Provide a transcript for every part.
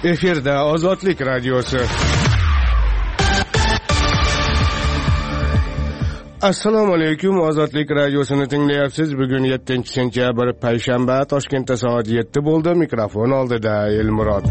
Efirda Ozodlik radiosi. Assalomu alaykum, Ozodlik radiosini tinglayapsiz. Bugun 7-sentyabr payshanba, Toshkentda soat 7 bo'ldi. Mikrofon oldida Elmurod.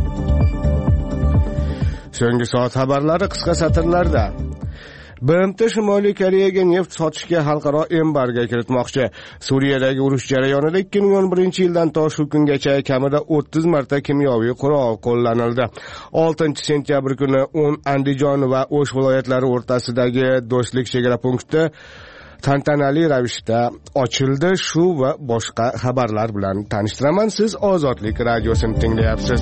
So'nggi soat xabarlari qisqa satrlarda. BMT Shimoliy Koreyaga neft sotishga xalqaro embargo kiritmoqchi. Suriyadagi urush jarayonida 2011-yildan to shu kungacha kamida 30 marta kimyoviy qurol qo'llanildi. 6-sentyabr kuni Andijon va O'sh viloyatlari o'rtasidagi do'stlik chegara punkti tantanali ravishda ochildi. Shu va boshqa xabarlar bilan tanishtiraman. Siz Ozodlik radiosini tinglayapsiz.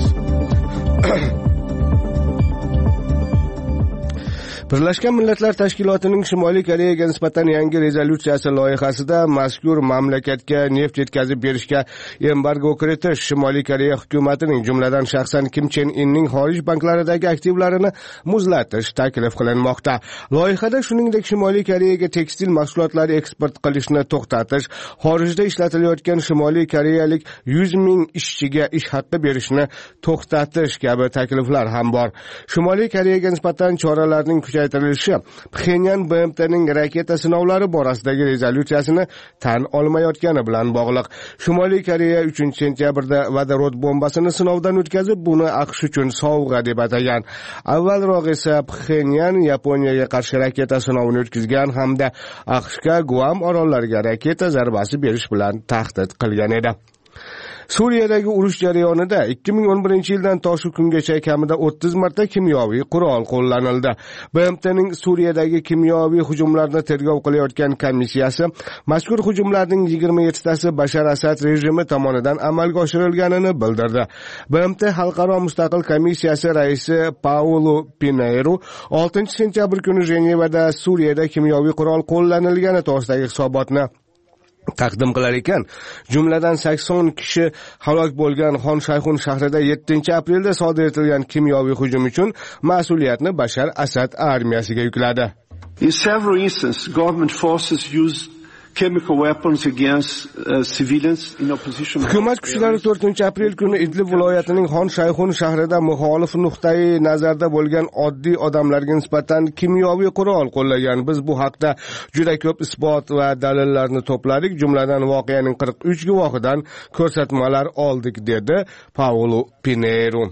Birlashgan Millatlar Tashkilotining Shimoliy Koreyaga nisbatan yangi rezolyutsiyasi loyihasida mazkur mamlakatga neft yetkazib berishga embargo kiritish Shimoliy Koreya hukumatining, jumladan shaxsan Kim Chen Inning xorij banklaridagi aktivlarini muzlatish taklif qilinmoqda. Loyihada shuningdek Shimoliy Koreyaga tekstil mahsulotlari eksport qilishni to'xtatish, xorijda ishlatilayotgan Shimoliy Koreyalik 100 ming ishchiga ish haqqi berishni to'xtatish kabi takliflar ham bor. Shimoliy Koreyaga nisbatan choralarning kuchaytirilishi Pxenyan BMTning raketa sinovlari borasidagi rezolyutsiyasini tan olmayotgani bilan bog'liq. Shimoliy Koreya 3-sentyabrda vodorod bombasini sinovdan o'tkazib, buni AQSh uchun sovg'a deb atagan. Avvalroq esa Pxenyan Yaponiyaga qarshi raketa sinovini o'tkazgan hamda AQShga Guam orollariga raketa zarbasi berish bilan tahdid qilgan edi. Suriyadagi urush jarayonida 2011-yildan to shu kungacha kamida 30 marta kimyoviy qurol qo'llanildi. BMTning Suriyadagi kimyoviy hujumlarni tergov qilayotgan komissiyasi mazkur hujumlarning 27tasi Bashar Asad rejimi tomonidan amalga oshirilganini bildirdi. BMT Xalqaro mustaqil komissiyasi raisi Paulo Pinheiro 6-sentyabr kuni Jenevada Suriyada kimyoviy qurol qo'llanilgani to'g'risidagi hisobotni taqdim qilar ekan, jumladan 80 kishi halok bo'lgan Xon Shayxun shahrida 7-aprelda sodir etilgan kimyoviy hujum uchun mas'uliyatni Bashar Asad armiyasiga yukladi. In several instances, government forces used chemical weapons against civilians in opposition. Hukumat kuchlari 4-aprel kuni Idlib viloyatining Xon Shayxun shahrida muxolif nuqtai nazarda bo'lgan oddiy odamlarga nisbatan kimyoviy qurol qo'llagan. Biz bu haqda juda ko'p isbot va dalillarni to'pladik, jumladan voqeaning 43 guvohidan ko'rsatmalar oldik, dedi Paulo Pinheiro.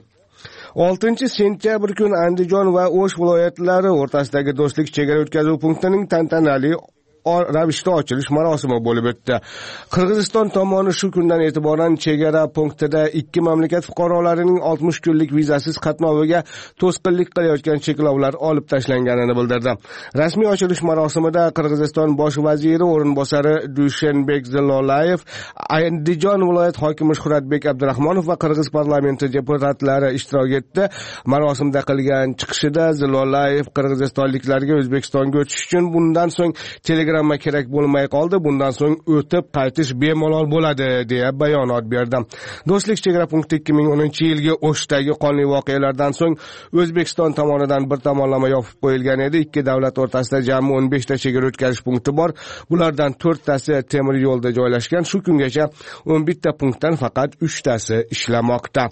6-sentyabr kuni Andijon va O'sh viloyatlari o'rtasidagi do'stlik chegara o'tkazuv punktining tantanali ravishda ochilish marosimi bo'lib o'tdi. Qirg'iziston tomoni shu kundan e'tiboran chegara punktida ikki mamlakat fuqarolarining 60 kunlik vizasiz qatnoviga to'sqinlik qilayotgan cheklovlar olib tashlanganini bildirdi. Rasmiy ochilish marosimida Qirg'iziston bosh vaziri o'rinbosari Dushenbek Zilolayev, Andijon viloyat hokimi Shuhratbek Abdurahmonov va Qirg'iz parlamenti deputatlari ishtirok etdi. Marosimda qilgan chiqishida Zilolayev qirg'izistonliklarga O'zbekistonga o'tish uchun bundan so'ng telegramma kerak bo'lmay qoldi, bundan so'ng o'tib qaytish bemalol bo'ladi deya bayonot berdi. Do'stlik chegara punkti 2010-yilgi O'shdagi qonli voqealardan so'ng O'zbekiston tomonidan bir tomonlama yopib qo'yilgan edi. Ikki davlat o'rtasida jami 15 ta chegara o'tkazish punkti bor. Bulardan 4 tasi temir yo'lda joylashgan. Shu kungacha 11 ta punktdan faqat 3 tasi ishlamoqda.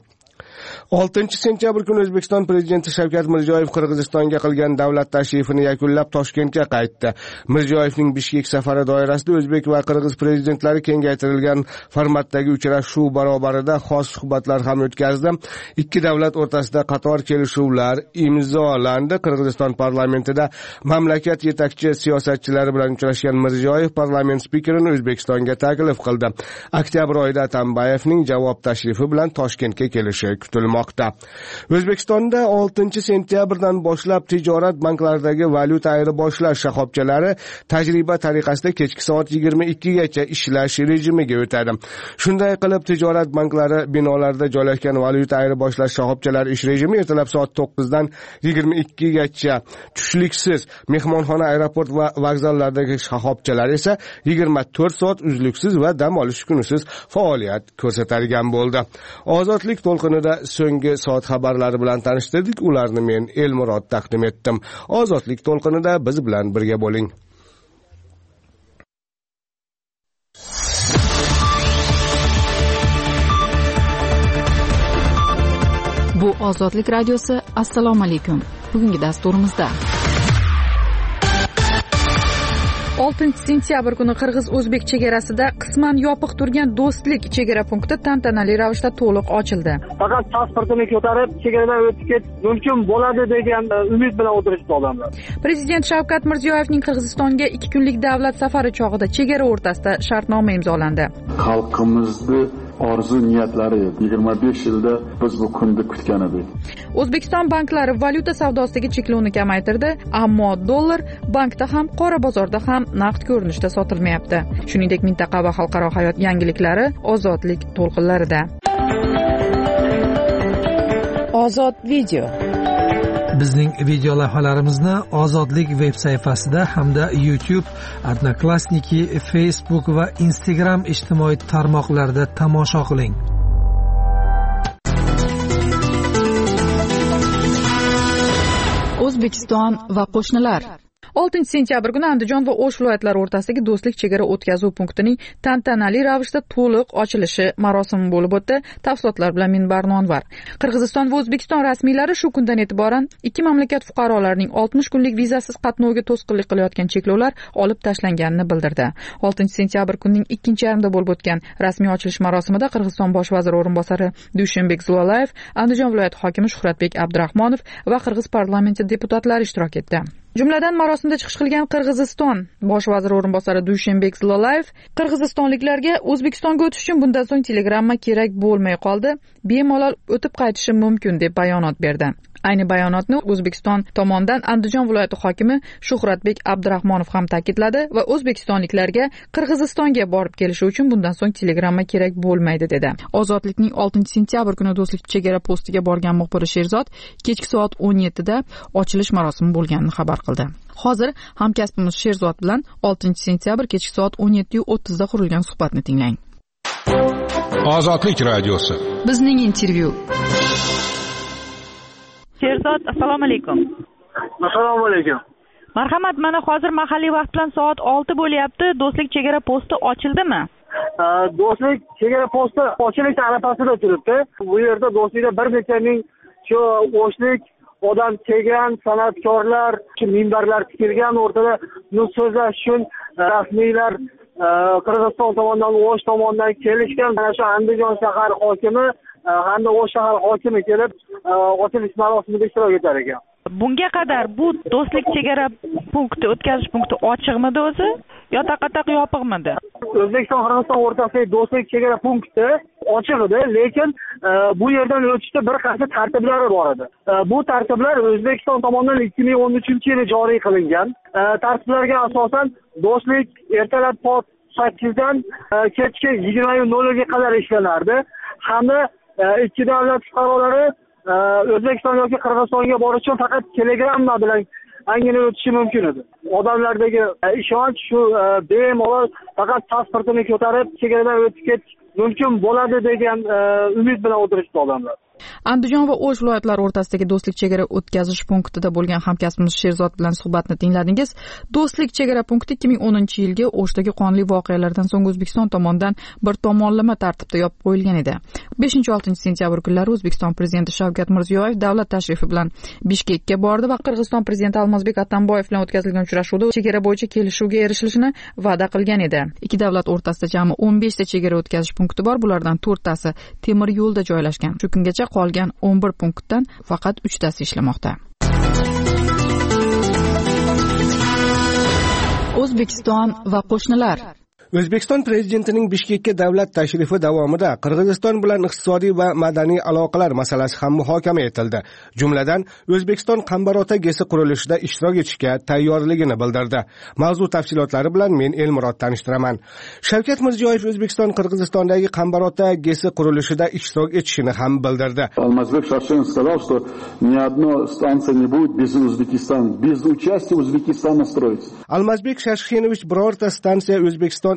6-sentyabr kuni O'zbekiston prezidenti Shavkat Mirziyoyev Qirg'izistonga qilgan davlat tashrifini yakunlab Toshkentga qaytdi. Mirziyoyevning Bishkek safari doirasida o'zbek va qirg'iz prezidentlari kengaytirilgan formatdagi uchrashuv barobarida xos suhbatlar ham o'tkazdi. Ikki davlat o'rtasida qator kelishuvlar imzolandi. Qirg'iziston parlamentida mamlakat yetakchi siyosatchilari bilan uchrashgan Mirziyoyev parlament spikerini O'zbekistonga taklif qildi. Oktyabr oyida Atambayevning javob tashrifi bilan Toshkentga kelishi kutilmoqda. O'zbekistonda 6-sentyabrdan boshlab tijorat banklaridagi valyuta ayirboshlash shoxobchalari tajriba tariqasida kechki soat 22 gacha ishlash rejimiga o'tadi. Shunday qilib, tijorat banklari binolarida joylashgan valyuta ayirboshlash shoxobchalari ish rejimi ertalab soat 9 dan 22 gacha, tushliksiz mehmonxona, aeroport va vokzallardagi shoxobchalar esa 24 soat uzluksiz va dam olish kunisiz faoliyat ko'rsatadigan bo'ldi. Ozodlik to'lqinida so'nggi soat xabarlari bilan tanishtirdik. Ularni men Elmurod taqdim etdim. Ozodlik to'lqinida biz bilan birga bo'ling. Bu Ozodlik radiosi. Assalomu alaykum. Bugungi dasturimizda 6-sentyabr kuni Qirg'iz-O'zbek chegarasida qisman yopiq turgan Do'stlik chegara punkti tantanali ravishda to'liq ochildi. Faqat pasportini ko'tarib chegaradan o'tib ketish mumkin bo'ladi degan umid bilan o'tirishdi odamlar. Prezident Shavkat Mirziyoyevning Qirg'izistonga 2 kunlik davlat safari chog'ida chegara o'rtasida shartnoma imzolandi. Xalqimizni orzu niyatlari 25 yilda biz bu kunni kutgan edik. O'zbekiston banklari valyuta savdosidagi cheklovni kamaytirdi, ammo dollar bankda ham, qora bozorda ham naqd ko'rinishda sotilmayapti. Shuningdek, mintaqa va xalqaro hayot yangiliklari Ozodlik to'lqinlarida. Ozod video. Bizning video lavhalarimizni Ozodlik veb sayfasida hamda YouTube, Odnoklassniki, Facebook va Instagram ijtimoiy tarmoqlarida tomosha qiling. O'zbekiston va qo'shnilar. 6-sentyabr kuni Andijon va O'sh viloyatlari o'rtasidagi Do'stlik chegara o'tkazuv punktining tantanali ravishda to'liq ochilishi marosimi bo'lib o'tdi. Tafsilotlar bilan men Barnonvar. Qirg'iziston va O'zbekiston rasmiylari shu kundan e'tiboran ikki mamlakat fuqarolarining 60 kunlik vizasiz qatnoviga to'sqinlik qilayotgan cheklovlar olib tashlanganini bildirdi. 6-sentyabr kunining ikkinchi yarmida bo'lib o'tgan rasmiy ochilish marosimida Qirg'iziston bosh vaziri o'rinbosari Dushanbek Zulolayev, Andijon viloyati hokimi Shuhratbek Abdurahmonov va Qirg'iz parlamenti deputatlari ishtirok etdi. Jumladan marosimda chiqish qilgan Qirg'iziston bosh vaziri o'rinbosari Dushanbek Zulolayev qirg'izistonliklarga O'zbekistonga o'tish uchun bundan so'ng telegramma kerak bo'lmay qoldi, bemalol o'tib qaytishi mumkin deb bayonot berdi. Ayni bayonotni O'zbekiston tomonidan Andijon viloyati hokimi Shuhratbek Abdurahmonov ham ta'kidladi va o'zbekistonliklarga Qirg'izistonga borib kelishi uchun bundan so'ng telegramma kerak bo'lmaydi dedi. Ozodlikning 6-sentyabr kuni Do'stlik chegara postiga borgan muxbiri Sherzod kechki soat 17 da ochilish marosimi bo'lganini xabar qildi. Hozir hamkasbimiz Sherzod bilan 6-sentyabr kechki soat 17:30 da qurilgan suhbatni tinglang. Ozodlik radiosi. Bizning intervyu. Sherzod, assalomu alaykum. Assalomu alaykum. Marhamat, mana hozir mahalliy vaqt bilan soat 6 bo'lyapti. Do'stlik chegara posti ochildimi? Do'stlik chegara posti ochilish arafasida turibdi. Bu yerda Do'stlikda bir necha ming shu O'shlik odam kelgan, san'atkorlar, minbarlar tikilgan, o'rtada nutq so'zlash uchun rasmiylar Qirg'iziston tomonidan, O'sh tomonidan kelishgan. Mana shu Andijon shahar hokimi hamda O'sh shahar hokimi kelib ochilish marosimida ishtirok etar ekan. Bunga qadar bu Do'stlik chegara punkti, o'tkazish punkti ochiqmidi o'zi yo taqataq yopiqmidi? O'zbekiston Qirg'iziston o'rtasidagi Do'stlik chegara punkti ochiq edi, lekin bu yerdan o'tishda bir qancha tartiblari bor edi. Bu tartiblar O'zbekiston tomonidan 2013-yili joriy qilingan. Tartiblarga asosan Do'stlik ertalab soat 8 dan kechki 20:00 ga qadar ishlanardi. Hamda ikki davlat fuqarolari O'zbekiston yoki Qirg'izistonga borish uchun faqat telegramma bilan angina o'tishi mumkin edi. Odamlardagi ishonch shu bemalol faqat pasportini ko'tarib chegaradan o'tib ketish mumkin bo'ladi degan umid bilan o'tirishdi odamlar. Andijon va O'sh viloyatlari o'rtasidagi Do'stlik chegara o'tkazish punktida bo'lgan hamkasbimiz Sherzod bilan suhbatni tingladingiz. Do'stlik chegara punkti 2010-yilgi O'shdagi qonli voqealardan so'ng O'zbekiston tomonidan bir tomonlama tartibda yopib qo'yilgan edi. 5-6-sentyabr kunlari O'zbekiston prezidenti Shavkat Mirziyoyev davlat tashrifi bilan Bishkekka bordi va Qirg'iziston prezidenti Almazbek Atamboyev bilan o'tkazilgan uchrashuvda chegara bo'yicha kelishuvga erishilishini va'da qilgan edi. Ikki davlat o'rtasida jami 15 ta chegara o'tkazish punkti bor. Bulardan 4 tasi temir yo'lda joylashgan. Shu kungacha qolgan 11 punktdan faqat 3 tasi ishlamoqda. O'zbekiston va qo'shnilar. O'zbekiston prezidentining Bishkekka davlat tashrifi davomida Qirg'iziston bilan iqtisodiy va madaniy aloqalar masalasi ham muhokama etildi. Jumladan, O'zbekiston Qambarota GESi qurilishida ishtirok etishga tayyorligini bildirdi. Mavzu tafsilotlari bilan men Elmurod tanishtiraman. Shavkat Mirziyoyev O'zbekiston Qirg'izistondagi Qambarota GESi qurilishida ishtirok etishini ham bildirdi. Almazbek Shashkin сказал, что ни одна станция не будет без Узбекистана, без участия Узбекистана строится. Almazbek Shashkinovich birorta stansiya O'zbekiston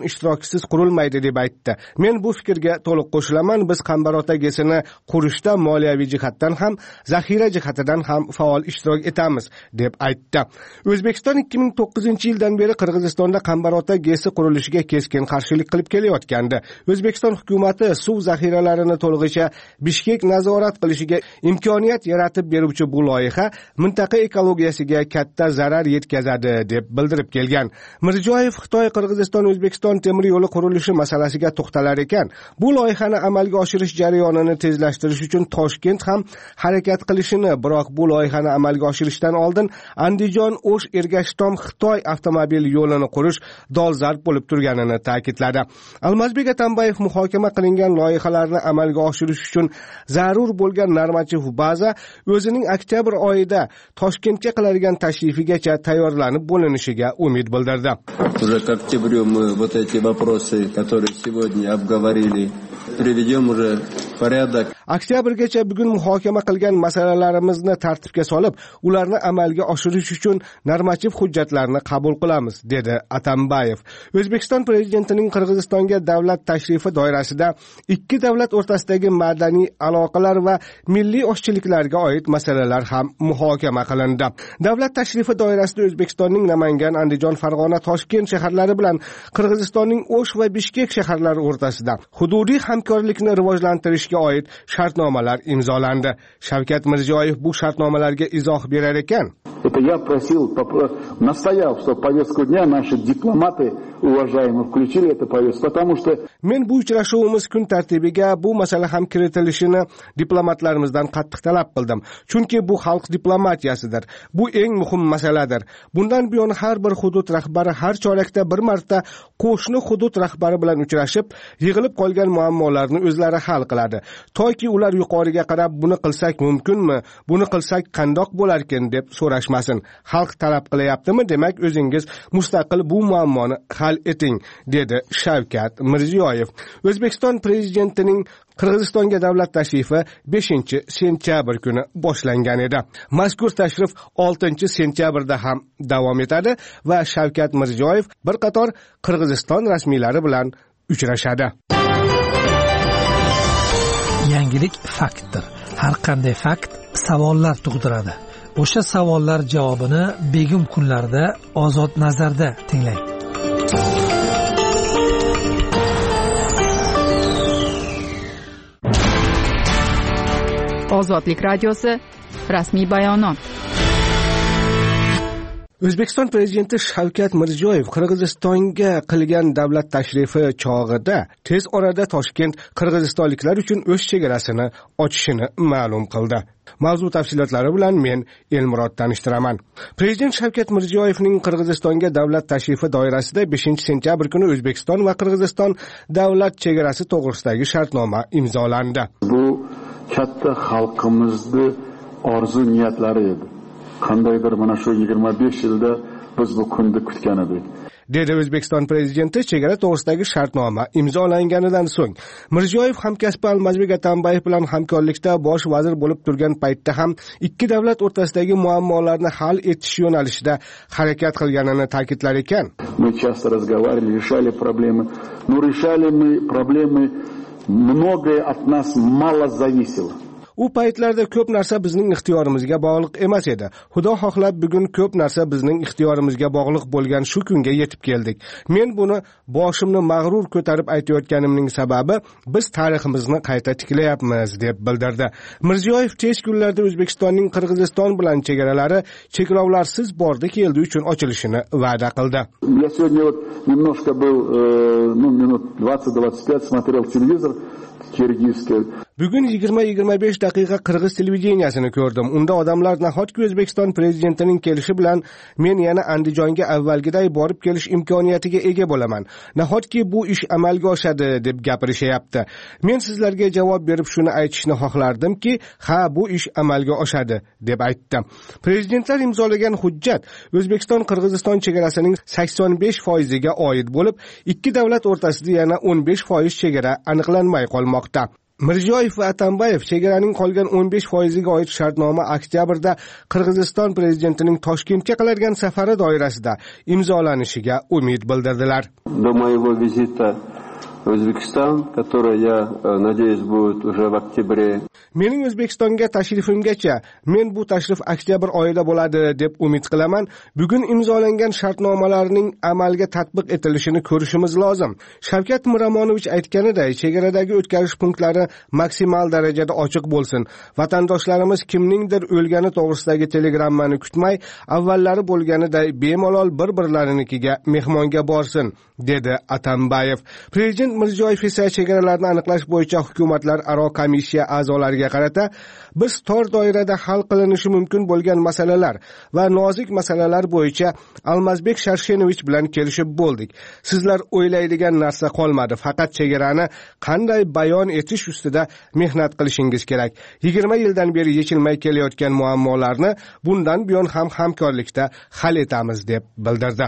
ishtirokisiz qurilmaydi deb aytdi. Men bu fikrga to'liq qo'shilaman. Biz Qambarota GESini qurishda moliyaviy jihatdan ham, zaxira jihatidan ham faol ishtirok etamiz deb aytdi. O'zbekiston 2009-yildan beri Qirg'izistonda Qambarota GESi qurilishiga keskin qarshilik qilib kelayotgandi. O'zbekiston hukumatı suv zaxiralarini to'lig'icha Bishkek nazorat qilishiga imkoniyat yaratib beruvchi bu loyiha mintaqa ekologiyasiga katta zarar yetkazadi deb bildirib kelgan. Mirziyoyev Xitoy Qirg'iziston O'zbekiston temir yo'li qurilishi masalasiga to'xtalar ekan, bu loyihani amalga oshirish jarayonini tezlashtirish uchun Toshkent ham harakat qilishini, biroq bu loyihani amalga oshirishdan oldin Andijon O'sh Ergashtom Xitoy avtomobil yo'lini qurish dolzarb bo'lib turganini ta'kidladi. Almazbek Atambayev muhokama qilingan loyihalarni amalga oshirish uchun zarur bo'lgan normativ baza o'zining oktyabr oyida Toshkentga qiladigan tashrifigacha tayyorlanib bo'linishiga umid bildirdi. Уже к октябрю мы вот эти вопросы, которые сегодня обговорили, приведем уже в порядок. Oktyabrgacha bugun muhokama qilgan masalalarimizni tartibga solib, ularni amalga oshirish uchun normativ hujjatlarni qabul qilamiz, dedi Atambayev. O'zbekiston prezidentining Qirg'izistonga davlat tashrifi doirasida ikki davlat o'rtasidagi madaniy aloqalar va milliy oshchiliklarga oid masalalar ham muhokama qilindi. Davlat tashrifi doirasida O'zbekistonning Namangan, Andijon, Farg'ona, Toshkent shaharlari bilan Qirg'izistonning O'sh va Bishkek shaharlari o'rtasida hududiy hamkorlikni rivojlantirishga oid shartnomalar imzolandi. Shavkat Mirziyoyev bu shartnomalarga izoh berar ekan. Это я просил, настоял, что в повестку дня наши дипломаты, уважаемые, включили эту повестку, потому что... Men bu uchrashuvimiz kun tartibiga bu masala ham kiritilishini diplomatlarimizdan qattiq talab qildim. Chunki bu xalq diplomatiyasidir. Bu eng muhim masaladir. Bundan buyon har bir hudud rahbari har chorakda bir marta qo'shni hudud rahbari bilan uchrashib, yig'ilib qolgan muammolarni o'zlari hal qiladi. Toki ular yuqoriga qarab buni qilsak mumkinmi, buni qilsak qandoq bo'larkin deb so'rashmasin. Xalq talab qilyaptimi, demak o'zingiz mustaqil bu muammoni hal eting, dedi Shavkat Mirziyoyev. O'zbekiston prezidentining Qirg'izistonga davlat tashrifi 5-sentyabr kuni boshlangan edi. Mazkur tashrif 6-sentyabrda ham davom etadi va Shavkat Mirziyoyev bir qator Qirg'iziston rasmiylari bilan uchrashadi. Yangilik faktdir. Har qanday fakt savollar tug'diradi. O'sha savollar javobini begum kunlarda Ozod nazarda tinglang. Ozodlik radiosi rasmiy bayonot. O'zbekiston prezidenti Shavkat Mirziyoyev Qirg'izistonga qilgan davlat tashrifi chog'ida tez orada Toshkent qirg'izistonliklar uchun o'z chegarasini ochishini ma'lum qildi. Mavzu tafsilotlari bilan men Elmurod tanishtiraman. Prezident Shavkat Mirziyoyevning Qirg'izistonga davlat tashrifi doirasida 5-sentyabr kuni O'zbekiston va Qirg'iziston davlat chegarasi to'g'risidagi shartnoma imzolandi. Bu katta xalqimizni orzu niyatlari edi. Qandaydir mana shu 25 yilda biz bu kunni kutgan edik. Dedi O'zbekiston prezidenti chegara to'g'risidagi shartnoma imzolanganidan so'ng. Mirziyoyev hamkasbi Almazbek Atambayev bilan hamkorlikda bosh vazir bo'lib turgan paytda ham ikki davlat o'rtasidagi muammolarni hal etish yo'nalishida harakat qilganini ta'kidlar ekan. Мы часто разговаривали, решали проблемы. Но решали мы проблемы, многое от нас мало зависело. U paytlarda ko'p narsa bizning ixtiyorimizga bog'liq emas edi. Xudo xohlab bugun ko'p narsa bizning ixtiyorimizga bog'liq bo'lgan shu kunga yetib keldik. Men buni boshimni mag'rur ko'tarib aytayotganimning sababi biz tariximizni qayta tiklayapmiz deb bildirdi. Mirziyoyev tez kunlarda O'zbekistonning Qirg'iziston bilan chegaralari cheklovlarsiz bordi keldi uchun ochilishini va'da qildi. Я сегодня вот немножко был, минут 20-25 смотрел телевизор kirgizskiy. Bugun 20-25 daqiqa Qirg'iz televideniyasini ko'rdim. Unda odamlar nahotki O'zbekiston prezidentining kelishi bilan men yana Andijonga avvalgiday borib kelish imkoniyatiga ega bo'laman. Nahotki bu ish amalga oshadi deb gapirishyapti. Men sizlarga javob berib shuni aytishni xohlardimki, ha bu ish amalga oshadi deb aytdim. Prezidentlar imzolagan hujjat O'zbekiston Qirg'iziston chegarasining 85% ga oid bo'lib, ikki davlat o'rtasida yana 15% chegara aniqlanmay qolmoqda. Mirziyoyev va Atambayev chegaraning qolgan 15% ga oid shartnoma oktyabrda Qirg'iziston prezidentining Toshkentga qiladigan safari doirasida imzolanishiga umid bildirdilar. До моего визита в O'zbekiston, который, я надеюсь, будет уже в октябре. Mening O'zbekistonga tashrifimgacha, men bu tashrif oktyabr oyida bo'ladi deb umid qilaman. Bugun imzolangan shartnomalarning amalga tatbiq etilishini ko'rishimiz lozim. Shavkat Miramonovich aytganiday, chegaradagi o'tkazish punktlari maksimal darajada ochiq bo'lsin. Vatandoshlarimiz kimningdir o'lgani to'g'risidagi telegrammani kutmay, avvallari bo'lganiday bemalol bir-birlarinikiga mehmonga borsin, dedi Atambayev. Prezident Mirziyoyev esa chegaralarni aniqlash bo'yicha hukumatlar aro komissiya a'zolariga qarata, biz tor doirada hal qilinishi mumkin bo'lgan masalalar va nozik masalalar bo'yicha Almazbek Sharshenovich bilan kelishib bo'ldik. Sizlar o'ylaydigan narsa qolmadi, faqat chegarani qanday bayon etish ustida mehnat qilishingiz kerak. 20 yildan beri yechilmay kelayotgan muammolarni bundan buyon ham hamkorlikda hal etamiz deb bildirdi.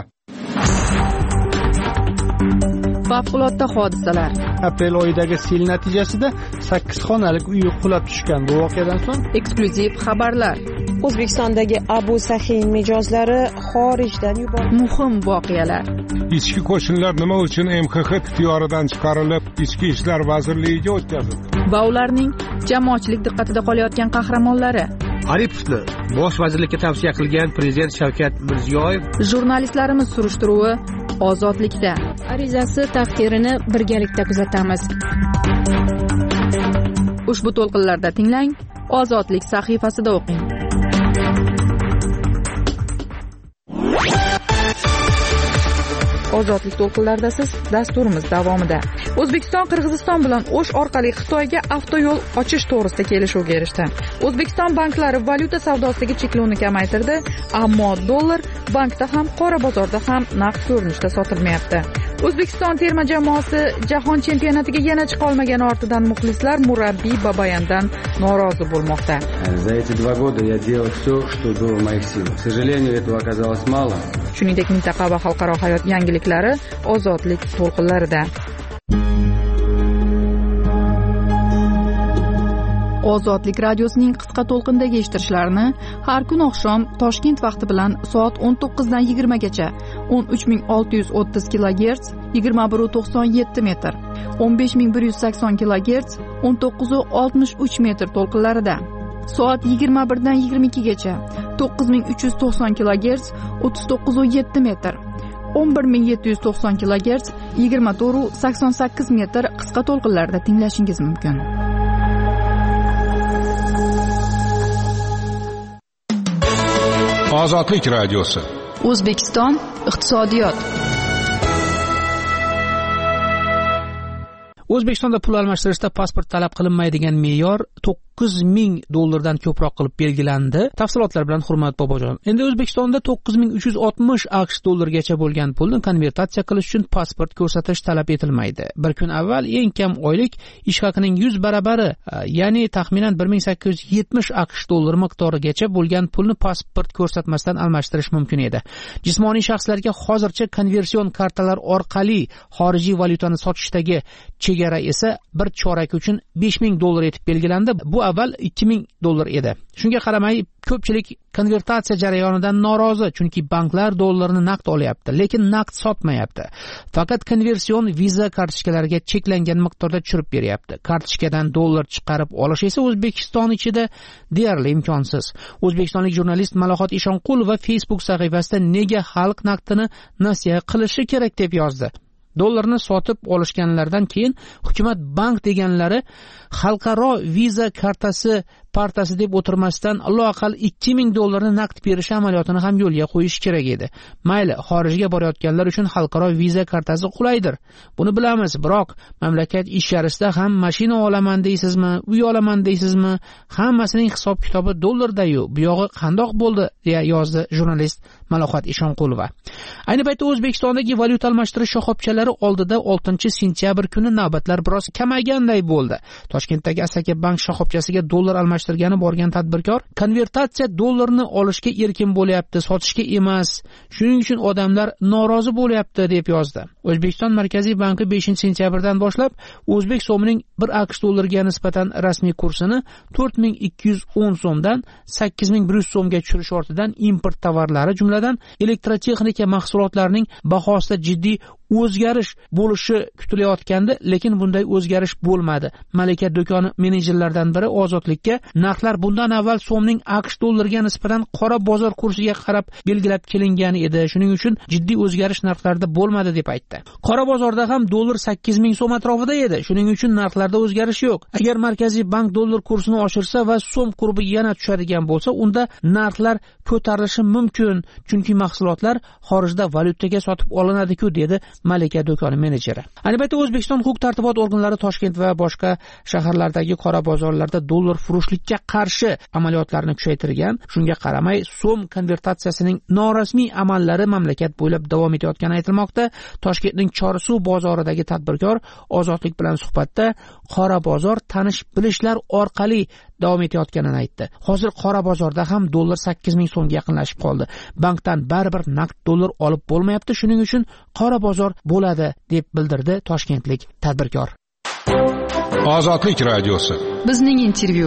Favqulodda hodisalar. Aprel oyidagi sel natijasida 8 xonalik uy qulab tushgan. Bu voqeadan so'ng Eksklyuziv xabarlar. O'zbekistondagi Abu Sahin mijozlari xorijdan yuborildi. Muhim voqealar. Ichki qo'shinlar nima uchun MXX ixtiyoridan chiqarilib, Ichki ishlar vazirligiga o'tkazildi? Va ularning jamoatchilik diqqatida qolayotgan qahramonlari. Aripovni bosh vazirlikka tavsiya qilgan prezident Shavkat Mirziyoyev. Jurnalistlarimiz surishtiruvi ozodlikda. Arizasi taqdirini birgalikda kuzatamiz. Ushbu to'lqinlarda tinglang, Ozodlik sahifasida o'qing. Ozodlik to'lqinlarida siz dasturimiz davomida. O'zbekiston Qirg'iziston bilan O'sh orqali Xitoyga avtoyo'l ochish to'g'risida kelishuvga erishdi. O'zbekiston banklari valyuta savdosidagi cheklovni kamaytirdi, ammo dollar bankda ham, qora bozorda ham naqd ko'rinishda sotilmayapti. O'zbekiston terma jamoasi jahon chempionatiga yana chiqa olmagani ortidan muxlislar murabbiy Babayandan norozi bo'lmoqda. За эти 2 года я делал все, что было в моих силах. К сожалению, этого оказалось мало. Shuningdek, mintaqa va xalqaro hayot yangiliklari Ozodlik to'lqinlarida. Ozodlik radiosining qisqa to'lqindagi eshittirishlarini har kun oqshom Toshkent vaqti bilan soat 19 dan 20 gacha 13630 kHz 2197 metr, 15180 kHz 1963 metr to'lqinlarida, soat 21 dan 22 gacha 9390 kHz 3907 metr, 11790 kHz 2488 metr qisqa to'lqinlarda tinglashingiz mumkin. Ozodlik radiosi. O'zbekiston iqtisodiyot. O'zbekistonda pul almashtirishda pasport talab qilinmaydigan me'yor $9000 ko'proq qilib belgilandi. Tafsilotlar bilan Hurmat Bobojon. Endi O'zbekistonda $9360 AQSh dollargacha bo'lgan pulni konvertatsiya qilish uchun pasport ko'rsatish talab etilmaydi. Bir kun avval eng kam oylik ish haqining 100 barabari, ya'ni taxminan 1870 AQSh dollari miqdorigacha bo'lgan pulni pasport ko'rsatmasdan almashtirish mumkin edi. Jismoniy shaxslarga hozircha konversion kartalar orqali xorijiy valyutani sotishdagi chegara esa bir chorak uchun $5000 etib belgilandi. Bu avval $2000 edi. Shunga qaramay, ko'pchilik konvertatsiya jarayonidan norozi, chunki banklar dollarni naqd olyapti, lekin naqd sotmayapti. Faqat konversion viza kartochkalariga cheklangan miqdorda tushirib beryapti. Kartochkadan dollar chiqarib olish esa O'zbekiston ichida deyarli imkonsiz. O'zbekistonlik jurnalist Malohat Ishonqulova Facebook sahifasida nega xalq naqdini nasiya qilishi kerak deb yozdi. Dollarni sotib olishganlardan keyin hukumat bank deganlari xalqaro viza kartasi partasi deb o'tirmasdan loaqal $2000 naqd berish amaliyotini ham yo'lga qo'yish kerak edi. Mayli, xorijga borayotganlar uchun xalqaro viza kartasi qulaydir. Buni bilamiz, biroq mamlakat ichkarisida ham mashina olaman deysizmi, uy olaman deysizmi, hammasining hisob kitobi dollarda-yu. Bu yog'i qandoq bo'ldi, deya yozdi jurnalist Malohat Ishonqulova. Ayni paytda O'zbekistondagi valyuta almashtirish shoxobchalari oldida 6-sentyabr kuni navbatlar biroz kamayganday bo'ldi. Toshkentdagi Asaka bank shoxobchasiga dollar almashtirish soddalashtirgani borgan tadbirkor konvertatsiya dollarni olishga erkin bo'lyapti, sotishga emas. Shuning uchun odamlar norozi bo'lyapti deb yozdi. O'zbekiston Markaziy banki 5-sentyabrdan boshlab o'zbek so'mining 1 AQSh dollariga nisbatan rasmiy kursini 4210 so'mdan 8100 so'mga tushirish ortidan import tovarlari, jumladan elektrotexnika mahsulotlarining bahosida jiddiy o'zgarish bo'lishi kutilayotgandi, lekin bunday o'zgarish bo'lmadi. Malika do'koni menejerlaridan biri Ozodlikka narxlar bundan avval so'mning AQSh dollariga nisbatan qora bozor kursiga qarab belgilab kelingan edi. Shuning uchun jiddiy o'zgarish narxlarda bo'lmadi deb aytdi. Qora bozorda ham dollar 8000 so'm atrofida edi. Shuning uchun narxlarda o'zgarish yo'q. Agar Markaziy bank dollar kursini oshirsa va so'm kurbi yana tushadigan bo'lsa, unda narxlar ko'tarilishi mumkin, chunki mahsulotlar xorijda valyutaga sotib olinadi-ku, dedi Malika do'koni menejeri. Albatta, O'zbekiston huquq-tartibot organlari Toshkent va boshqa shaharlardagi qora bozorlarda dollar furushlikka qarshi amaliyotlarni kuchaytirgan. Shunga qaramay, so'm konvertatsiyasining norasmiy amallari mamlakat bo'ylab davom etayotgani aytilmoqda. Toshkentning Chorsuv bozoridagi tadbirkor Ozodlik bilan suhbatda qora bozor tanish-bilishlar orqali davom etayotganini aytdi. Hozir qora bozorda ham dollar 8000 so'mga yaqinlashib qoldi. Bankdan baribir naqd dollar olib bo'lmayapti, shuning uchun qora bozor bo'ladi, deb bildirdi toshkentlik tadbirkor. Ozodlik radiosi. Bizning intervyu.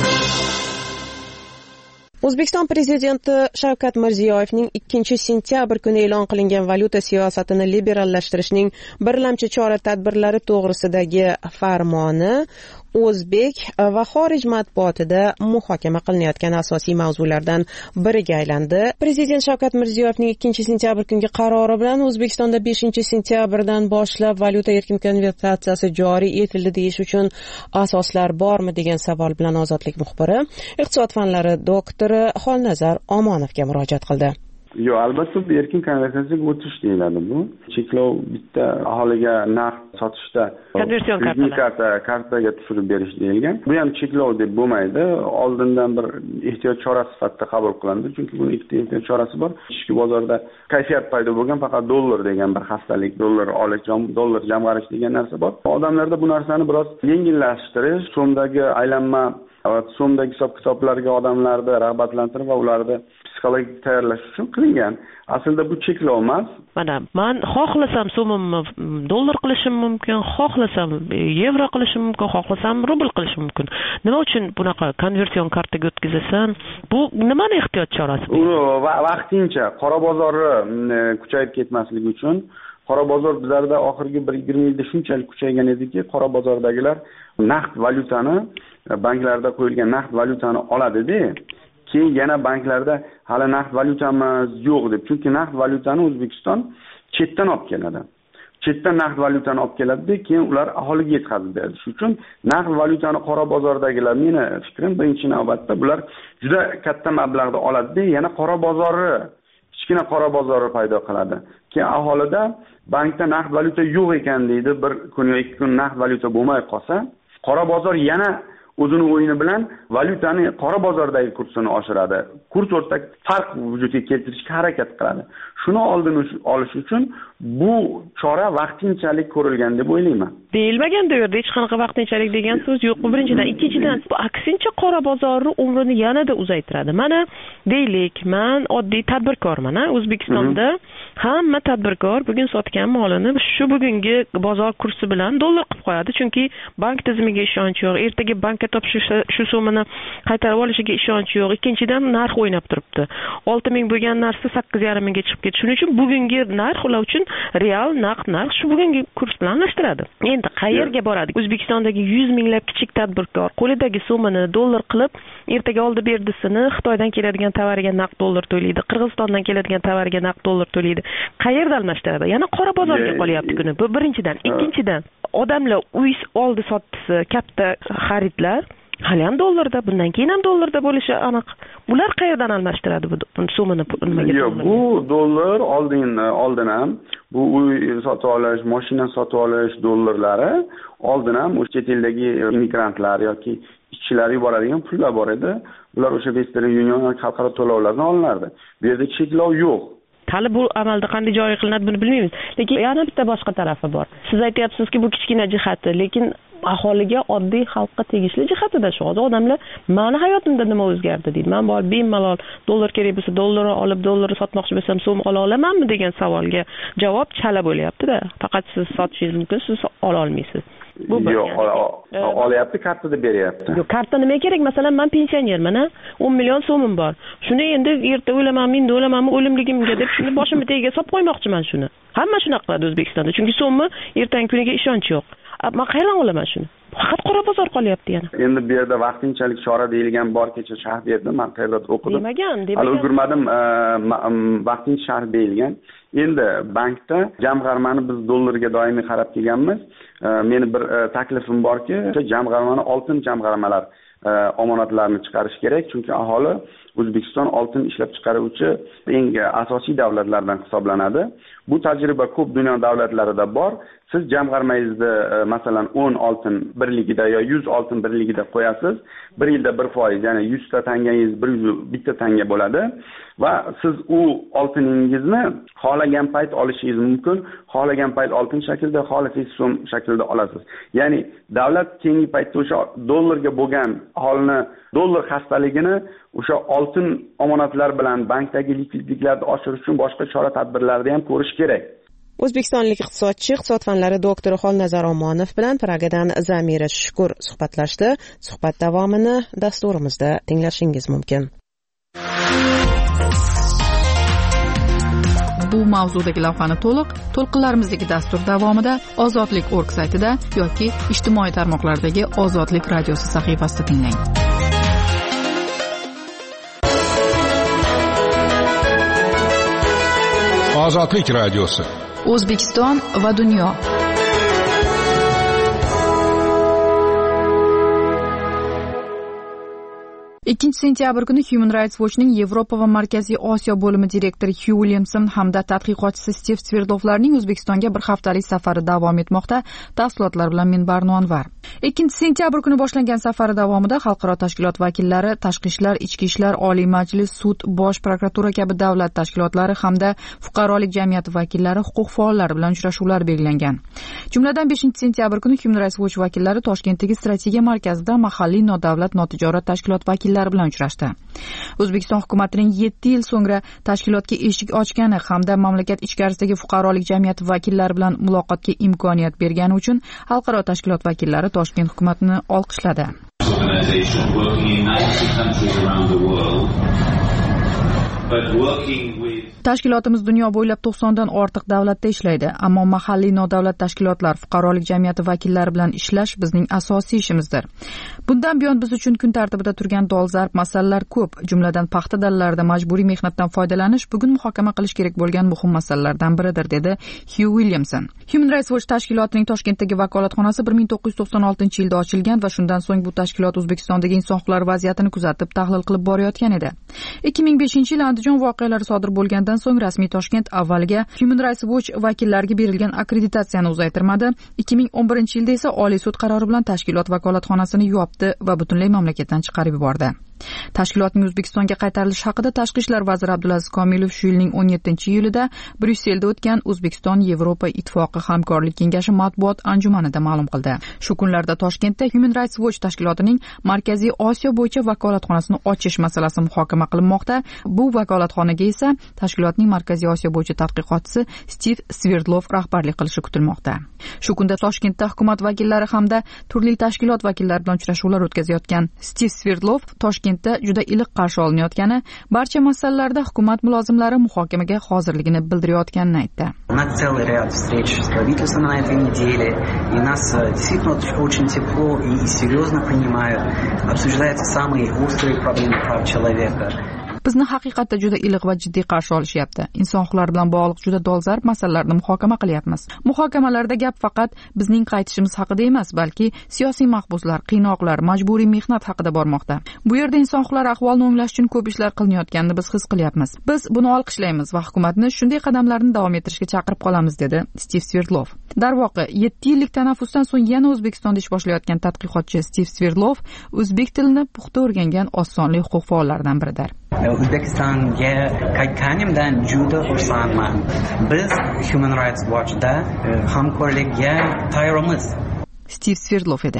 O'zbekiston prezidenti Shavkat Mirziyoyevning 2-sentyabr kuni e'lon qilingan valyuta siyosatini liberallashtirishning birlamchi chora-tadbirlari to'g'risidagi farmoni o'zbek va xorij matbuotida muhokama qilinayotgan asosiy mavzulardan biriga aylandi. Prezident Shavkat Mirziyoyevning 2-sentyabr kungi qarori bilan O'zbekistonda 5-sentyabrdan boshlab valyuta erkin konvertatsiyasi joriy etildi deyish uchun asoslar bormi degan savol bilan Ozodlik muxbiri, iqtisod fanlari doktori Xolnazar Omonovga murojaat qildi. Yo'q, albatta bu erkin konvertatsiyaga o'tish deyiladi bu. Cheklov bitta aholiga naqd sotishda konversion kartaga tushirib berish deyilgan. Bu ham cheklov deb bo'lmaydi. Oldindan bir ehtiyot chorasi sifatida qabul qilindi. Chunki buning ikkita ehtiyot chorasi bor. Ichki bozorda kayfiyat paydo bo'lgan, faqat dollar degan bir xastalik, dollar olish, dollar jamg'arish degan narsa bor. Odamlarda bu narsani biroz yengillashtirish, so'mdagi aylanma va so'mdagi hisob-kitoblarga odamlarni rag'batlantirib va ularni psixologik tayyorlash uchun qilingan. Aslida bu cheklov emas. Mana men xohlasam so'mimni dollar qilishim mumkin, xohlasam yevro qilishim mumkin, xohlasam rubl qilishim mumkin. Nima uchun bunaqa konversion kartaga o'tkazasan? Bu nimani ehtiyot chorasi? Vaqtincha qora bozorni kuchayib ketmasligi uchun. Qora bozor bizlarda oxirgi 1-20 yilda shunchalik kuchaygan ediki, qora bozordagilar naqd valyutani, banklarda qo'yilgan naqd valyutani oladi-da. Keyin yana banklarda hali naqd valyutamiz yo'q deb. Chunki naqd valyutani O'zbekiston chetdan olib keladi. Chetdan naqd valyutani olib keladi-da, keyin ular aholiga yetkazib beradi. Shuning uchun naqd valyutani qora bozordagilar, meni fikrim birinchi navbatda bular juda katta mablag'da oladi-da, yana qora bozori, kichkina qora bozori paydo qiladi. Keyin aholida bankda naqd valyuta yo'q ekan deydi, bir kun yoki 2 kun naqd valyuta bo'lmay qolsa, qora bozor yana o'zini o'yini bilan valyutani qora bozordagi kursini oshiradi. Kurs o'rtasida farq vujudga keltirishga harakat qiladi. Shuni oldini olish uchun bu chora vaqtinchalik ko'rilgan deb o'ylayman. Deyilmagan bu yerda hech qanaqa vaqtinchalik degan so'z yo'q. Bu birinchidan, ikkinchidan, bu aksincha qora bozorni umrini yanada uzaytiradi. Mana deylik, men oddiy tadbirkorman, O'zbekistonda hamma tadbirkor bugun sotgan molini shu bugungi bozor kursi bilan dollar qilib qo'yadi, chunki bank tizimiga ishonch yo'q. Ertaga bankka topshirsa shu so'mini qaytarib olishiga ishonch yo'q. Ikkinchidan, narx o'ynab turibdi. 6000 bo'lgan narsa 8500 mingga chiqib ketdi. Shuning uchun bugungi narx ular uchun real naqd narx shu bugungi kurs bilan almashtiradi. Endi qayerga boradi? O'zbekistondagi 100 minglab kichik tadbirkor qo'lidagi so'mini dollar qilib, ertaga oldi berdisini Xitoydan keladigan tovariga naqd dollar to'laydi, Qirg'izistondan keladigan tovariga naqd dollar to'laydi. Qayerda almashtiradi? Yana qora bozorga qolyapti kuni. Bu birinchidan. Ikkinchidan, odamlar uy oldi sotdisi, katta xaridlar hali ham dollarda, bundan keyin ham dollarda bo'lishi aniq. Bular qayerdan almashtiradi bu so'mini nimaga? Yo'q, bu dollar oldin ham bu uy sotib olish, mashina sotib olish dollarlari oldin ham o'sha chet eldagi immigrantlar yoki ishchilar yuboradigan pullar bor edi. Ular o'sha Western Union xalqaro to'lovlardan olinardi. Bu yerda cheklov yo'q. Hali bu amalda qanday joriy qilinadi buni bilmaymiz. Lekin yana bitta boshqa tarafi bor. Siz aytyapsizki, bu kichkina jihati, lekin aholiga, oddiy xalqqa tegishli jihatida shu. Hozir odamlar mani hayotimda nima o'zgardi deydi. Men bor bemalol dollar kerak bo'lsa dollarni olib, dollarni sotmoqchi bo'lsam so'm ola olamanmi degan savolga javob chala bo'lyapti-da. Faqat siz sotishingiz mumkin, siz ola olmaysiz. Bu yo'q, olyapti, kartada beryapti. Yo'q, karta nima kerak? Masalan, men pensionerman, 10 million so'mim bor. Shuni endi erta o'lamanmi, endi o'lamanmi, o'limligimga deb shuni boshimga tagiga solib qo'ymoqchiman shuni. Hamma shunaqa qiladi O'zbekistonda, chunki so'mmi ertangi kuniga ishonch yo'q. Men qayerdan olaman shuni? Faqat qora bozor qolyapti yana. Endi bu yerda vaqtinchalik chora deyilgan bor, kecha sharh berdim, men qayerdadir o'qidim. Demagan. Hali ulgurmadim, vaqtincha sharh deyilgan. Endi bankda jamg'armani biz dollarga doimiy qarab kelganmiz. Meni bir taklifim borki, jamg'armani oltin jamg'armalar omonatlarni chiqarish kerak, chunki aholi O'zbekiston oltin ishlab chiqaruvchi eng asosiy davlatlardan hisoblanadi. Bu tajriba ko'p dunyo davlatlarida bor. Siz jamg'armangizni masalan 10 oltin birligida yo 100 oltin birligida qo'yasiz. 1 yilda 1%, ya'ni 100 ta tangangiz 1 tanga bo'ladi va siz u oltiningizni xohlagan payt olishingiz mumkin. Xohlagan payt oltin shaklida, xohlasangiz so'm shaklida olasiz. Ya'ni davlat keyingi paytda o'sha dollarga bo'lgan aholini dollar xastaligini o'sha oltin omonatlar bilan bankdagi likvidliklarni oshirish uchun boshqa chora-tadbirlarni ham ko'rish kerak. O'zbekistonlik iqtisodchi, iqtisod fanlari doktori Xolnazar Omonov bilan Pragadan Zamira Shukur suhbatlashdi. Suhbat davomini dasturimizda tinglashingiz mumkin. Bu mavzudagi lavhani to'lqinlarimizdagi dastur davomida Ozodlik.org saytida yoki ijtimoiy tarmoqlardagi Ozodlik radiosi sahifasida tinglang. Ozodlik radiosi. O'zbekiston va dunyo. Ikkinchi sentyabr kuni Human Rights Watch'ning Yevropa va Markaziy Osiyo bo'limi direktori Hugh Williamson hamda tadqiqotchisi Steve Sverdlovlarning O'zbekistonga bir haftalik safari davom etmoqda. Tafsilotlar bilan men Barno Anvar. 2-sentyabr kuni boshlangan safari davomida xalqaro tashkilot vakillari, tashqi ishlar, ichki ishlar, Oliy Majlis, sud, bosh prokuratura kabi davlat tashkilotlari hamda fuqarolik jamiyati vakillari, huquq faollari bilan uchrashuvlar belgilangan. Jumladan 5-sentyabr kuni Human Rights Watch vakillari Toshkentdagi strategiya markazida mahalliy nodavlat notijorat tashkilot vakillari bilan uchrashdi. O'zbekiston hukumatining 7 yil so'ngra tashkilotga eshik ochgani hamda mamlakat ichkarisidagi fuqarolik jamiyati vakillari bilan muloqotga imkoniyat bergani uchun xalqaro tashkilot vakillari Toshkent hukumatini olqishladi. Tashkilotimiz dunyo bo'ylab 90 dan ortiq davlatda ishlaydi, ammo mahalliy nodavlat tashkilotlar, fuqarolik jamiyati vakillari bilan ishlash bizning asosiy ishimizdir. Bundan buyon biz uchun kun tartibida turgan dolzarb masalalar ko'p, jumladan paxta dalalarida majburiy mehnatdan foydalanish bugun muhokama qilish kerak bo'lgan muhim masalalardan biridir, dedi Hugh Williamson. Human Rights Watch tashkilotining Toshkentdagi vakolatxonasi 1996-yilda ochilgan va shundan so'ng bu tashkilot O'zbekistondagi inson huquqlari vaziyatini kuzatib, tahlil qilib borayotgan edi. 2005-yil Andijon voqealari sodir bo'lgandan so'ng rasmiy Toshkent avvaliga Human Rights Watch vakillariga berilgan akkreditatsiyani uzaytirmadi. 2011-yilda esa Oliy sud qarori bilan tashkilot vakolatxonasini yopdi va butunlay mamlakatdan chiqarib yubordi. Tashkilotning O'zbekistonga qaytarilishi haqida Tashqi ishlar vaziri Abdulaziz Komilov shu yilning 17-iyulida Bryusselda o'tgan O'zbekiston Yevropa ittifoqi hamkorlik kengashi matbuot anjumanida ma'lum qildi. Shu kunlarda Toshkentda Human Rights Watch tashkilotining Markaziy Osiyo bo'yicha vakolatxonasini ochish masalasi muhokama qilinmoqda. Bu vakolatxonaga esa tashkilotning Markaziy Osiyo bo'yicha tadqiqotchisi Steve Sverdlov rahbarlik qilishi kutilmoqda. Shu kunda Toshkentda hukumat vakillari hamda turli tashkilot vakillari bilan uchrashuvlar o'tkazayotgan Steve Sverdlov Toshkentda juda iliq qarshi olinayotgani, barcha masalalarda hukumat mulozimlari muhokamaga hozirligini bildirayotganini aytdi. У нас целый ряд встреч с правительством на этой неделе, и нас действительно очень тепло и серьезно принимают. Обсуждаются самые острые проблемы прав человека. Bizni haqiqatda juda iliq va jiddiy qarshi olishyapti. Inson huquqlari bilan bog'liq juda dolzarb masalalarni muhokama qilyapmiz. Muhokamalarda gap faqat bizning qaytishimiz haqida emas, balki siyosiy mahbuslar, qiynoqlar, majburiy mehnat haqida bormoqda. Bu yerda inson huquqlari ahvolini o'nglash uchun ko'p ishlar qilinayotganini biz his qilyapmiz. Biz buni olqishlaymiz va hukumatni shunday qadamlarni davom ettirishga chaqirib qolamiz, dedi Steve Sverdlov. Darvoqe, 7 yillik tanaffusdan so'ng yana O'zbekistonda ish boshlayotgan tadqiqotchi Steve Sverdlov o'zbek tilini puxta o'rgangan osonli huquq faollaridan biridir. O'zbekistonga qaytganimdan juda xursandman. Biz Human Rights Watch'da hamkorlikka tayyormiz. Stiv Sverdlov edi.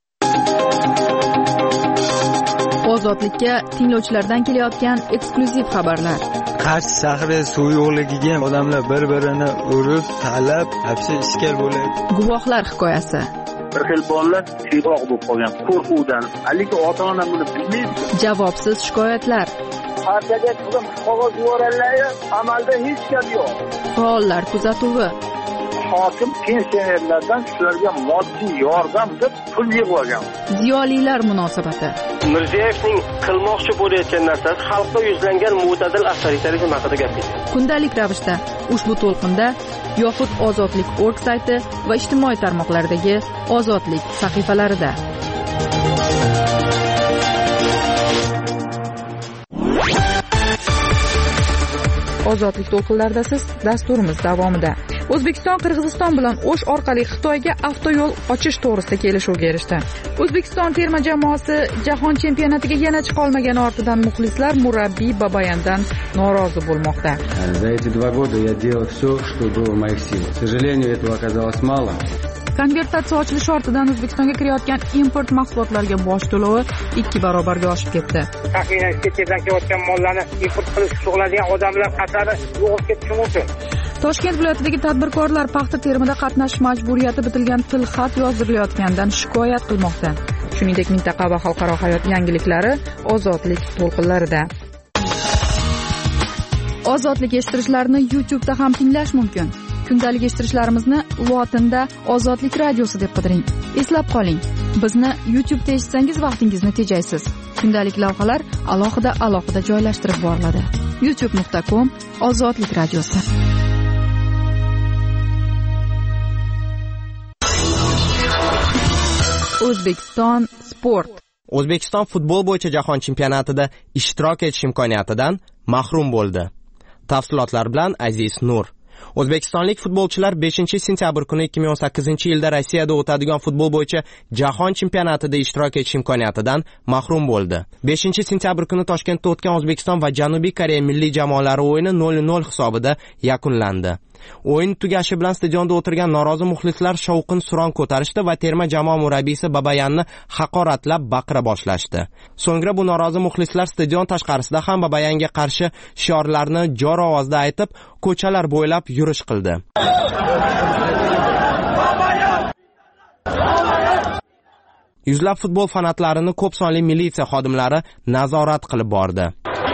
Ozodlikka tinglovchilardan kelayotgan eksklyuziv xabarlar. Qarshi shahri suv yo'qligiga odamlar bir-birini urib, talab, hapsi ishkal bo'ladi. Guvohlar hikoyasi. Bir xil bolalar siyroq bo'lib qolgan qo'rquvdan. Lekin ota-ona buni bilmaydi. Javobsiz shikoyatlar. Partiyaga qizim qog'oz yuborganlar, amalda hech gap yo'q. Faollar kuzatuvi. Hokim pensionerlardan shularga moddiy yordam deb pul yig'ib olgan. Ziyolilar munosabati. Mirziyoyevning qilmoqchi bo'layotgan narsasi xalqqa yuzlangan mo'tadil avtoritarizm haqida gapirdi. Kundalik ravishda ushbu to'lqinda yoxud ozodlik.org sayti va ijtimoiy tarmoqlardagi ozodlik sahifalarida. Ozodlik to'lqinlarida siz dasturimiz davomida. O'zbekiston Qirg'iziston bilan O'sh orqali Xitoyga avtoyo'l ochish to'g'risida kelishuvga erishdi. O'zbekiston terma jamoasi jahon chempionatiga yana chiqa olmagani ortidan muxlislar murabbiy Babayandan norozi bo'lmoqda. За эти 2 года я делал все, что было в моих силах. К сожалению, этого оказалось мало. Konvertatsiya ochilishi ortidan O'zbekistonga kirayotgan import mahsulotlarga boj to'lovi 2 barobarga oshib ketdi. Taxminan chetdan kelayotgan mollarni import qilish shug'ullanadigan odamlar qatori yo'qolib ketishi mumkin. Toshkent viloyatidagi tadbirkorlar paxta terimida qatnashish majburiyati bitilgan tilxat yozdirilayotganidan shikoyat qilmoqda. Shuningdek, mintaqa va xalqaro hayot yangiliklari ozodlik to'lqinlarida. Ozodlik eshittirishlarini YouTube'da ham tinglash mumkin. Kundalik eshittirishlarimizni lotinda Ozodlik radiosi deb qidiring. Eslab qoling, bizni YouTube'da eshitsangiz vaqtingizni tejaysiz. Kundalik lavhalar alohida joylashtirib boriladi. youtube.com Ozodlik radiosi. O'zbekiston sport. O'zbekiston futbol bo'yicha jahon chempionatida ishtirok etish imkoniyatidan mahrum bo'ldi. Tafsilotlar bilan Aziz Nur. O'zbekistonlik futbolchilar 5-sentyabr kuni 2018-yilda Rossiyada o'tadigan futbol bo'yicha jahon chempionatida ishtirok etish imkoniyatidan mahrum bo'ldi. 5-sentyabr kuni Toshkentda o'tgan O'zbekiston va Janubiy Koreya milliy jamoalari o'yini 0-0 hisobida yakunlandi. O'yin tugashi bilan stadionda o'tirgan norozi muxlislar shovqin-suron ko'tarishdi va terma jamoa murabbiysi Babayanni haqoratlab baqira boshlashdi. So'ngra bu norozi muxlislar stadion tashqarisida ham Babayanga qarshi shiorlarni jor ovozda aytib, ko'chalar bo'ylab yurish qildi. Yuzlab futbol fanatlarini ko'p sonli militsiya xodimlari nazorat qilib bordi.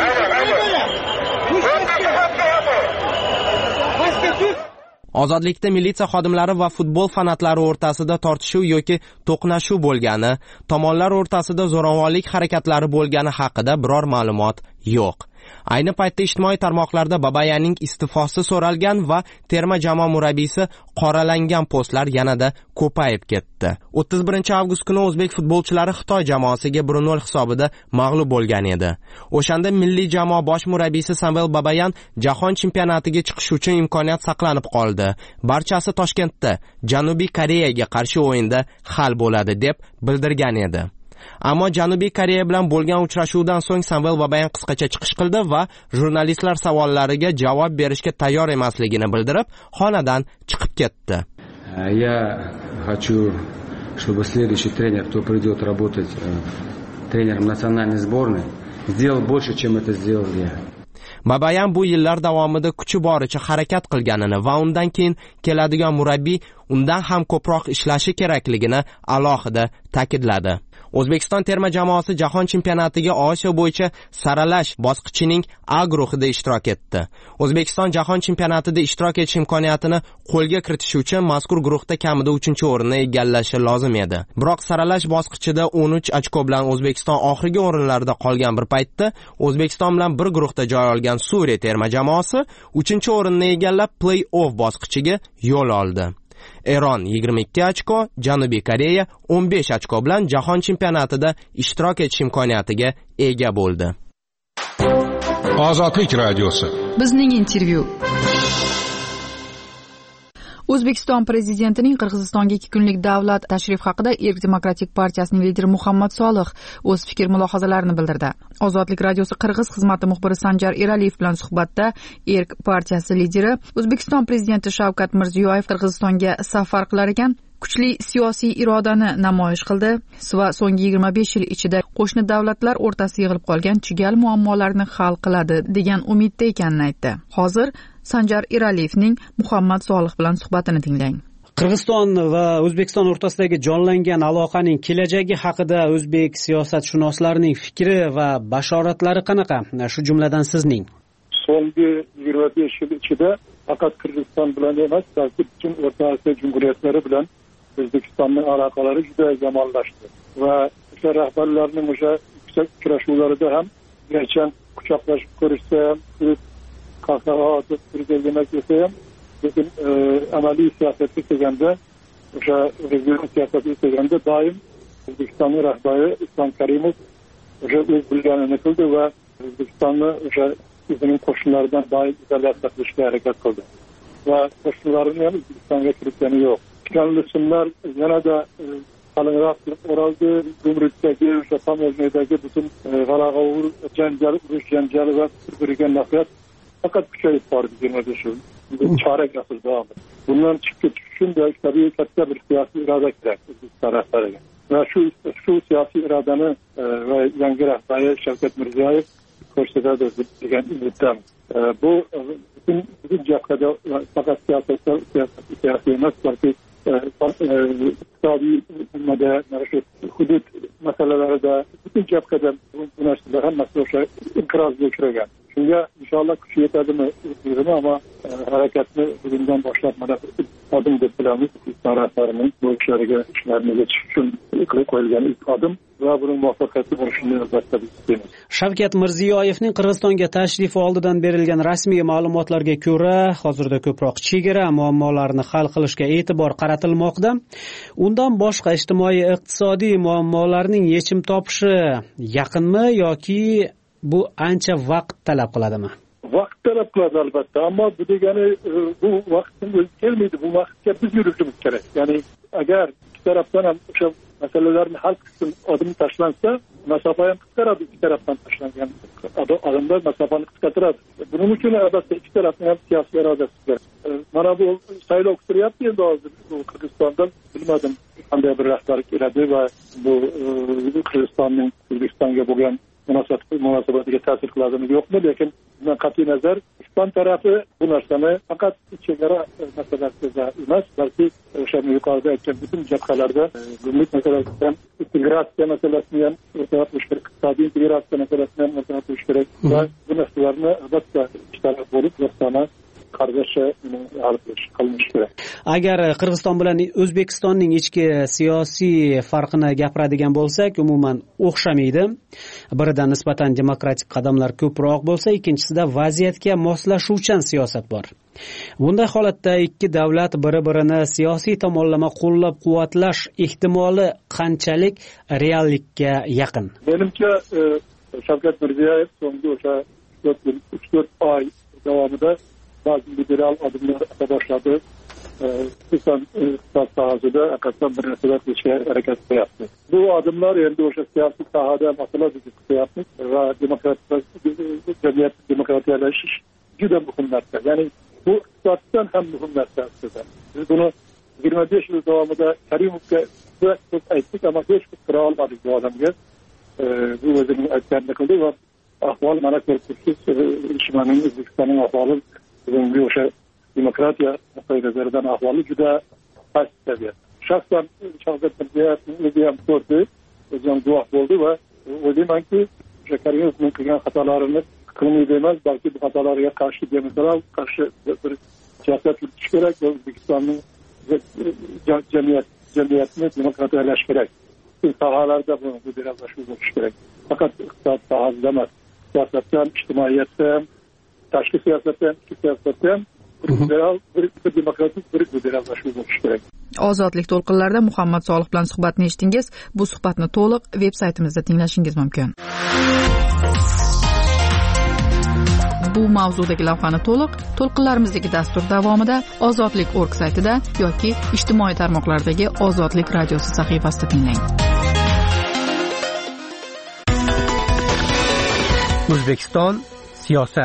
Ozodlikda militsiya xodimlari va futbol fanatlari o'rtasida tortishuv yoki to'qnashuv bo'lgani, tomonlar o'rtasida zo'ravonlik harakatlari bo'lgani haqida biror ma'lumot yo'q. Ayni paytda ijtimoiy tarmoqlarda Babayanning iste'fosi so'ralgan va terma jamoa murabbiysi qoralangan postlar yanada ko'payib ketdi. 31-avgust kuni o'zbek futbolchilari Xitoy jamoasiga 1-0 hisobida mag'lub bo'lgan edi. O'shanda milliy jamoa bosh murabbiysi Samvel Babayan jahon chempionatiga chiqish uchun imkoniyat saqlanib qoldi. Barchasi Toshkentda Janubiy Koreyaga qarshi o'yinda hal bo'ladi deb bildirgan edi. Ammo Janubiy Koreya bilan bo'lgan uchrashuvdan so'ng Samvel Babayan qisqacha chiqish qildi va jurnalistlar savollariga javob berishga tayyor emasligini bildirib, xonadan chiqib ketdi. Я хочу, чтобы следующий тренер, кто придет работать тренером национальной сборной, сделал больше, чем это сделал я. Babayan bu yillar davomida kuchi boricha harakat qilganini va undan keyin keladigan murabbiy undan ham ko'proq ishlashi kerakligini alohida ta'kidladi. O'zbekiston terma jamoasi jahon chempionatiga Osiyo bo'yicha saralash bosqichining A guruhida ishtirok etdi. O'zbekiston jahon chempionatida ishtirok etish imkoniyatini qo'lga kiritish uchun mazkur guruhda kamida 3-o'rinni egallashi lozim edi. Biroq saralash bosqichida 13 ochko bilan O'zbekiston oxirgi o'rinlarda qolgan bir paytda O'zbekiston bilan bir guruhda joy olgan Suriya terma jamoasi 3-o'rinni egallab play-off bosqichiga yo'l oldi. Eron 22 ochko, Janubiy Koreya 15 ochko bilan jahon chempionatida ishtirok etish imkoniyatiga ega bo'ldi. Ozodlik radiosi. Bizning intervyu. O'zbekiston prezidentining Qirg'izistonga 2 kunlik davlat tashrif haqida Erk demokratik partiyasining lideri Muhammad Solih o'z fikr-mulohazalarini bildirdi. Ozodlik radiosi Qirg'iz xizmati muxbiri Sanjar Eraliyev bilan suhbatda Erk partiyasi lideri O'zbekiston prezidenti Shavkat Mirziyoyev Qirg'izistonga safar qilar ekan, kuchli siyosiy irodani namoyish qildi va so'nggi 25 yil ichida qo'shni davlatlar o'rtasida yig'ilib qolgan chigal muammolarni hal qiladi degan umidda ekanini aytdi. Hozir Sanjar Eraliyevning Muhammad Solih bilan suhbatini tinglang. Qirg'iziston va O'zbekiston o'rtasidagi jonlangan aloqaning kelajagi haqida o'zbek siyosatshunoslarining fikri va bashoratlari qanaqa? Shu jumladan sizning. So'nggi 25 yil ichida faqat Qirg'iziston bilan emas, balki butun O'rta Osiyo jumhuriyatlari bilan O'zbekistonning aloqalari juda yomonlashdi va o'sha rahbarlarning o'sha yuksak uchrashuvlarida ham garchi quchoqlashib ko'rishsa ham, qahqaha otib birga yemak yesa ham, lekin amaliy siyosatga kelganda, o'sha regional siyosatga kelganda doim O'zbekistonning rahbari Islom Karimov o'sha o'z bilganini qildi va O'zbekistonni o'sha o'zining qo'shnilaridan doim izolyatsiya qilishga harakat qildi va qo'shnilarini ham O'zbekistonga kiritgani yo'q. Kanallar yanada qalinroq o'raldi. Gumrukdagi o'sha Pamojnedagi butun g'ala-g'ovur, janjal, urush janjali va bir-biriga nafrat faqat kuchayib bordi 25 yil. Chorak asr davomida. Bundan chiqib ketish uchun tabiiy katta bir siyosiy iroda kerak O'zbekiston rahbariga. Va shu siyosiy irodani va yangi rahbari Shavkat Mirziyoyev ko'rsatadi degan umiddamiz. Bu butun jabhada faqat siyosiy emas, balki iqtisodiy hudud masalalarida butun jabhada bu narsalar hammasi o'sha inqirozga uchragan. Shunga inshaalloh kuchi yetadimi bilmayman, ammo harakatni bugundan boshlab mana odim deb bilamiz. O'zbekiston rahbarining bu ishlarini yechish uchun qilib qo'yilgan ilk odim va buning muvaffaqiyatli bo'lishini albatta biz istaymiz. Shavkat Mirziyoyevning Qirg'izistonga tashrifi oldidan berilgan rasmiy ma'lumotlarga ko'ra, hozirda ko'proq chegara muammolarini hal qilishga e'tibor qaratilmoqda. Undan boshqa ijtimoiy iqtisodiy muammolarning yechim topishi yaqinmi yoki bu ancha vaqt talab qiladimi? Vaqt talab qiladi albatta, ammo bu degani bu vaqtning o'zi kelmaydi. Bu vaqtga biz yurishimiz kerak. Ya'ni agar ikki tarafdan ham o'sha masalalarni hal qilib odim tashlansa, masofa ham qisqaradi. Ikki tarafdan tashlangan odamlar masofani qisqartiradi. Buning uchun albatta ikki tarafning ham siyosiy irodasi kerak. Mana bu saylov kutilyapti endi hozir Qirg'izistondan, bilmadim qanday bir rahbar keladi va bu Qirg'izistonning O'zbekistonga bo'lgan munosabatiga ta'sir qiladimi yo'qmi, lekin bundan qat'iy nazar O'zbekiston tarafi bu narsani faqat chegara masalasida emas, balki o'sha yuqorida aytgan butun jabhalarda gumruk masalasida ham, integratsiya masalasini ham o'rtaga qo'yish kerak, iqtisodiy integratsiya masalasini ham o'rtaga qo'yish kerak va bu narsalarni albatta ikki taraf bo'lib o'rtana qardoshcha hal qilinishi kerak. Agar Qirg'iziston bilan O'zbekistonning ichki siyosiy farqini gapiradigan bo'lsak, umuman o'xshamaydi. Biridan nisbatan demokratik qadamlar ko'proq bo'lsa, ikkinchisida vaziyatga moslashuvchan siyosat bor. Bunday holatda ikki davlat bir-birini siyosiy tomonlama qo'llab-quvvatlash ehtimoli qanchalik reallikka yaqin? Menimcha Shavkat Mirziyoyev so'nggi o'sha 3-4 oy davomida ba'zi liberal adımlar ata boshladi. Xususan iqtisod sohasida aqasdan bir narsalar qilishga harakat qilyapti. Bu adımlar endi o'sha siyosiy sohada masala qilyapmiz va jamiyat demokratiyalashish juda muhim narsa. Ya'ni bu iqtisoddan ham muhim narsa aslida. Biz buni 25 yil davomida Karimovga ko'p aytdik, ammo hech kim qila olmadik bu odamga. Bu o'zining aytganini qildi va ahvol mana ko'rib turibsiz, O'zbekistonning ahvoli bugungi o'sha demokratiya nazaridan ahvoli juda past saviyada. Shaxsan Shavkat Mirziyoyevning o'zi ham ko'rdi, o'zi ham guvoh bo'ldi va o'ylaymanki, o'sha Karimovning qilgan xatolarini qilmaydi emas, balki bu xatolarga qarshi demoqrativ qarshi bir siyosat yuritish kerak va O'zbekistonning jamiyatni demokratiyalash kerak. Sohalarda bu liberallashuv bo'lishi kerak. Faqat iqtisod sohasida emas, siyosatda ham, ijtimoiyatda ham, tashqi siyosatda ham, ichki siyosatda ham bir demokratik bir liberallashuv bo'lishi kerak. Ozodlik to'lqinlarida Muhammad Solih bilan suhbatni eshitdingiz. Bu suhbatni to'liq veb-saytimizda tinglashingiz mumkin. Bu mavzudagi lavhani to'liq to'lqinlarimizdagi dastur davomida ozodlik.org saytida yoki ijtimoiy tarmoqlardagi Ozodlik radiosi sahifasida tinglang. O'zbekiston siyosat.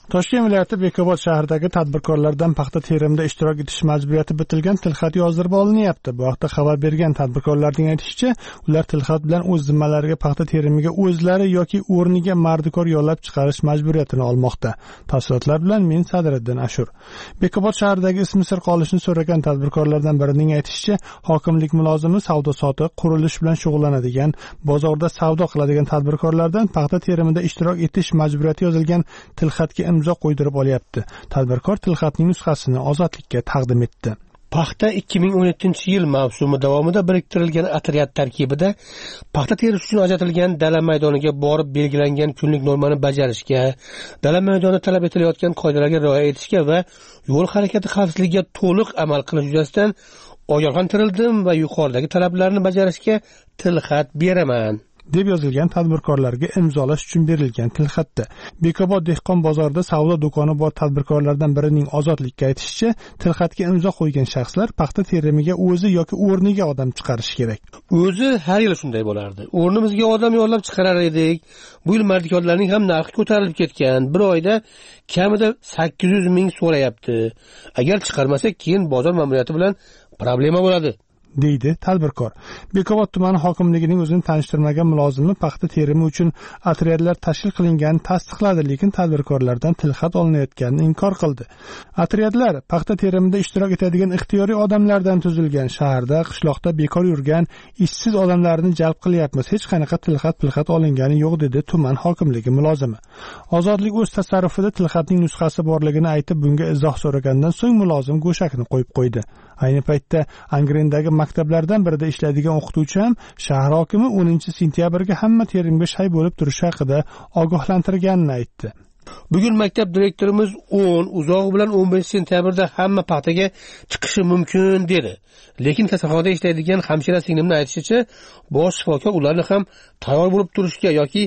Toshkent viloyati Bekobod shahridagi tadbirkorlardan paxta terimida ishtirok etish majburiyati bitilgan tilxat yozdirib olinyapti. Bu haqda xabar bergan tadbirkorlarning aytishicha, ular tilxat bilan o'z zimmalariga paxta terimiga o'zlari yoki o'rniga mardikor yollab chiqarish majburiyatini olmoqda. Tafsilotlar bilan men Sadriddin Ashur. Bekobod shahridagi ismi sir qolishini so'ragan tadbirkorlardan birining aytishicha, hokimlik mulozimi savdo-sotiq, qurilish bilan shug'ullanadigan, bozorda savdo qiladigan tadbirkorlardan paxta terimida ishtirok etish majburiyati yozilgan tilxatga imzo qo'ydirib olyapti. Tadbirkor tilxatning nusxasini Ozodlikka taqdim etdi. Paxta 2017-yil mavsumi davomida biriktirilgan otryad tarkibida paxta terish uchun ajratilgan dala maydoniga borib belgilangan kunlik normani bajarishga, dala maydoni talab etilayotgan qoidalarga rioya etishga va yo'l harakati xavfsizligiga to'liq amal qilish yuzasidan ogohlantirildim va yuqoridagi talablarni bajarishga tilxat beraman deb yozilgan tadbirkorlarga imzolash uchun berilgan tilxatda. Bekobod dehqon bozorida savdo do'koni bor tadbirkorlardan birining Ozodlikka aytishicha, tilxatga imzo qo'ygan shaxslar paxta terimiga o'zi yoki o'rniga odam chiqarishi kerak. O'zi har yil shunday bo'lardi. O'rnimizga odam yollab chiqarar edik. Bu yil mardikorlarning ham narxi ko'tarilib ketgan. Bir oyda kamida 800 ming so'rayapti. Agar chiqarmasak, keyin bozor ma'muriyati bilan problema bo'ladi, deydi tadbirkor. Bekobod tumani hokimligining o'zini tanishtirmagan mulozimi paxta terimi uchun otryadlar tashkil qilinganini tasdiqladi, lekin tadbirkorlardan tilxat olinayotganini inkor qildi. Otryadlar paxta terimida ishtirok etadigan ixtiyoriy odamlardan tuzilgan, shaharda, qishloqda bekor yurgan, ishsiz odamlarni jalb qilyapmiz. Hech qanaqa tilxat olingani yo'q, dedi tuman hokimligi mulozimi. Ozodlik o'z tasarrufida tilxatning nusxasi borligini aytib, bunga izoh so'ragandan so'ng mulozim go'shakni qo'yib qo'ydi. Ayni paytda Angrendagi maktablardan birida ishlaydigan o'qituvchi ham shahar hokimi 10-sentyabrga hamma terimga shay bo'lib turishi haqida ogohlantirganini aytdi. Bugun maktab direktorimiz 10, uzog'i bilan 15-sentyabrda hamma paxtaga chiqishi mumkin dedi. Lekin kasalxonada ishlaydigan hamshira singlimning aytishicha, bosh shifokor ularni ham tayyor bo'lib turishga yoki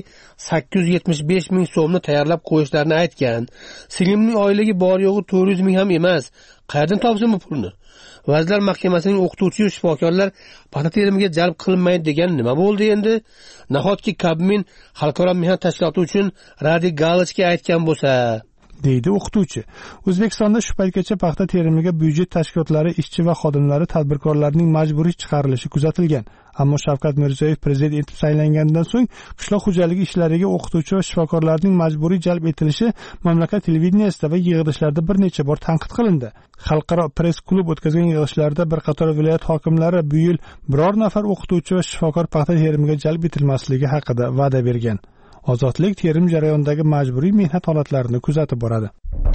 875 ming so'mni tayyorlab qo'yishlarini aytgan. Singlimning oyligi bor yo'g'i 400 ming ham emas. Qayerdan topsin bu pulni? Vazirlar Mahkamasining o'qituvchi va shifokorlar paxta terimiga jalb qilinmaydi degan nima bo'ldi endi? Nahotki Kabmin xalqaro mehnat tashkiloti uchun Radi Galichga aytgan bo'lsa, deydi o'qituvchi. O'zbekistonda shu paytgacha paxta terimiga byudjet tashkilotlari, ishchi va xodimlari, tadbirkorlarning majburiy chiqarilishi kuzatilgan. Ammo Shavkat Mirziyoyev prezident etib saylangandan so'ng qishloq xo'jaligi ishlariga o'qituvchi va shifokorlarning majburiy jalb etilishi mamlakat televideniyasida va yig'ilishlarda bir necha bor tanqid qilindi. Xalqaro press klub o'tkazgan yig'ilishlarda bir qator viloyat hokimlari bu yil biror nafar o'qituvchi va shifokor paxta terimiga jalb etilmasligi haqida va'da bergan. Ozodlik terim jarayonidagi majburiy mehnat holatlarini kuzatib boradi.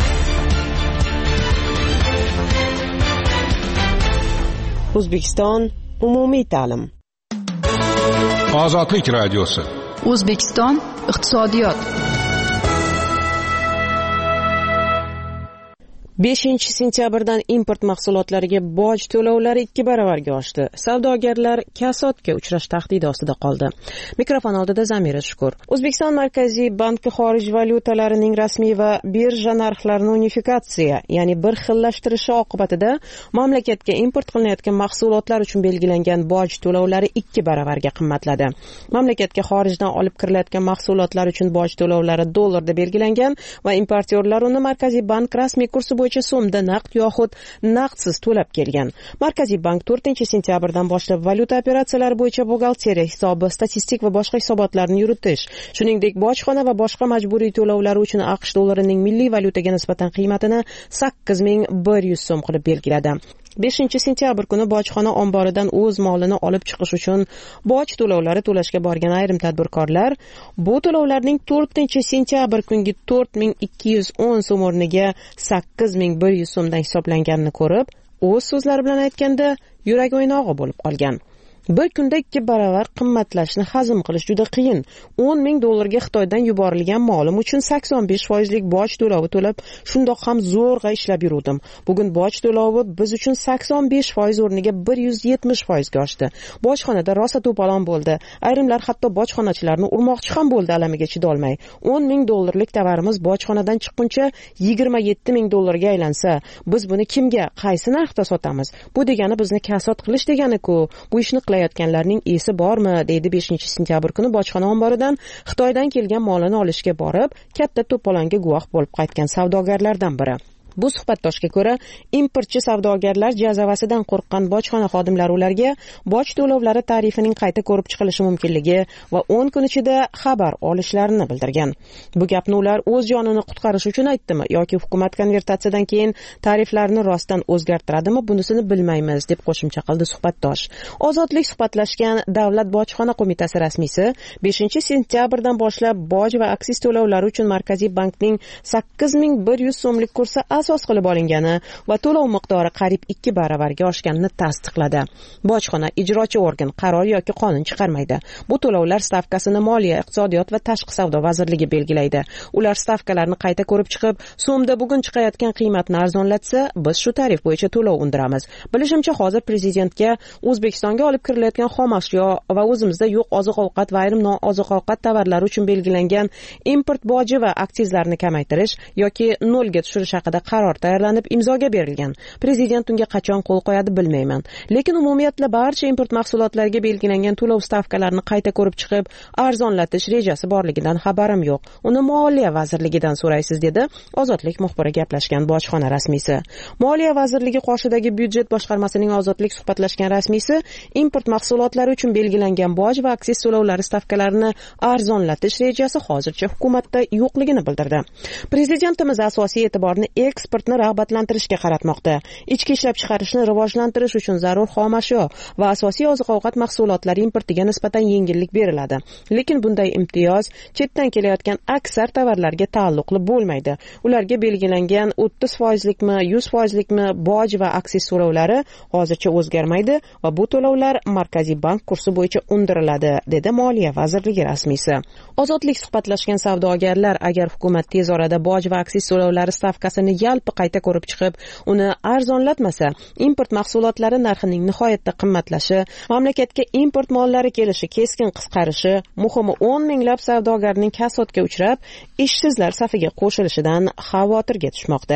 O'zbekiston umumiy ta'lim. Ozodlik radiosi. O'zbekiston iqtisodiyot. 5-sentyabrdan import mahsulotlariga boj to'lovlari 2 baravarga oshdi. Savdogarlar kasodga uchrash tahdidi ostida qoldi. Mikrofon oldida Zamira Shukur. O'zbekiston Markaziy banki xorij valyutalarining rasmiy va birja narxlarini unifikatsiya, ya'ni bir xillashtirishi oqibatida mamlakatga import qilinayotgan mahsulotlar uchun belgilangan boj to'lovlari 2 baravarga qimmatladi. Mamlakatga xorijdan olib kirilayotgan mahsulotlar uchun boj to'lovlari dollarda belgilangan va importyorlar uni Markaziy bank rasmiy kursi so'mda naqd yoxud naqdsiz to'lab kelgan. Markaziy bank 4-sentyabrdan boshlab valyuta operatsiyalari bo'yicha buxgalteriya hisobi, statistik va boshqa hisobotlarni yuritish, shuningdek bojxona va boshqa majburiy to'lovlari uchun AQSh dollarining milliy valyutaga nisbatan qiymatini 8100 so'm qilib belgiladi. 5-sentyabr kuni bojxona omboridan o'z molini olib chiqish uchun boj to'lovlari to'lashga borgan ayrim tadbirkorlar bu to'lovlarning 4-sentyabr kungi 4210 so'm o'rniga 8100 so'mdan hisoblanganini ko'rib, o'z so'zlari bilan aytganda, yurak o'ynog'i bo'lib qolgan. Bir kunda 2 baravar qimmatlashni hazm qilish juda qiyin. 10 ming dollarga Xitoydan yuborilgan molim uchun 85% boj to'lovi to'lab, shundoq ham zo'rg'a ishlab yurdim. Bugun boj to'lovi biz uchun 85% o'rniga 170% ga oshdi. Bojxonada rosa to'polon bo'ldi. Ayrimlar hatto bojxonachilarni urmoqchi ham bo'ldi alamiga chidolmay. 10 ming dollarlik tovarimiz bojxonadan chiqquncha 27 ming dollarga aylansa, biz buni kimga, qaysi narxda sotamiz? Bu degani bizni kasod qilish degani-ku. Bu ishni qilayotganlarning esi bormi, deydi 5-sentyabr kuni bojxona omboridan Xitoydan kelgan molini olishga borib, katta to'polonga guvoh bo'lib qaytgan savdogarlardan biri. Bu suhbatdoshga ko'ra, importchi savdogarlar jazavasidan qo'rqqan bojxona xodimlari ularga boj to'lovlari tarifining qayta ko'rib chiqilishi mumkinligi va 10 kun ichida xabar olishlarini bildirgan. Bu gapni ular o'z jonini qutqarish uchun aytdimi yoki hukumat konvertatsiyadan keyin tariflarni rostdan o'zgartiradimi, bunisini bilmaymiz, deb qo'shimcha qildi suhbatdosh. Ozodlik suhbatlashgan Davlat bojxona qo'mitasi rasmiysi 5-sentyabrdan boshlab boj va aksiz to'lovlari uchun Markaziy bankning 8100 so'mlik kursi asos qilib olingani va to'lov miqdori qariyb 2 baravarga oshganini tasdiqladi. Bojxona ijrochi organ qaror yoki qonun chiqarmaydi. Bu to'lovlar stavkasini Moliya, Iqtisodiyot va Tashqi savdo vazirligi belgilaydi. Ular stavkalarni qayta ko'rib chiqib, so'mda bugun chiqayotgan qiymatni arzonlatsa, biz shu tarif bo'yicha to'lov undiramiz. Bilishimcha, hozir prezidentga O'zbekistonga olib kirilayotgan xom ashyo va o'zimizda yo'q oziq-ovqat va ayrim nooziq-ovqat tovarlari uchun belgilangan import boji va aksizlarni kamaytirish yoki nolga tushirish haqida qaror tayyorlanib imzoga berilgan. Prezident unga qachon qo'l qo'yadi bilmayman. Lekin umumiyatla barcha import mahsulotlariga belgilangan to'lov stavkalarini qayta ko'rib chiqib, arzonlatish rejasi borligidan xabarim yo'q. Uni Moliya vazirligidan so'raysiz, dedi Ozodlik muxbiri gaplashgan bojxona rasmiysi. Moliya vazirligi qoshidagi byudjet boshqarmasining Ozodlik suhbatlashgan rasmiysi import mahsulotlari uchun belgilangan boj va aksiz to'lovlari stavkalarini arzonlatish rejasi hozircha hukumatda yo'qligini bildirdi. Prezidentimiz asosiy e'tiborni eksportni rag'batlantirishga qaratmoqda. Ichki ishlab chiqarishni rivojlantirish uchun zarur xom ashyo va asosiy oziq-ovqat mahsulotlari importiga nisbatan yengillik beriladi. Lekin bunday imtiyoz chetdan kelayotgan aksar tovarlarga taalluqli bo'lmaydi. Ularga belgilangan 30%likmi, 100%likmi boj va aksiz to'lovlari hozircha o'zgarmaydi va bu to'lovlar Markaziy bank kursi bo'yicha undiriladi, dedi Moliya vazirligi rasmiysi. Ozodlik suhbatlashgan savdogarlar agar hukumat tez orada boj va aksiz to'lovlari stavkasini yalpi qayta ko'rib chiqib, uni arzonlatmasa, import mahsulotlari narxining nihoyatda qimmatlashi, mamlakatga import mollari kelishi keskin qisqarishi, muhimi 10 minglab savdogarning kasodga uchrab, ishsizlar safiga qo'shilishidan xavotirga tushmoqda.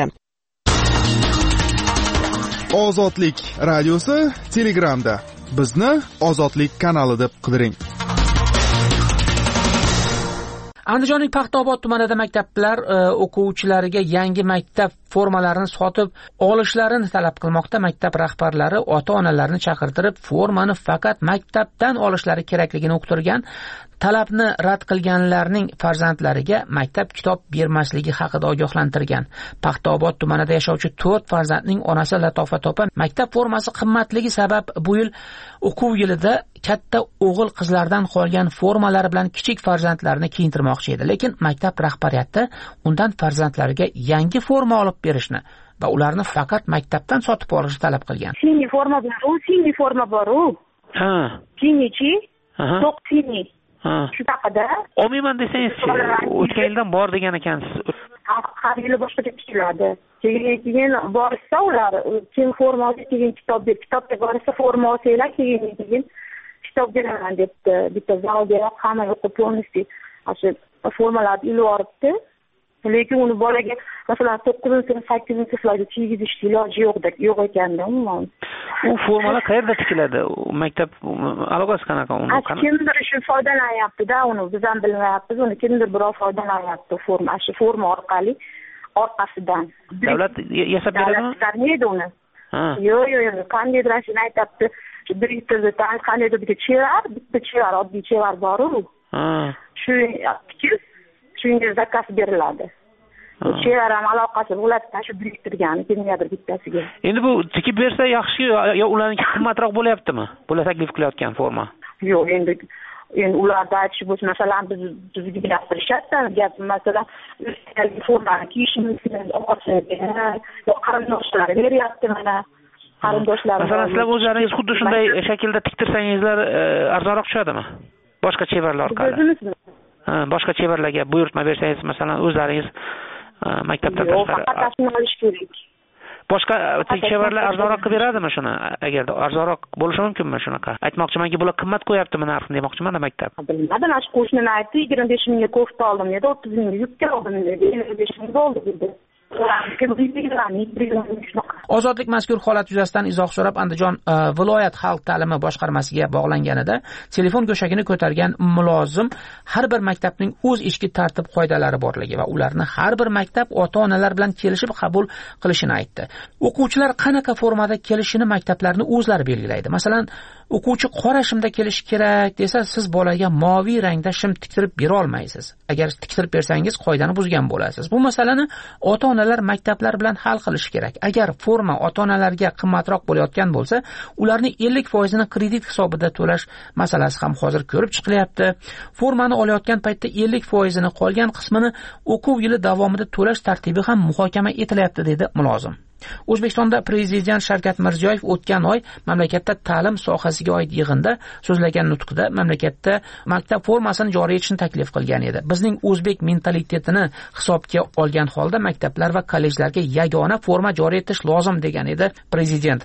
Ozodlik radiosi Telegramda. Bizni Ozodlik kanali deb qidiring. Andijonning Paxtaobod tumanida maktablar o'quvchilariga yangi maktab formalarini sotib olishlarini talab qilmoqda. Maktab rahbarlari ota-onalarni chaqirtirib, formani faqat maktabdan olishlari kerakligini uqtirgan. Talabni rad qilganlarning farzandlariga maktab kitob bermasligi haqida ogohlantirgan. Paxtaobod tumanida yashovchi 4 farzandning onasi Latofat opa maktab formasi qimmatligi sabab bu yil o'quv yilida katta o'g'il qizlardan qolgan formalari bilan kichik farzandlarini kiyintirmoqchi edi. Lekin maktab rahbariyati undan farzandlariga yangi forma olib berishni va ularni faqat maktabdan sotib olishni talab qilgan. Singi forma bor-u. Ha. Singichi? To'q singi. Shu haqida. Olmayman desangiz, o'tgan yildan bor degan ekansiz. Har yili boshqacha tikiladi. Keyin borsa ular, keyin formasi keyin kitobga borsa forma olsanglar, keyin kitob beraman debdi. Bitta zalga hamma o'qib polnisti. Shu formalarni ilib olibdi. Lekin uni bolaga masalan 9-8-sinflarga kiygizish iloji yo'q ekanda umuman. U formalar qayerda tikiladi? Maktab aloqasi qanaqa uni? Kimdir shu foydalanyapti-da, uni biz ham bilmayapmiz. Uni kimdir birov foydalanyapti forma orqali orqasidan. Davlat yasab beradimi? Davlat uni. Yo'q, qandaydir shuni aytibdi. Direktorda qandaydir bitta chevar, oddiy chevar bor-ku. Shu shunga zakaz beriladi. Chevar ham aloqasi bo'ladi, shu direktorgani kimgadir bittasiga. Endi bu tikib bersa yaxshi yo ularniki qimmatroq bo'lyaptimi? Bular taklif qilayotgan forma. Yo'q, endi ularda aytish bo'lsa, masalan, bizga gapirishadi, gap masalan, formani kiyishimiz yo qarindoshlari beryapti mana. Qarindoshlarim. Masalan, sizlar o'zlaringiz xuddi shunday shaklda tiktirsangizlar arzonroq tushadimi? Boshqa chevarlar orqali. Boshqa chevarlarga buyurtma bersangiz, masalan, o'zlaringiz maktabdan tashqari. Faqat shuni olish kerak. Boshqa chevarlar arzonroq qilib beradimi shuni? Agarda arzonroq bo'lishi mumkinmi shunaqa? Aytmoqchimanki, bular qimmat qo'yaptimi narxini demoqchiman maktab. Bilmadim, ash qo'shnini aytdi, 25 mingga kofta oldim dedi, 30 mingga yubka oldim dedi, 25 ming bo'ldi dedi. Ozodlik mazkur holat yuzasidan izoh so'rab Andijon viloyat xalq ta'limi boshqarmasiga bog'langanida telefon go'shagini ko'targan mulozim har bir maktabning o'z ichki tartib qoidalari borligi va ularni har bir maktab ota-onalar bilan kelishib qabul qilishini aytdi. O'quvchilar qanaqa formada kelishini maktablarni o'zlari belgilaydi. Masalan, o'quvchi qora shimda kelishi kerak desa, siz bolaga moviy rangda shim tiktirib bera olmaysiz. Agar tiktirib bersangiz, qoidani buzgan bo'lasiz. Bu masalani ota-onalar maktablar bilan hal qilish kerak. Agar forma ota-onalarga qimmatroq bo'layotgan bo'lsa, ularni 50% ni kredit hisobida to'lash masalasi ham hozir ko'rib chiqilyapti. Formani olayotgan paytda 50% ni qolgan qismini o'quv yili davomida to'lash tartibi ham muhokama etilyapti, dedi mulozim. O'zbekistonda Prezident Shavkat Mirziyoyev o'tgan oy mamlakatda ta'lim sohasiga oid yig'inda so'zlagan nutqida mamlakatda maktab formasini joriy etishni taklif qilgan edi. Bizning o'zbek mentalitetini hisobga olgan holda maktablar va kollejlarga yagona forma joriy etish lozim degan edi Prezident.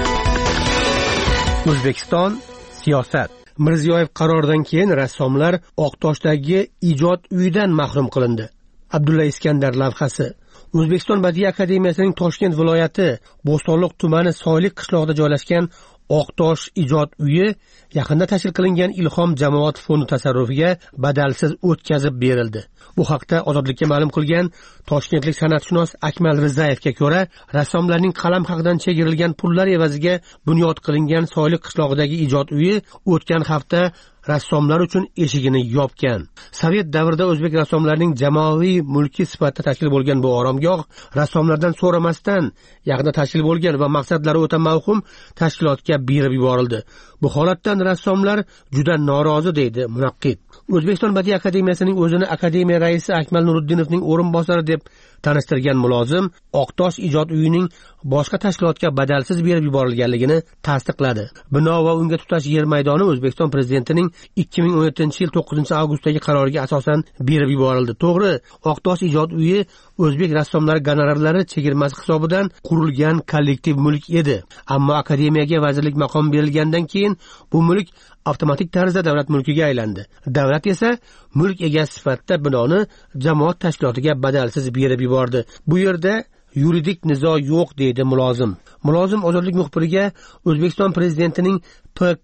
O'zbekiston siyosat. Mirziyoyev qaroridan keyin rassomlar Oqtoshdagi ijod uyidan mahrum qilindi. Abdulla Iskandar lavhasi. O'zbekiston Badiiy akademiyasining Toshkent viloyati Bo'stonliq tumani Soylik qishlog'ida joylashgan Oqtosh ijod uyi yaqinda tashkil qilingan Ilhom jamoat fondi tasarrufiga badalsiz o'tkazib berildi. Bu haqda Ozodlikka ma'lum qilgan toshkentlik san'atshunos Akmal Rizayevga ko'ra, rassomlarning qalam haqidan chegirilgan pullar evaziga bunyod qilingan Soylik qishlog'idagi ijod uyi o'tgan hafta rassomlar uchun eshigini yopgan. Sovet davrida o'zbek rassomlarining jamoaviy mulki sifatida tashkil bo'lgan bu oromgoh rassomlardan so'ramasdan yaqinda tashkil bo'lgan va maqsadlari o'ta mavhum tashkilotga berib yuborildi. Bu holatdan rassomlar juda norozi, deydi munaqqid. O'zbekiston Badiiy akademiyasining o'zini akademiya raisi Akmal Nuriddinovning o'rinbosari deb tanishtirgan mulozim Oqtosh ijod uyining boshqa tashkilotga badalsiz berib yuborilganligini tasdiqladi. Bino va unga tutash yer maydoni O'zbekiston prezidentining 2017-yil 9-avgustdagi qaroriga asosan berib yuborildi. To'g'ri, Oqtosh ijod uyi o'zbek rassomlari gonorarlari chegirmasi hisobidan qurilgan kollektiv mulk edi. Ammo akademiyaga vazirlik maqomi berilgandan keyin bu mulk avtomatik tarzda davlat mulkiga aylandi. Davlat esa mulk egasi sifatida binoni jamoat tashkilotiga badalsiz berib yubordi. Bu yerda yuridik nizo yo'q, deydi mulozim. Mulozim Ozodlik muxbiriga O'zbekiston prezidentining PK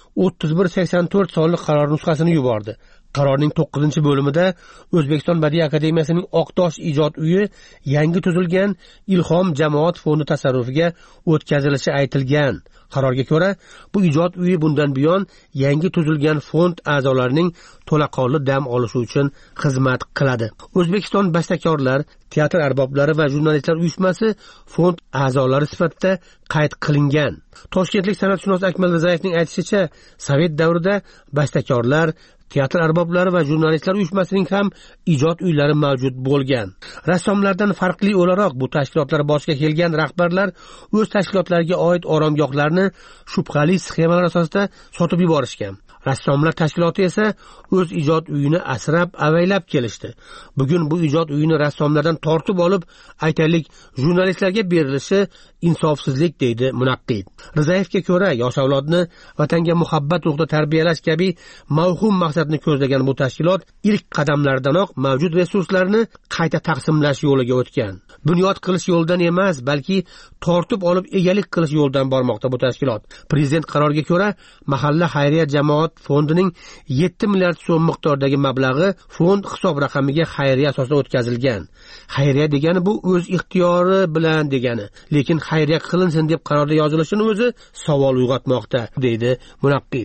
3184 sonli qaror nusxasini yubordi. Qarorning 9-bo'limida O'zbekiston Badiiy akademiyasining Oqtosh ijod uyi yangi tuzilgan Ilhom jamoat fondi tasarrufiga o'tkazilishi aytilgan. Qarorga ko'ra, bu ijod uyi bundan buyon yangi tuzilgan fond a'zolarining to'laqonli dam olishi uchun xizmat qiladi. O'zbekiston bastakorlar, teatr arboblari va jurnalistlar uyushmasi fond a'zolari sifatida qayd qilingan. Toshkentlik san'atshunos Akmal Rizayevning aytishicha, Sovet davrida bastakorlar, teatr arboblari va jurnalistlar uyushmasining ham ijod uylari mavjud bo'lgan. Rassomlardan farqli o'laroq bu tashkilotlar boshiga kelgan rahbarlar o'z tashkilotlariga oid oromgohlarni shubhali sxemalar asosida sotib yuborishgan. Rassomlar tashkiloti esa o'z ijod uyini asrab avaylab kelishdi. Bugun bu ijod uyini rassomlardan tortib olib, aytaylik, jurnalistlarga berilishi insofsizlik, deydi munaqqid. Rizayevga ko'ra, yosh avlodni vatanga muhabbat ruhida tarbiyalash kabi mavhum maqsadni ko'zlagan bu tashkilot ilk qadamlardanoq mavjud resurslarni qayta taqsimlash yo'liga o'tgan. Bunyod qilish yo'ldan emas, balki tortib olib egalik qilish yo'ldan bormoqda bu tashkilot. Prezident qaroriga ko'ra, mahalla xayriya jamoat fondining 7 milliard so'm miqdordagi mablag'i fond hisob raqamiga xayriya asosida o'tkazilgan. Xayriya degani bu o'z ixtiyori bilan degani, lekin xayriya qilinsin deb qarorda yozilishini o'zi savol uyg'otmoqda, deydi munaqqid.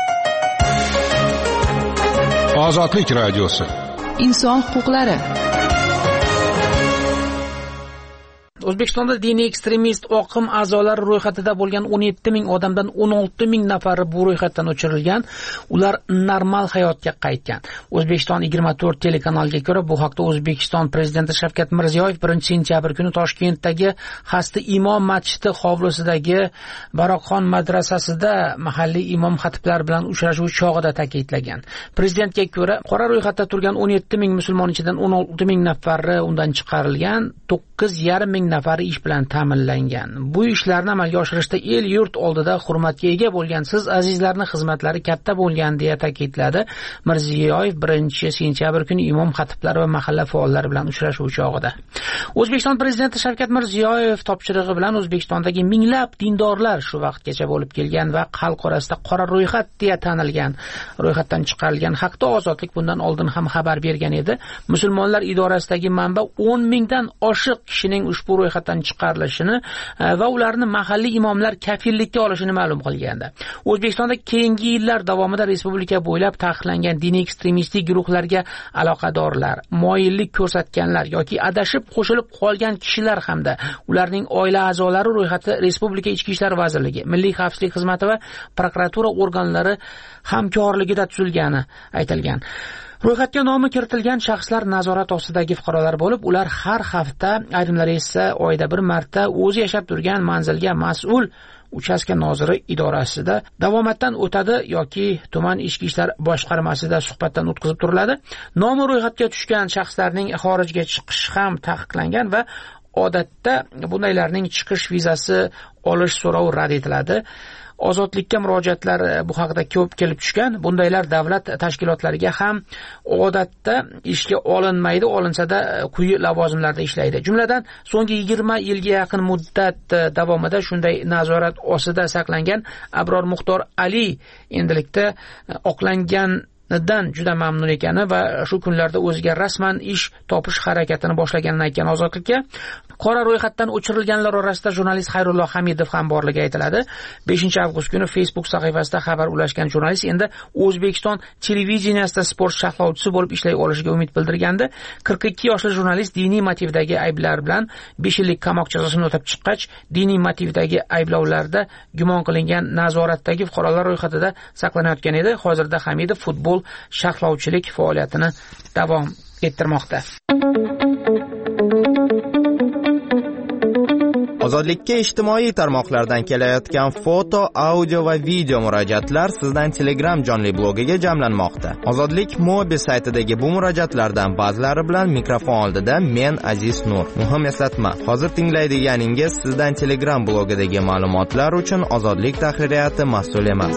Ozodlik radiosi. Inson huquqlari. O'zbekistonda diniy ekstremist oqim a'zolari ro'yxatida bo'lgan 17 ming odamdan 16 ming nafari bu ro'yxatdan o'chirilgan. Ular normal hayotga qaytgan. O'zbekiston 24 telekanaliga ko'ra, bu haqda O'zbekiston prezidenti Shavkat Mirziyoyev 1-sentyabr kuni Toshkentdagi Hasti imom masjidi hovlisidagi Baroqxon madrasasida mahalliy imom xatiblar bilan uchrashuv chog'ida ta'kidlagan. Prezidentga ko'ra, qora ro'yxatda turgan 17 ming musulmon ichidan 16 ming nafari undan chiqarilgan, 9,5 ming nafari ish bilan ta'minlangan. Bu ishlarni amalga oshirishda el yurt oldida hurmatga ega bo'lgan siz azizlarning xizmatlari katta bo'lgan deya ta'kidladi Mirziyoyev 1-sentyabr kuni imom xatiblar va mahalla faollari bilan uchrashuv chog'ida. O'zbekiston prezidenti Shavkat Mirziyoyev topshirig'i bilan O'zbekistondagi minglab dindorlar shu vaqtgacha bo'lib kelgan va xalq orasida qora ro'yxat deya tanilgan, ro'yxatdan chiqarilgan haqda Ozodlik bundan oldin ham xabar bergan edi. Musulmonlar idorasidagi manba 10 mingdan oshiq kishining ushbu ro'yxatdan chiqarilishini va ularni mahalliy imomlar kafillikka olishini ma'lum qilgandi. O'zbekistonda keyingi yillar davomida respublika bo'ylab taqiqlangan diniy ekstremistik guruhlarga aloqadorlar, moyillik ko'rsatganlar yoki adashib qo'shilib qolgan kishilar hamda ularning oila a'zolari ro'yxati Respublika Ichki ishlar vazirligi, Milliy xavfsizlik xizmati va prokuratura organlari hamkorligida tuzilgani aytilgan. Ro'yxatga nomi kiritilgan shaxslar nazorat ostidagi fuqarolar bo'lib, ular har hafta, ayrimlari esa oyda bir marta o'zi yashab turgan manzilga mas'ul uchastka noziri idorasida davomatdan o'tadi yoki tuman ichki ishlar boshqarmasida suhbatdan o'tkazib turiladi. Nomi ro'yxatga tushgan shaxslarning xorijga chiqishi ham taqiqlangan va odatda bundaylarning chiqish vizasi olish so'rovi rad etiladi. Ozodlikka murojaatlar bu haqida ko'p kelib tushgan. Bundaylar davlat tashkilotlariga ham odatda ishga olinmaydi, olinsa-da quyi lavozimlarda ishlaydi. Jumladan, so'nggi 20 yilga yaqin muddat davomida shunday nazorat ostida saqlangan Abror Muxtor Ali endilikda oqlanganidan juda mamnun ekani va shu kunlarda o'ziga rasman ish topish harakatini boshlaganini aytgan Ozodlikka. Qora ro'yxatdan o'chirilganlar orasida jurnalist Xayrullo Hamidov ham borligi aytiladi. 5-avgust kuni Facebook sahifasida xabar ulashgan jurnalist endi O'zbekiston televideniyasida sport sharhlovchisi bo'lib ishlay olishiga umid bildirgandi. 42 yoshli jurnalist diniy motivdagi ayblar bilan 5 yillik qamoq jazosini o'tab chiqqach, diniy motivdagi ayblovlarda gumon qilingan nazoratdagi fuqarolar ro'yxatida saqlanayotgan edi. Hozirda Hamidov futbol sharhlovchilik faoliyatini davom ettirmoqda. Ozodlikka ijtimoiy tarmoqlardan kelayotgan foto, audio va video murojaatlar sizdan Telegram jonli blogiga jamlanmoqda. Ozodlik Mobi saytidagi bu murojaatlardan ba'zilari bilan mikrofon oldida men Aziz Nur. Muhim eslatma, hozir tinglaydiganingiz sizdan Telegram blogidagi ma'lumotlar uchun Ozodlik tahririyati mas'ul emas.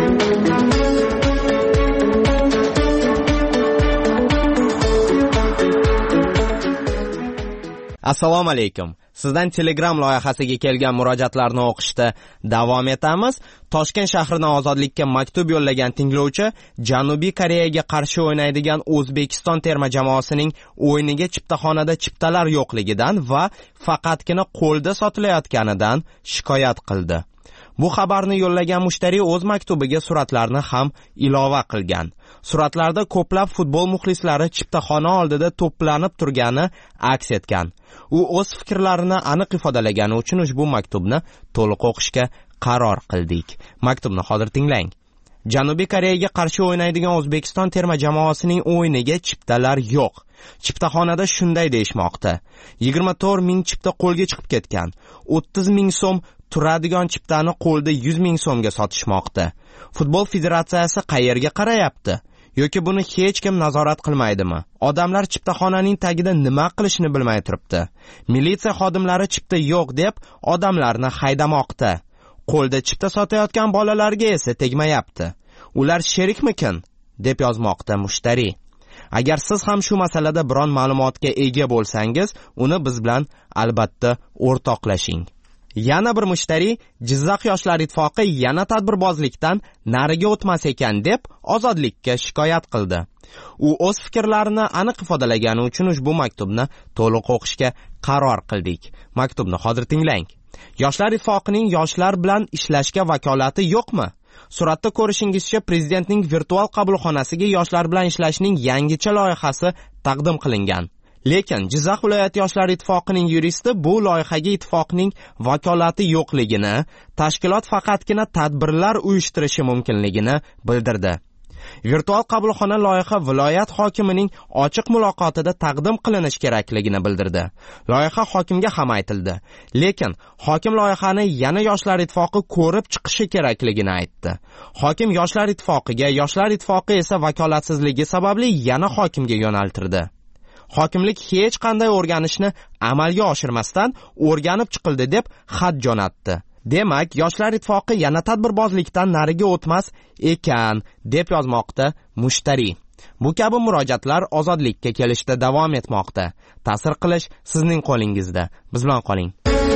Assalomu alaykum. Sizdan Telegram loyihasiga kelgan murojaatlarni o'qishda davom etamiz. Toshkent shahridan Ozodlikka maktub yo'llagan tinglovchi Janubiy Koreyaga qarshi o'ynaydigan O'zbekiston terma jamoasining o'yiniga chiptaxonada chiptalar yo'qligidan va faqatgina qo'lda sotilayotganidan shikoyat qildi. Bu xabarni yo'llagan mushtariy o'z maktubiga suratlarni ham ilova qilgan. Suratlarda ko'plab futbol muxlislari chiptaxona oldida to'planib turgani aks etgan. U o'z fikrlarini aniq ifodalagani uchun ushbu maktubni to'liq o'qishga qaror qildik. Maktubni hozir tinglang. Janubiy Koreyaga qarshi o'ynaydigan O'zbekiston terma jamoasining o'yiniga chiptalar yo'q. Chiptaxonada shunday deyishmoqda. 24 ming chipta qo'lga chiqib ketgan. 30 ming so'm turadigan chiptani qo'lda 100 ming so'mga sotishmoqda. Futbol federatsiyasi qayerga qarayapti? Yoki buni hech kim nazorat qilmaydimi? Odamlar chiptaxonaning tagida nima qilishni bilmay turibdi. Militsiya xodimlari chipta yo'q deb odamlarni haydamoqda. Qo'lda chipta sotayotgan bolalarga esa tegmayapti. Ular sherikmikin? deb yozmoqda mushtariy. Agar siz ham shu masalada biron ma'lumotga ega bo'lsangiz, uni biz bilan albatta o'rtoqlashing. Yana bir mushtariy Jizzax yoshlar ittifoqi yana tadbirbozlikdan nariga o'tmas ekan deb Ozodlikka shikoyat qildi. U o'z fikrlarini aniq ifodalagani uchun ushbu maktubni to'liq o'qishga qaror qildik. Maktubni hozir tinglang. Yoshlar ittifoqining yoshlar bilan ishlashga vakolati yo'qmi? Suratda ko'rishingizcha prezidentning virtual qabulxonasiga yoshlar bilan ishlashning yangicha loyihasi taqdim qilingan. Lekin Jizzax viloyat yoshlar ittifoqining yuristi bu loyihaga ittifoqning vakolati yo'qligini, tashkilot faqatgina tadbirlar uyushtirishi mumkinligini bildirdi. Virtual qabulxona loyiha viloyat hokimining ochiq muloqotida taqdim qilinish kerakligini bildirdi. Loyiha hokimga ham aytildi. Lekin hokim loyihani yana yoshlar ittifoqi ko'rib chiqishi kerakligini aytdi. Hokim yoshlar ittifoqiga, yoshlar ittifoqi esa vakolatsizligi sababli yana hokimga yo'naltirdi. hokimlik hech qanday o'rganishni amalga oshirmasdan o'rganib chiqildi deb xat jo'natdi. Demak, Yoshlar ittifoqi yana tadbirbozlikdan nariga o'tmas ekan, deb yozmoqda Mushtari. Bu kabi murojaatlar ozodlikka kelishda davom etmoqda. Ta'sir qilish sizning qo'lingizda. Biz bilan qoling.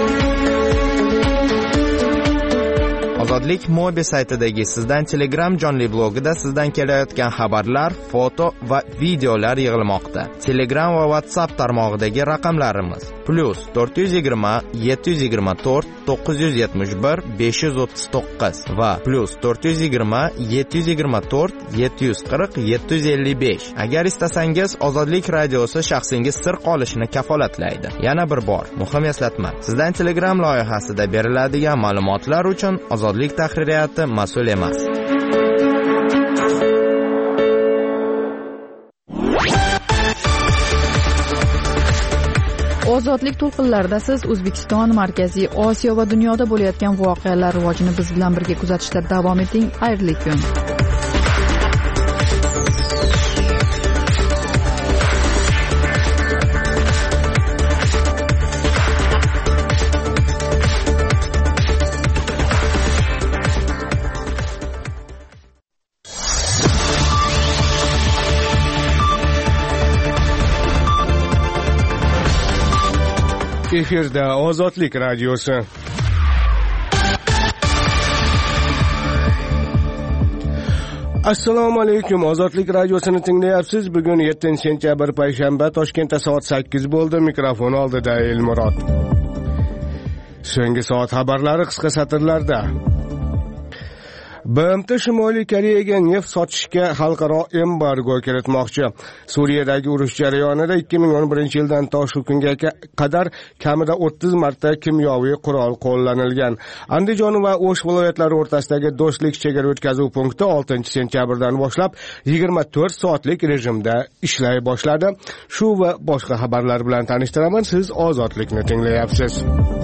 Ozodlik Mobi saytidagi sizdan Telegram jonli blogida sizdan kelayotgan xabarlar, foto va videolar yig'ilmoqda. Telegram va WhatsApp tarmog'idagi raqamlarimiz +420 724 971 539 va +420 724 740 755. Agar istasangiz, Ozodlik radiosi shaxsingiz sir qolishini kafolatlaydi. Yana bir bor, muhim eslatma. Sizdan Telegram loyihasida beriladigan ma'lumotlar uchun Ozodlik tahririyati mas'ul emas. Ozodlik to'lqinlarida siz O'zbekiston, Markaziy Osiyo va dunyoda bo'layotgan voqealar rivojini biz bilan birga kuzatishda davom eting. Xayrli kun. Efirda Ozodlik radiosi. Assalomu alaykum. Ozodlik radiosini tinglayapsiz. Bugun 7-sentyabr payshanba, Toshkentda soat 8 bo'ldi. Mikrofon oldida Elmurod. So'nggi soat xabarlari qisqa satrlarda. BMT Shimoliy Koreyaga neft sotishga xalqaro embargo kiritmoqchi. Suriyadagi urush jarayonida 2011-yildan to shu kunga qadar kamida 30 marta kimyoviy qurol qo'llanilgan. Andijon va O'sh viloyatlari o'rtasidagi do'stlik chegara o'tkazuv punkti 6-sentyabrdan boshlab 24 soatlik rejimda ishlay boshladi. Shu va boshqa xabarlar bilan tanishtiraman. Siz Ozodlikni tinglayapsiz.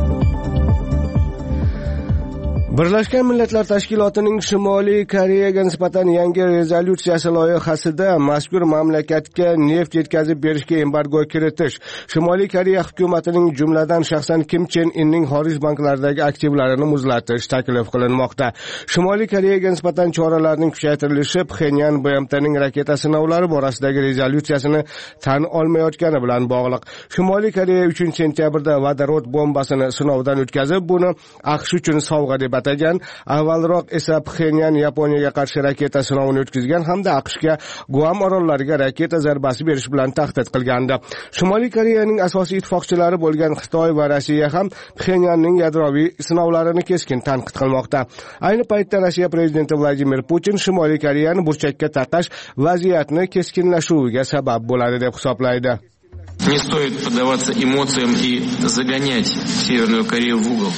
Birlashgan Millatlar Tashkilotining Shimoliy Koreyaga nisbatan yangi rezolyutsiyasi loyihasida mazkur mamlakatga neft yetkazib berishga embargo kiritish, Shimoliy Koreya hukumatining jumladan shaxsan Kim Chen Inning xorij banklaridagi aktivlarini muzlatish taklif qilinmoqda. Shimoliy Koreyaga nisbatan choralarning kuchaytirilishi Pxenyan BMTning raketa sinovlari borasidagi rezolyutsiyasini tan olmayotgani bilan bog'liq. Shimoliy Koreya 3-sentyabrda vodorod bombasini sinovdan o'tkazib, buni AQSh uchun sovg'a deb atagan. Avvalroq esa Pxenyan Yaponiyaga qarshi raketa sinovini o'tkazgan hamda AQShga Guam orollariga raketa zarbasi berish bilan tahdid qilgandi. Shimoliy Koreyaning asosiy ittifoqchilari bo'lgan Xitoy va Rossiya ham Pxenyanning yadroviy sinovlarini keskin tanqid qilmoqda. Ayni paytda Rossiya prezidenti Vladimir Putin Shimoliy Koreyani burchakka taqash vaziyatni keskinlashuviga sabab bo'ladi deb hisoblaydi. Не стоит поддаваться эмоциям и загонять Северную Корею в угол.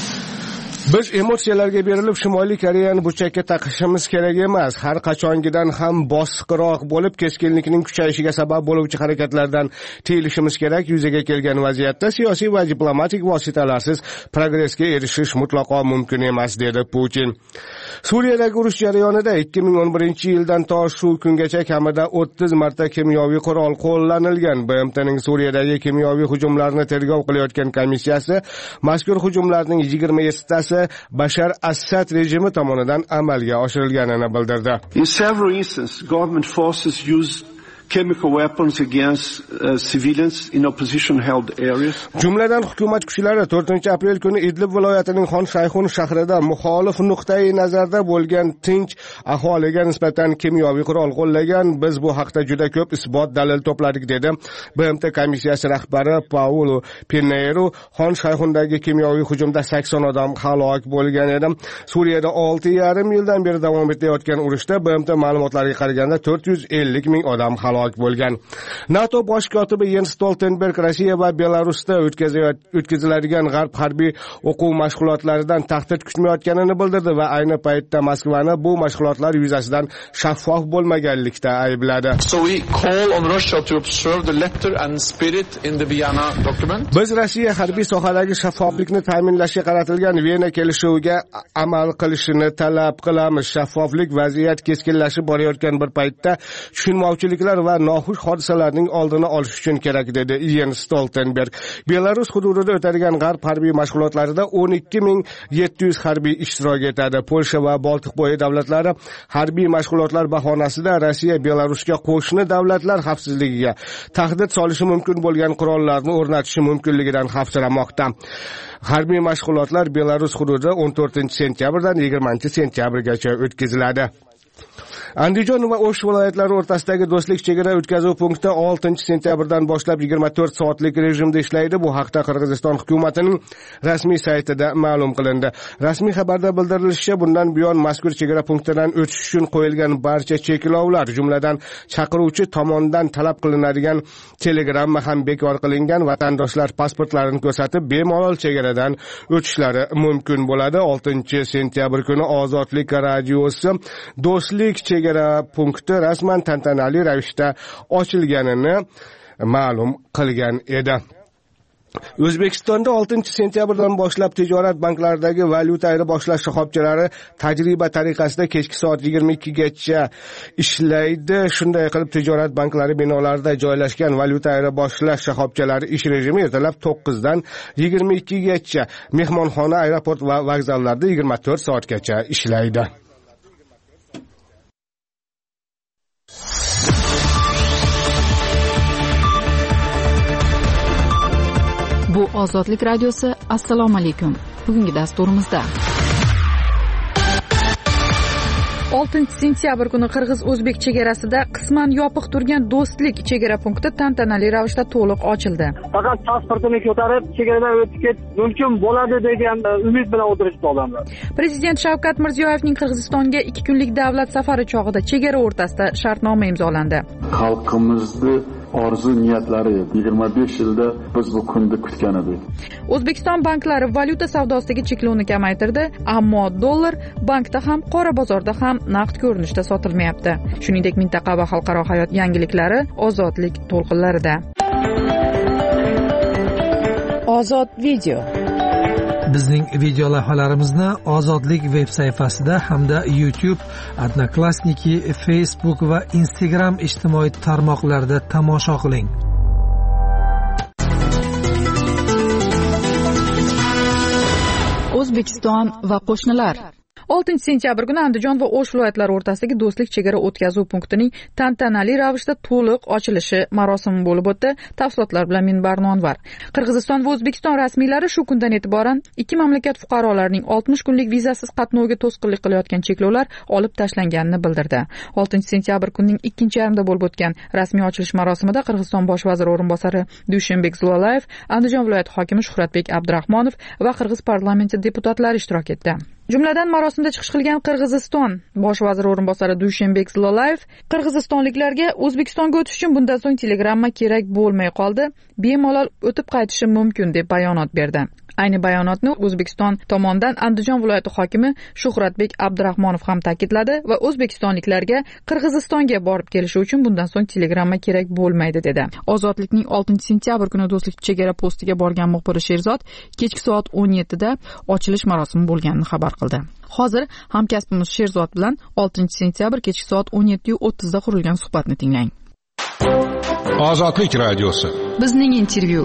Biz emotsiyalarga berilib Shimoliy Koreyani burchakka taqishimiz kerak emas. Har qachongidan ham bosiqroq bo'lib, keskinlikning kuchayishiga sabab bo'luvchi harakatlardan tiyilishimiz kerak. Yuzaga kelgan vaziyatda siyosiy va diplomatik vositalarsiz progressga erishish mutlaqo mumkin emas, dedi Putin. Suriyadagi urush jarayonida 2011-yildan to shu kungacha kamida 30 marta kimyoviy qurol qo'llanilgan. BMTning Suriyadagi kimyoviy hujumlarni tergov qilayotgan komissiyasi mazkur hujumlarning 27tasi Bashar Assad rejimi tomonidan amalga oshirilganini bildirdi. In several instances, government forces used chemical weapons against civilians in opposition-held areas. Jumladan hukumat kuchlari 4-aprel kuni Idlib viloyatining Xon Shayxun shahrida muxolif nuqtai nazarda bo'lgan tinch aholiga nisbatan kimyoviy qurol qo'llagan. Biz bu haqda juda ko'p isbot dalil to'pladik, dedi BMT komissiyasi rahbari Paulo Pinheiro. Xon Shayxundagi kimyoviy hujumda 80 odam halok bo'lgan edi. Suriyada 6,5 yildan beri davom etayotgan urushda BMT ma'lumotlariga qaraganda 450 ming odam halok bo'lgan. NATO bosh kotibi Jens Stoltenberg Rossiya va Belarusda o'tkaziladigan g'arb harbiy o'quv mashg'ulotlaridan tahdid kutmayotganini bildirdi va ayni paytda Moskvani bu mashg'ulotlar yuzasidan shaffof bo'lmaganlikda aybladi. So we call on Russia to observe the letter and spirit in the Vienna document. Biz Rossiya harbiy sohadagi shaffoflikni ta'minlashga qaratilgan Viyana kelishuviga amal qilishini talab qilamiz. Shaffoflik vaziyat keskinlashib borayotgan bir paytda tushunmovchiliklar va va noxush hodisalarning oldini olish uchun kerak, dedi Jens Stoltenberg. Belarus hududida o'tadigan g'arb harbiy mashg'ulotlarida 12,700 harbiy ishtirok etadi. Polsha va Boltiqbo'yi davlatlari harbiy mashg'ulotlar bahonasida Rossiya Belarusga qo'shni davlatlar xavfsizligiga tahdid solishi mumkin bo'lgan qurollarni o'rnatishi mumkinligidan xavfsiramoqda. Harbiy mashg'ulotlar Belarus hududida 14-sentyabrdan 20-sentyabrgacha o'tkaziladi. Andijon va O'sh viloyatlari o'rtasidagi do'stlik chegara o'tkazuv punkti 6-sentyabrdan boshlab 24 soatlik rejimda ishlaydi. Bu haqda Qirg'iziston hukumatining rasmiy saytida ma'lum qilindi. Rasmiy xabarda bildirilishicha, bundan buyon mazkur chegara punktidan o'tish uchun qo'yilgan barcha cheklovlar, jumladan chaqiruvchi tomonidan talab qilinadigan telegramma ham bekor qilingan. Vatandoshlar pasportlarini ko'rsatib bemalol chegaradan o'tishlari mumkin bo'ladi. 6-sentyabr kuni Ozodlik radiosi do'stlik chegara punkti rasman tantanali ravishda ochilganini ma'lum qilgan edi. O'zbekistonda 6-sentyabrdan boshlab tijorat banklaridagi valyuta ayirboshlash shoxobchalari tajriba tariqasida kechki soat 22 gacha ishlaydi. Shunday qilib, tijorat banklari binolarida joylashgan valyuta ayirboshlash shoxobchalari ish rejimi ertalab 9 dan 22 gacha, mehmonxona, aeroport va vokzallarda 24 soatgacha ishlaydi. Bu Ozodlik radiosi. Assalomu alaykum. Bugungi dasturimizda 6-sentyabr kuni Qirg'iz-O'zbek chegarasida qisman yopiq turgan do'stlik chegara punkti tantanali ravishda to'liq ochildi. Faqat pasportini ko'tarib chegaradan o'tib ketish mumkin bo'ladi degan umid bilan o'tirishdi odamlar. Prezident Shavkat Mirziyoyevning Qirg'izistonga 2 kunlik davlat safari chog'ida chegara o'rtasida shartnoma imzolandi. Xalqimizni orzu niyatlari 25 yilda biz bu kunni kutgan edik. O'zbekiston banklari valyuta savdosidagi cheklovni kamaytirdi, ammo dollar bankda ham, qora bozorda ham naqd ko'rinishda sotilmayapti. Shuningdek, mintaqa va xalqaro hayot yangiliklari Ozodlik to'lqinlarida. Ozod video. Bizning video lavhalarimizni Ozodlik veb sayfasida hamda YouTube, Odnoklassniki, Facebook va Instagram ijtimoiy tarmoqlarida tomosha qiling. O'zbekiston va qo'shnilar. 6-sentyabr kuni Andijon va O'sh viloyatlari o'rtasidagi do'stlik chegara o'tkazuv punktining tantanali ravishda to'liq ochilishi marosimi bo'lib o'tdi. Tafsilotlar bilan men Barnonvar. Qirg'iziston va O'zbekiston rasmiylari shu kundan e'tiboran ikki mamlakat fuqarolarining 60 kunlik vizasiz qatnoviga to'sqinlik qilayotgan cheklovlar olib tashlanganini bildirdi. 6-sentyabr kunining ikkinchi yarmida bo'lib o'tgan rasmiy ochilish marosimida Qirg'iziston bosh vaziri o'rinbosari Dushenbek Zulolayev, Andijon viloyati hokimi Shuhratbek Abdurahmonov va Qirg'iz parlamenti deputatlari ishtirok etdi. Jumladan marosimda chiqish qilgan Qirg'iziston bosh vaziri o'rinbosari Dushenbek Zulolayev qirg'izistonliklarga O'zbekistonga o'tish uchun bundan so'ng telegramma kerak bo'lmay qoldi, bemalol o'tib qaytishi mumkin deb bayonot berdi. Ayni bayonotni O'zbekiston tomonidan Andijon viloyati hokimi Shuhratbek Abdurahmonov ham ta'kidladi va o'zbekistonliklarga Qirg'izistonga borib kelishi uchun bundan so'ng telegramma kerak bo'lmaydi dedi. Ozodlikning 6-sentyabr kuni do'stlik chegara postiga borgan muxbiri Sherzod kechki soat 17 da ochilish marosimi bo'lganini xabar qildi. Hozir hamkasbimiz Sherzod bilan 6-sentyabr kechki soat 17:30 da qurilgan suhbatni tinglang. Ozodlik radiosi. Bizning intervyu.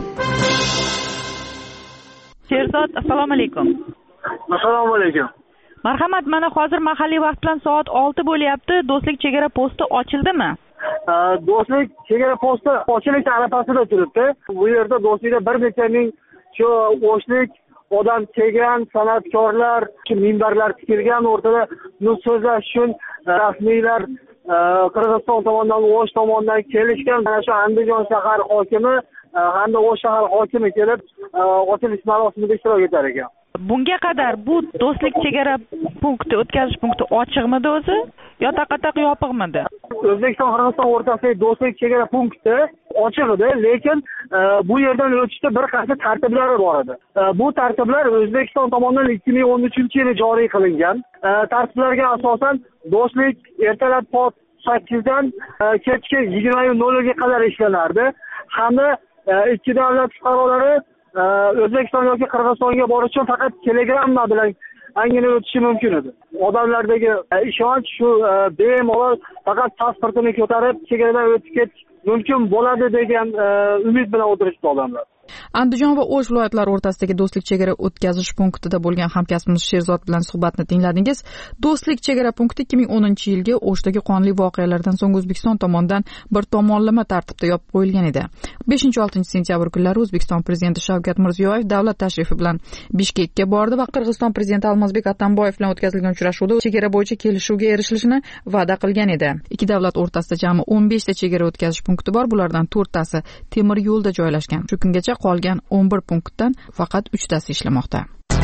Sherzod, assalomu alaykum. Assalomu alaykum. Marhamat, mana hozir mahalliy vaqt bilan soat 6 bo'lyapti. Do'stlik chegara posti ochildimi? Do'stlik chegara posti ochilish arafasida turibdi. Bu yerda do'stlikda bir necha ming shu O'shlik odam kelgan, san'atkorlar, minbarlar tikilgan, o'rtada nutq so'zlash uchun rasmiylar Qirg'iziston tomonidan, O'sh tomonidan kelishgan. Mana shu Andijon shahar hokimi hamda O'sh shahar hokimi kelib ochilish marosimida ishtirok etar ekan. Bunga qadar bu do'stlik chegara punkti, o'tkazish punkti ochiqmidi o'zi yo taqataq yopiqmidi? O'zbekiston Qirg'iziston o'rtasidagi do'stlik chegara punkti ochiq edi, lekin bu yerdan o'tishda bir qancha tartiblari bor edi. Bu tartiblar O'zbekiston tomonidan 2013-yili joriy qilingan. Tartiblarga asosan do'stlik ertalab soat 8 dan kechki 20:00 ga qadar ishlanardi. Hamda ikki davlat fuqarolari O'zbekiston yoki Qirg'izistonga borish uchun faqat telegramma bilan angina o'tishi mumkin edi. Odamlardagi ishonch shu bemalol faqat pasportini ko'tarib chegaradan o'tib ketish mumkin bo'ladi degan umid bilan o'tirishdi odamlar. Andijon va O'sh viloyatlari o'rtasidagi do'stlik chegara o'tkazish punktida bo'lgan hamkasbimiz Sherzod bilan suhbatni tingladingiz. Do'stlik chegara punkti 2010-yilgi O'shdagi qonli voqealardan so'ng O'zbekiston tomonidan bir tomonlama tartibda yopib qo'yilgan edi. 5-6 sentyabr kunlari O'zbekiston prezidenti Shavkat Mirziyoyev davlat tashrifi bilan Bishkekka bordi va Qirg'iziston prezidenti Almazbek Atamboyev bilan o'tkazilgan uchrashuvda chegara bo'yicha kelishuvga erishilishini va'da qilgan edi. Ikki davlat o'rtasida jami 15 ta chegara o'tkazish punkti bor. Bulardan 4 tasi temir yo'lda joylashgan. Shu kungacha qolgan 11 punktdan faqat 3 tasi ishlamoqda.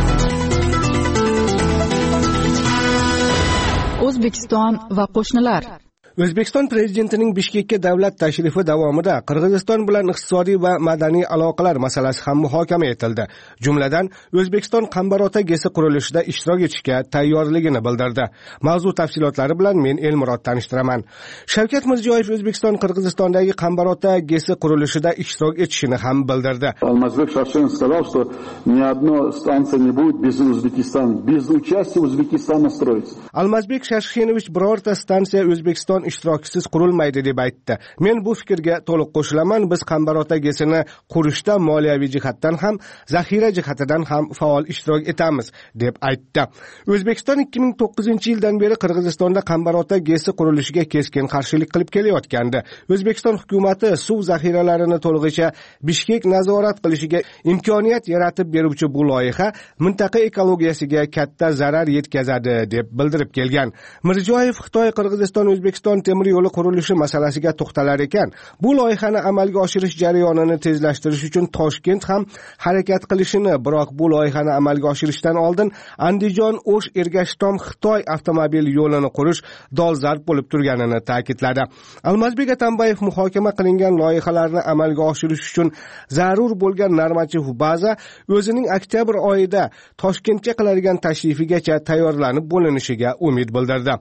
O'zbekiston va qo'shnilar. O'zbekiston prezidentining Bishkekka davlat tashrifi davomida Qirg'iziston bilan iqtisodiy va madaniy aloqalar masalasi ham muhokama etildi. Jumladan, O'zbekiston Qambarota GESi qurilishida ishtirok etishga tayyorligini bildirdi. Mavzu tafsilotlari bilan men Elmurod tanishtiraman. Shavkat Mirziyoyev O'zbekiston Qirg'izistondagi Qambarota GESi qurilishida ishtirok etishini ham bildirdi. Almazbek Shashkin сказал, что ни одна станция не будет без Узбекистана, без участия Узбекистана строится. Almazbek Shashkinovich birorta stansiya O'zbekiston ishtirokisiz qurilmaydi deb aytdi. Men bu fikrga to'liq qo'shilaman. Biz Qambarota GESini qurishda moliyaviy jihatdan ham, zaxira jihatidan ham faol ishtirok etamiz deb aytdi. O'zbekiston 2009-yildan beri Qirg'izistonda Qambarota GESi qurilishiga keskin qarshilik qilib kelayotgandi. O'zbekiston hukumatı suv zaxiralarini to'lig'icha Bishkek nazorat qilishiga imkoniyat yaratib beruvchi bu loyiha mintaqa ekologiyasiga katta zarar yetkazadi deb bildirib kelgan. Mirziyoyev Xitoy Qirg'iziston O'zbekiston temir yo'li qurilishi masalasiga to'xtalar ekan. Bu loyihani amalga oshirish jarayonini tezlashtirish uchun Toshkent ham harakat qilishini, biroq bu loyihani amalga oshirishdan oldin Andijon O'sh Ergashtom Xitoy avtomobil yo'lini qurish dolzarb bo'lib turganini ta'kidladi. Almazbek Atamboyev muhokama qilingan loyihalarni amalga oshirish uchun zarur bo'lgan normativ baza o'zining oktyabr oyida Toshkentga qiladigan tashrifigacha tayyorlanib bo'linishiga umid bildirdi.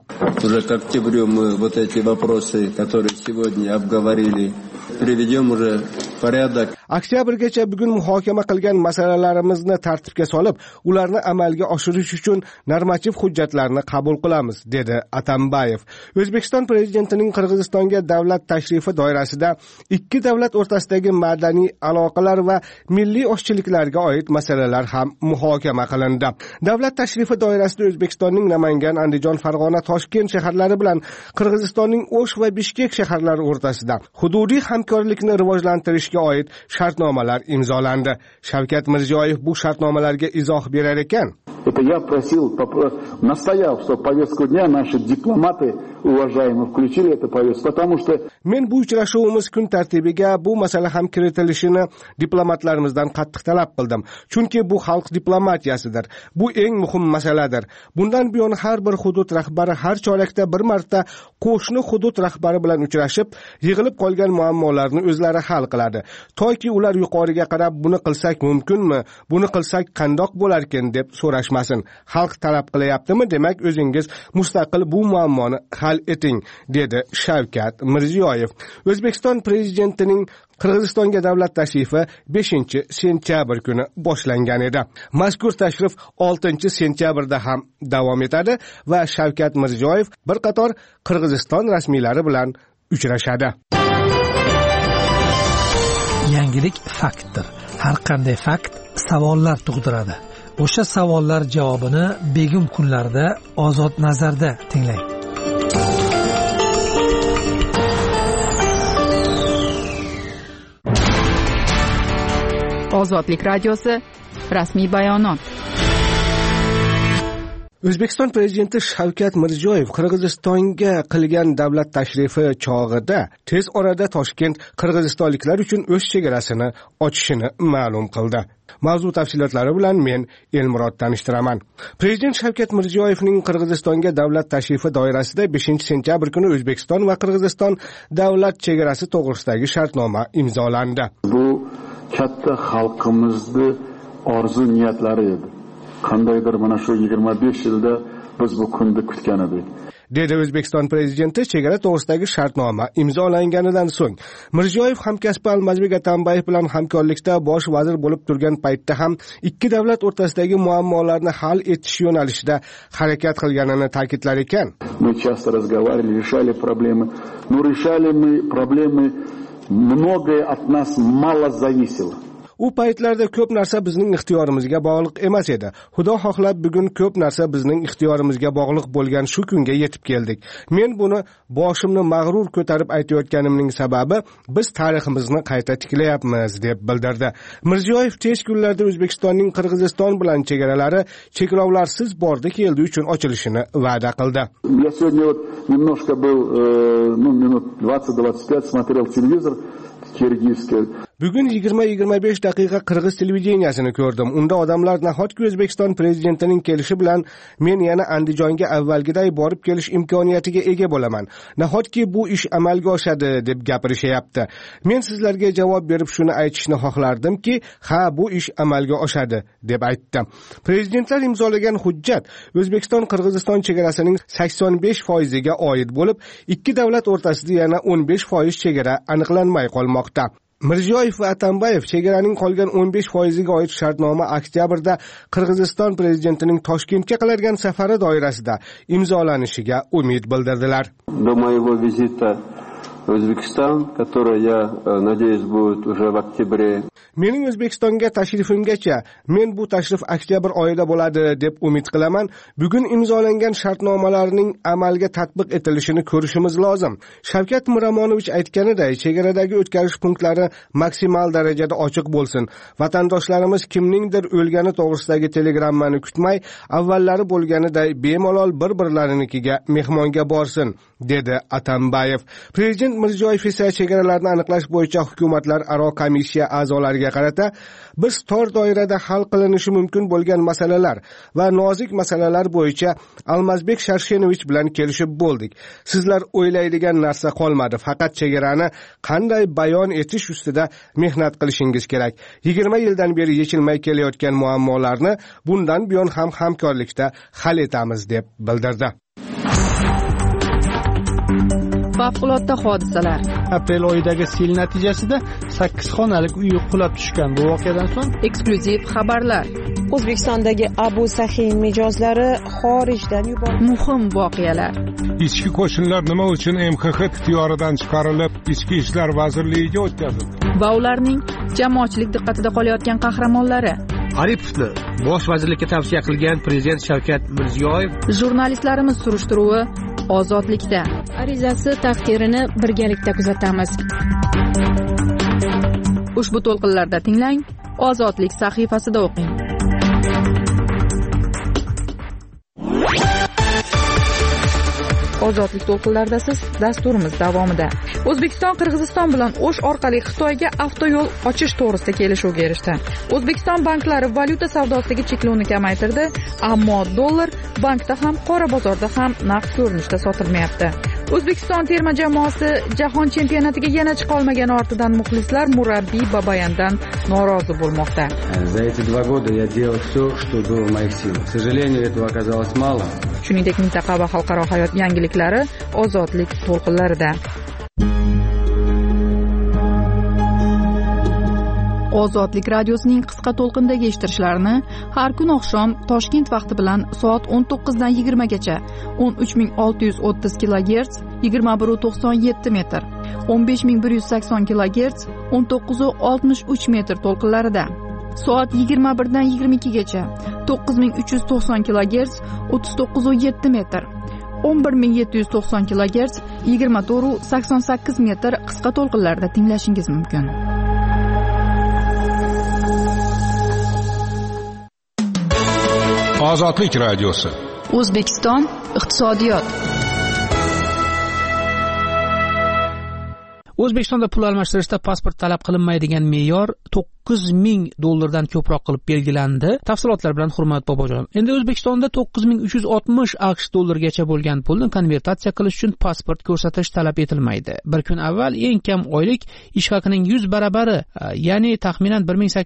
Вот эти вопросы, которые сегодня обговорили, приведем уже в порядок. Oktyabrgacha bugun muhokama qilgan masalalarimizni tartibga solib, ularni amalga oshirish uchun normativ hujjatlarni qabul qilamiz, dedi Atamboyev. O'zbekiston prezidentining Qirg'izistonga davlat tashrifi doirasida ikki davlat o'rtasidagi madaniy aloqalar va milliy oshchiliklarga oid masalalar ham muhokama qilindi. Davlat tashrifi doirasida O'zbekistonning Namangan, Andijon, Farg'ona, Toshkent shaharlari bilan Qirg'izistonning O'sh va Bishkek shaharlari o'rtasida hududiy hamkorlikni rivojlantirishga oid shartnomalar imzolandi. Shavkat Mirziyoyev bu shartnomalarga izoh berar ekan. Это я просил, настоял, что в повестку дня наши дипломаты уважаемые включили эту повестку, потому что men bu uchrashuvimiz kun tartibiga bu masala ham kiritilishini diplomatlarimizdan qattiq talab qildim. Chunki bu xalq diplomatiyasidir. Bu eng muhim masaladir. Bundan buyon har bir hudud rahbari har chorakda bir marta qo'shni hudud rahbari bilan uchrashib, yig'ilib qolgan muammolarni o'zlari hal qiladi. Toki ular yuqoriga qarab buni qilsak mumkinmi, buni qilsak qandoq bo'larkin deb so'rashmasin. Xalq talab qilyaptimi, demak o'zingiz mustaqil bu muammoni hal eting, dedi Shavkat Mirziyoyev. O'zbekiston prezidentining Qirg'izistonga davlat tashrifi 5-sentyabr kuni boshlangan edi. Mazkur tashrif 6-sentyabrda ham davom etadi va Shavkat Mirziyoyev bir qator Qirg'iziston rasmiylari bilan uchrashadi. Yangilik faktdir. Har qanday fakt savollar tug'diradi. O'sha savollar javobini begim kunlarda Ozod nazarda tinglang. Ozodlik radiosi rasmiy bayonot. O'zbekiston prezidenti Shavkat Mirziyoyev Qirg'izistonga qilgan davlat tashrifi chog'ida tez orada Toshkent qirg'izistonliklar uchun o'z chegarasini ochishini ma'lum qildi. Mavzu tafsilotlari bilan men Elmurod tanishtiraman. Prezident Shavkat Mirziyoyevning Qirg'izistonga davlat tashrifi doirasida 5-sentyabr kuni O'zbekiston va Qirg'iziston davlat chegarasi to'g'risidagi shartnoma imzolandi. Bu katta xalqimizni orzu niyatlari edi. Qandaydir mana shu 25 yilda biz bu kunni kutgan edik. dedi O'zbekiston prezidenti chegara to'g'risidagi shartnoma imzolanganidan so'ng. Mirziyoyev hamkasbi Almazbek Atambayev bilan hamkorlikda bosh vazir bo'lib turgan paytda ham ikki davlat o'rtasidagi muammolarni hal etish yo'nalishida harakat qilganini ta'kidlar ekan. Мы часто разговаривали, решали проблемы, но решали мы проблемы, многое от нас мало зависело. U paytlarda ko'p narsa bizning ixtiyorimizga bog'liq emas edi. Xudo xohlab bugun ko'p narsa bizning ixtiyorimizga bog'liq bo'lgan shu kunga yetib keldik. Men buni boshimni mag'rur ko'tarib aytayotganimning sababi biz tariximizni qayta tiklayapmiz deb bildirdi. Mirziyoyev tez kunlarda O'zbekistonning Qirg'iziston bilan chegaralari cheklovlarsiz bordi keldi uchun ochilishini va'da qildi. Я сегодня вот немножко был, минут 20-25 смотрел телевизор киргизский. Bugun 20-25 daqiqa Qirg'iz televideniyasini ko'rdim. Unda odamlar nahotki O'zbekiston prezidentining kelishi bilan men yana Andijonga avvalgiday borib kelish imkoniyatiga ega bo'laman. Nahotki bu ish amalga oshadi deb gapirishyapti. Men sizlarga javob berib shuni aytishni xohlardimki, ha bu ish amalga oshadi deb aytdim. Prezidentlar imzolagan hujjat O'zbekiston Qirg'iziston chegarasining 85% ga oid bo'lib, ikki davlat o'rtasida yana 15% chegara aniqlanmay qolmoqda. Mirziyoyev va Atambayev chegaraning qolgan 15% ga oid shartnoma oktyabrda Qirg'iziston prezidentining Toshkentga qiladigan safari doirasida imzolanishiga umid bildirdilar. До моего визита в Узбекистан, который, я надеюсь, будет уже в октябре. Mening O'zbekistonga tashrifimgacha, men bu tashrif oktyabr oyida bo'ladi deb umid qilaman. Bugun imzolangan shartnomalarning amalga tatbiq etilishini ko'rishimiz lozim. Shavkat Miramonovich aytganiday, chegaradagi o'tkazish punktlari maksimal darajada ochiq bo'lsin. Vatandoshlarimiz kimningdir o'lgani to'g'risidagi telegrammani kutmay, avvallari bo'lganiday bemalol bir-birlarinikiga mehmonga borsin, dedi Atambayev. Prezident Mirziyoyev esa chegaralarni aniqlash bo'yicha hukumatlar aro komissiya a'zolariga qarata, biz tor doirada hal qilinishi mumkin bo'lgan masalalar va nozik masalalar bo'yicha Almazbek Sharshenovich bilan kelishib bo'ldik. Sizlar o'ylaydigan narsa qolmadi, faqat chegarani qanday bayon etish ustida mehnat qilishingiz kerak. 20 yildan beri yechilmay kelayotgan muammolarni bundan buyon ham hamkorlikda hal etamiz deb bildirdi. Favqulodda hodisalar. Aprel oyidagi sel natijasida 8 xonalik uy qulab tushgan. Bu voqeadan so'ng eksklyuziv xabarlar. O'zbekistondagi Abu Sahiy mijozlari xorijdan yuborildi. Muhim voqealar. Ichki qo'shinlar nima uchun MXX ixtiyoridan chiqarilib, Ichki ishlar vazirligiga o'tkazildi? Va ularning jamoatchilik diqqatida qolayotgan qahramonlari. Aripovni bosh vazirlikka tavsiya qilgan prezident Shavkat Mirziyoyev. Jurnalistlarimiz surishtiruvi ozodlikda. Arizasi taqdirini birgalikda kuzatamiz. Ushbu to'lqinlarda tinglang, Ozodlik sahifasida o'qing. Ozodlik to'lqinlarida siz dasturimiz davomida. O'zbekiston Qirg'iziston bilan O'sh orqali Xitoyga avtoyo'l ochish to'g'risida kelishuvga erishdi. O'zbekiston banklari valyuta savdosidagi cheklovni kamaytirdi, ammo dollar bankda ham, qora bozorda ham naqd ko'rinishda sotilmayapti. O'zbekiston terma jamoasi jahon chempionatiga yana chiqa olmagan ortidan muxlislar murabbiy Babayandan norozi bo'lmoqda. За эти 2 года я делал все, что было в моих силах. К сожалению, этого оказалось мало. Shuningdek, mintaqa va xalqaro hayot yangiliklari Ozodlik to'lqinlarida. Ozodlik radiosining qisqa to'lqindagi eshittirishlarini har kun oqshom Toshkent vaqti bilan soat 19 dan 20 gacha 13630 kHz 2197 metr, 15180 kHz 1963 metr to'lqinlarida, soat 21 dan 22 gacha 9390 kHz 3907 metr, 11790 kHz 2488 metr qisqa to'lqinlarda tinglashingiz mumkin. Ozodlik radiosi. O'zbekiston iqtisodiyot. O'zbekistonda pul almashtirishda pasport talab qilinmaydigan me'yor $9,000 ko'proq qilib belgilandi. Tafsilotlar bilan Hurmat Bobojon. Endi O'zbekistonda $9,360 gacha bo'lgan pulni konvertatsiya qilish uchun pasport ko'rsatish talab etilmaydi. Bir kun avval eng kam oylik ish haqining 100 barabari, ya'ni taxminan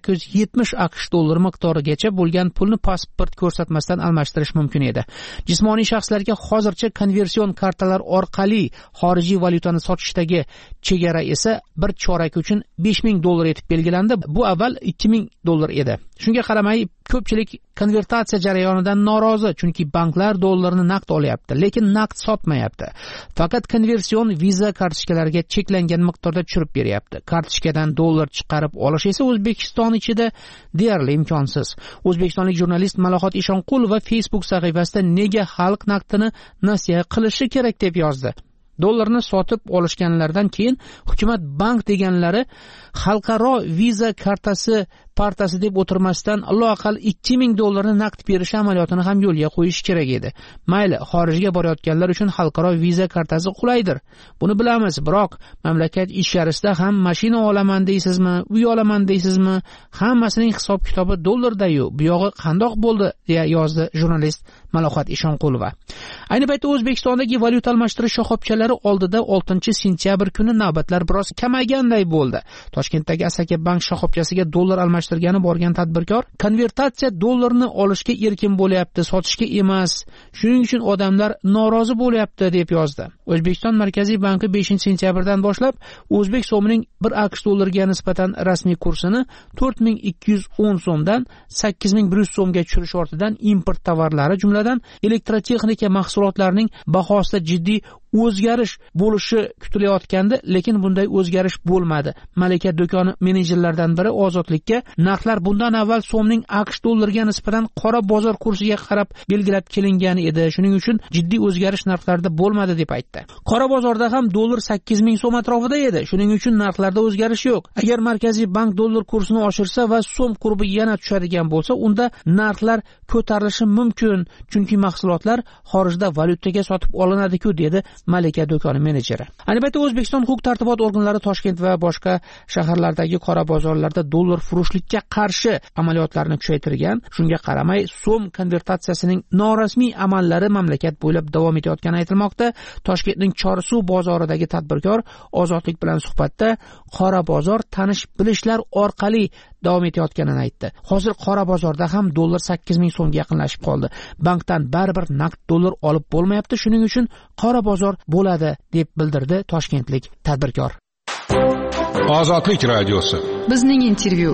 $1,870 miqdorigacha bo'lgan pulni pasport ko'rsatmasdan almashtirish mumkin edi. Jismoniy shaxslarga hozircha konversion kartalar orqali xorijiy valyutani sotishdagi chegara esa bir chorak uchun $5,000 etib belgilandi. Bu avval $2,000 edi. Shunga qaramay, ko'pchilik konvertatsiya jarayonidan norozi, chunki banklar dollarni naqd olyapti, lekin naqd sotmayapti. Faqat konversion viza kartochkalariga cheklangan miqdorda tushirib beryapti. Kartochkadan dollar chiqarib olish esa O'zbekiston ichida deyarli imkonsiz. O'zbekistonlik jurnalist Malohat Eshonqulova Facebook sahifasida nega xalq naqdini nasiya qilishi kerak deb yozdi. Dollarni sotib olishganlardan keyin hukumat bank deganlari xalqaro viza kartasi partasi deb o'tirmasdan alloaqal $2,000 naqd berish amaliyotini ham yo'lga qo'yish kerak edi. Mayli, xorijga borayotganlar uchun xalqaro viza kartasi qulaydir. Buni bilamiz, biroq mamlakat ichkarisida ham mashina olaman deysizmi, uy olaman deysizmi, hammasining hisob-kitobi dollarda-yu. Bu yog'i qandoq bo'ldi, deya yozdi jurnalist Malohat Eshonqulova. Ayni paytda O'zbekistondagi valyuta almashtirish shoxobchalari oldida 6-sentyabr kuni navbatlar biroz kamaganday bo'ldi. Toshkentdagi Asaka bank shoxobchasiga dollar almashtirgani borgan tadbirkor konvertatsiya dollarni olishga erkin bo'lyapti, sotishga emas. Shuning uchun odamlar norozi bo'lyapti deb yozdi. O'zbekiston Markaziy banki 5-sentyabrdan boshlab o'zbek so'mining 1 AQSh dollariga nisbatan rasmiy kursini 4,210 so'mdan 8,100 so'mga tushirish ortidan import tovarlari, jumladan elektrotexnika mahsulotlarining bahosida jiddiy o'zgarish bo'lishi kutilayotgandi, lekin bunday o'zgarish bo'lmadi. Malika do'koni menejerlaridan biri Ozodlikka narxlar bundan avval so'mning AQSh dollariga nisbatan qora bozor kursiga qarab belgilab kelingan edi. Shuning uchun jiddiy o'zgarish narxlarda bo'lmadi deb aytdi. Qora bozorda ham dollar 8,000 so'm atrofida edi. Shuning uchun narxlarda o'zgarish yo'q. Agar Markaziy bank dollar kursini oshirsa va so'm kurbi yana tushadigan bo'lsa, unda narxlar ko'tarilishi mumkin, chunki mahsulotlar xorijda valyutaga sotib olinadi-ku, dedi Malika do'koni menejeri. Ayni paytda O'zbekiston huquq-tartibot organlari Toshkent va boshqa shaharlardagi qora bozorlarda dollar furushlikka qarshi amaliyotlarni kuchaytirgan. Shunga qaramay, so'm konvertatsiyasining norasmiy amallari mamlakat bo'ylab davom etayotgani aytilmoqda. Toshkentning Chorsuv bozoridagi tadbirkor Ozodlik bilan suhbatda qora bozor tanish-bilishlar orqali davom etayotganini aytdi. Hozir qora bozorda ham dollar 8,000 so'mga yaqinlashib qoldi. Bankdan baribir naqd dollar olib bo'lmayapti, shuning uchun qora bozor bo'ladi, deb bildirdi toshkentlik tadbirkor. Ozodlik radiosi. Bizning intervyu.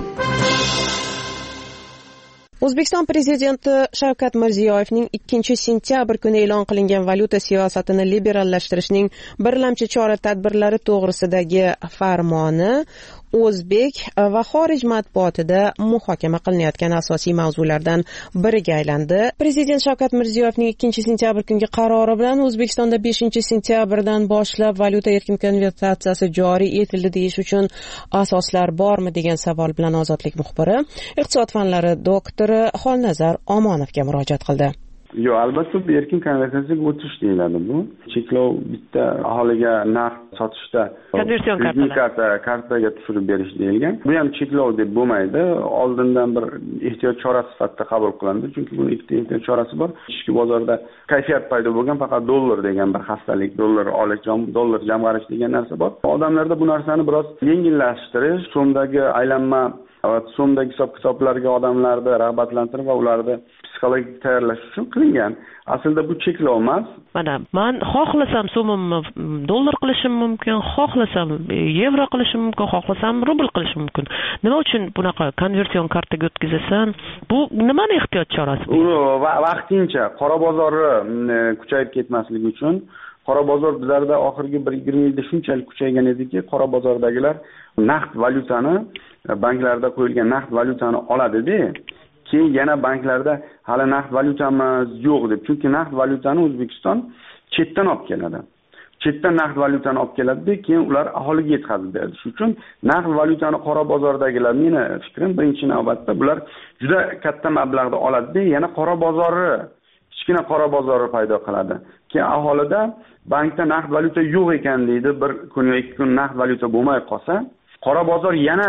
O'zbekiston prezidenti Shavkat Mirziyoyevning 2-sentyabr kuni e'lon qilingan valyuta siyosatini liberallashtirishning birlamchi chora-tadbirlari to'g'risidagi farmoni o'zbek va xorij matbuotida muhokama qilinayotgan asosiy mavzulardan biriga aylandi. Prezident Shavkat Mirziyoyevning 2-sentyabr kungi qarori bilan O'zbekistonda 5-sentyabrdan boshlab valyuta erkin konvertatsiyasi joriy etildi deyish uchun asoslar bormi degan savol bilan Ozodlik muxbiri, iqtisod fanlari doktori Xolnazar Omonovga murojaat qildi. Yo'q, albatta bu erkin konvertatsiyaga o'tish deyiladi bu. Cheklov bitta aholiga narx sotishda konversion kartaga tushirib berish deyilgan. Bu ham cheklov deb bo'lmaydi. Oldindan bir ehtiyot chorasi sifatida qabul qilindi. Chunki buning ikkita ehtiyot chorasi bor. Ichki bozorda kayfiyat paydo bo'lgan, faqat dollar degan bir xastalik, dollar olish, dollar jamg'arish degan narsa bor. Odamlarda bu narsani biroz yengillashtirish, so'mdagi aylanma va so'mdagi hisob-kitoblarga odamlarni rag'batlantirib va ularni psixologik tayyorlash uchun qilingan. Aslida bu cheklov emas. Mana men xohlasam so'mimni dollar qilishim mumkin, xohlasam yevro qilishim mumkin, xohlasam rubl qilishim mumkin. Nima uchun bunaqa konversion kartaga o'tkazasan? Bu nimani ehtiyot chorasi? Vaqtincha qora bozorni kuchayib ketmasligi uchun. Qora bozor bizlarda oxirgi 1-20 yilda shunchalik kuchaygan ediki, qora bozordagilar naqd valyutani, banklarda qo'yilgan naqd valyutani oladi-da. Keyin yana banklarda hali naqd valyutamiz yo'q deb. Chunki naqd valyutani O'zbekiston chetdan olib keladi. Chetdan naqd valyutani olib keladi-da, keyin ular aholiga yetkazib beradi. Shuning uchun naqd valyutani qora bozordagilar, meni fikrim birinchi navbatda bular juda katta mablag'da oladi-da, yana qora bozori, kichkina qora bozori paydo qiladi. Keyin aholida bankda naqd valyuta yo'q ekan deydi, bir kun yoki 2 kun naqd valyuta bo'lmay qolsa, qora bozor yana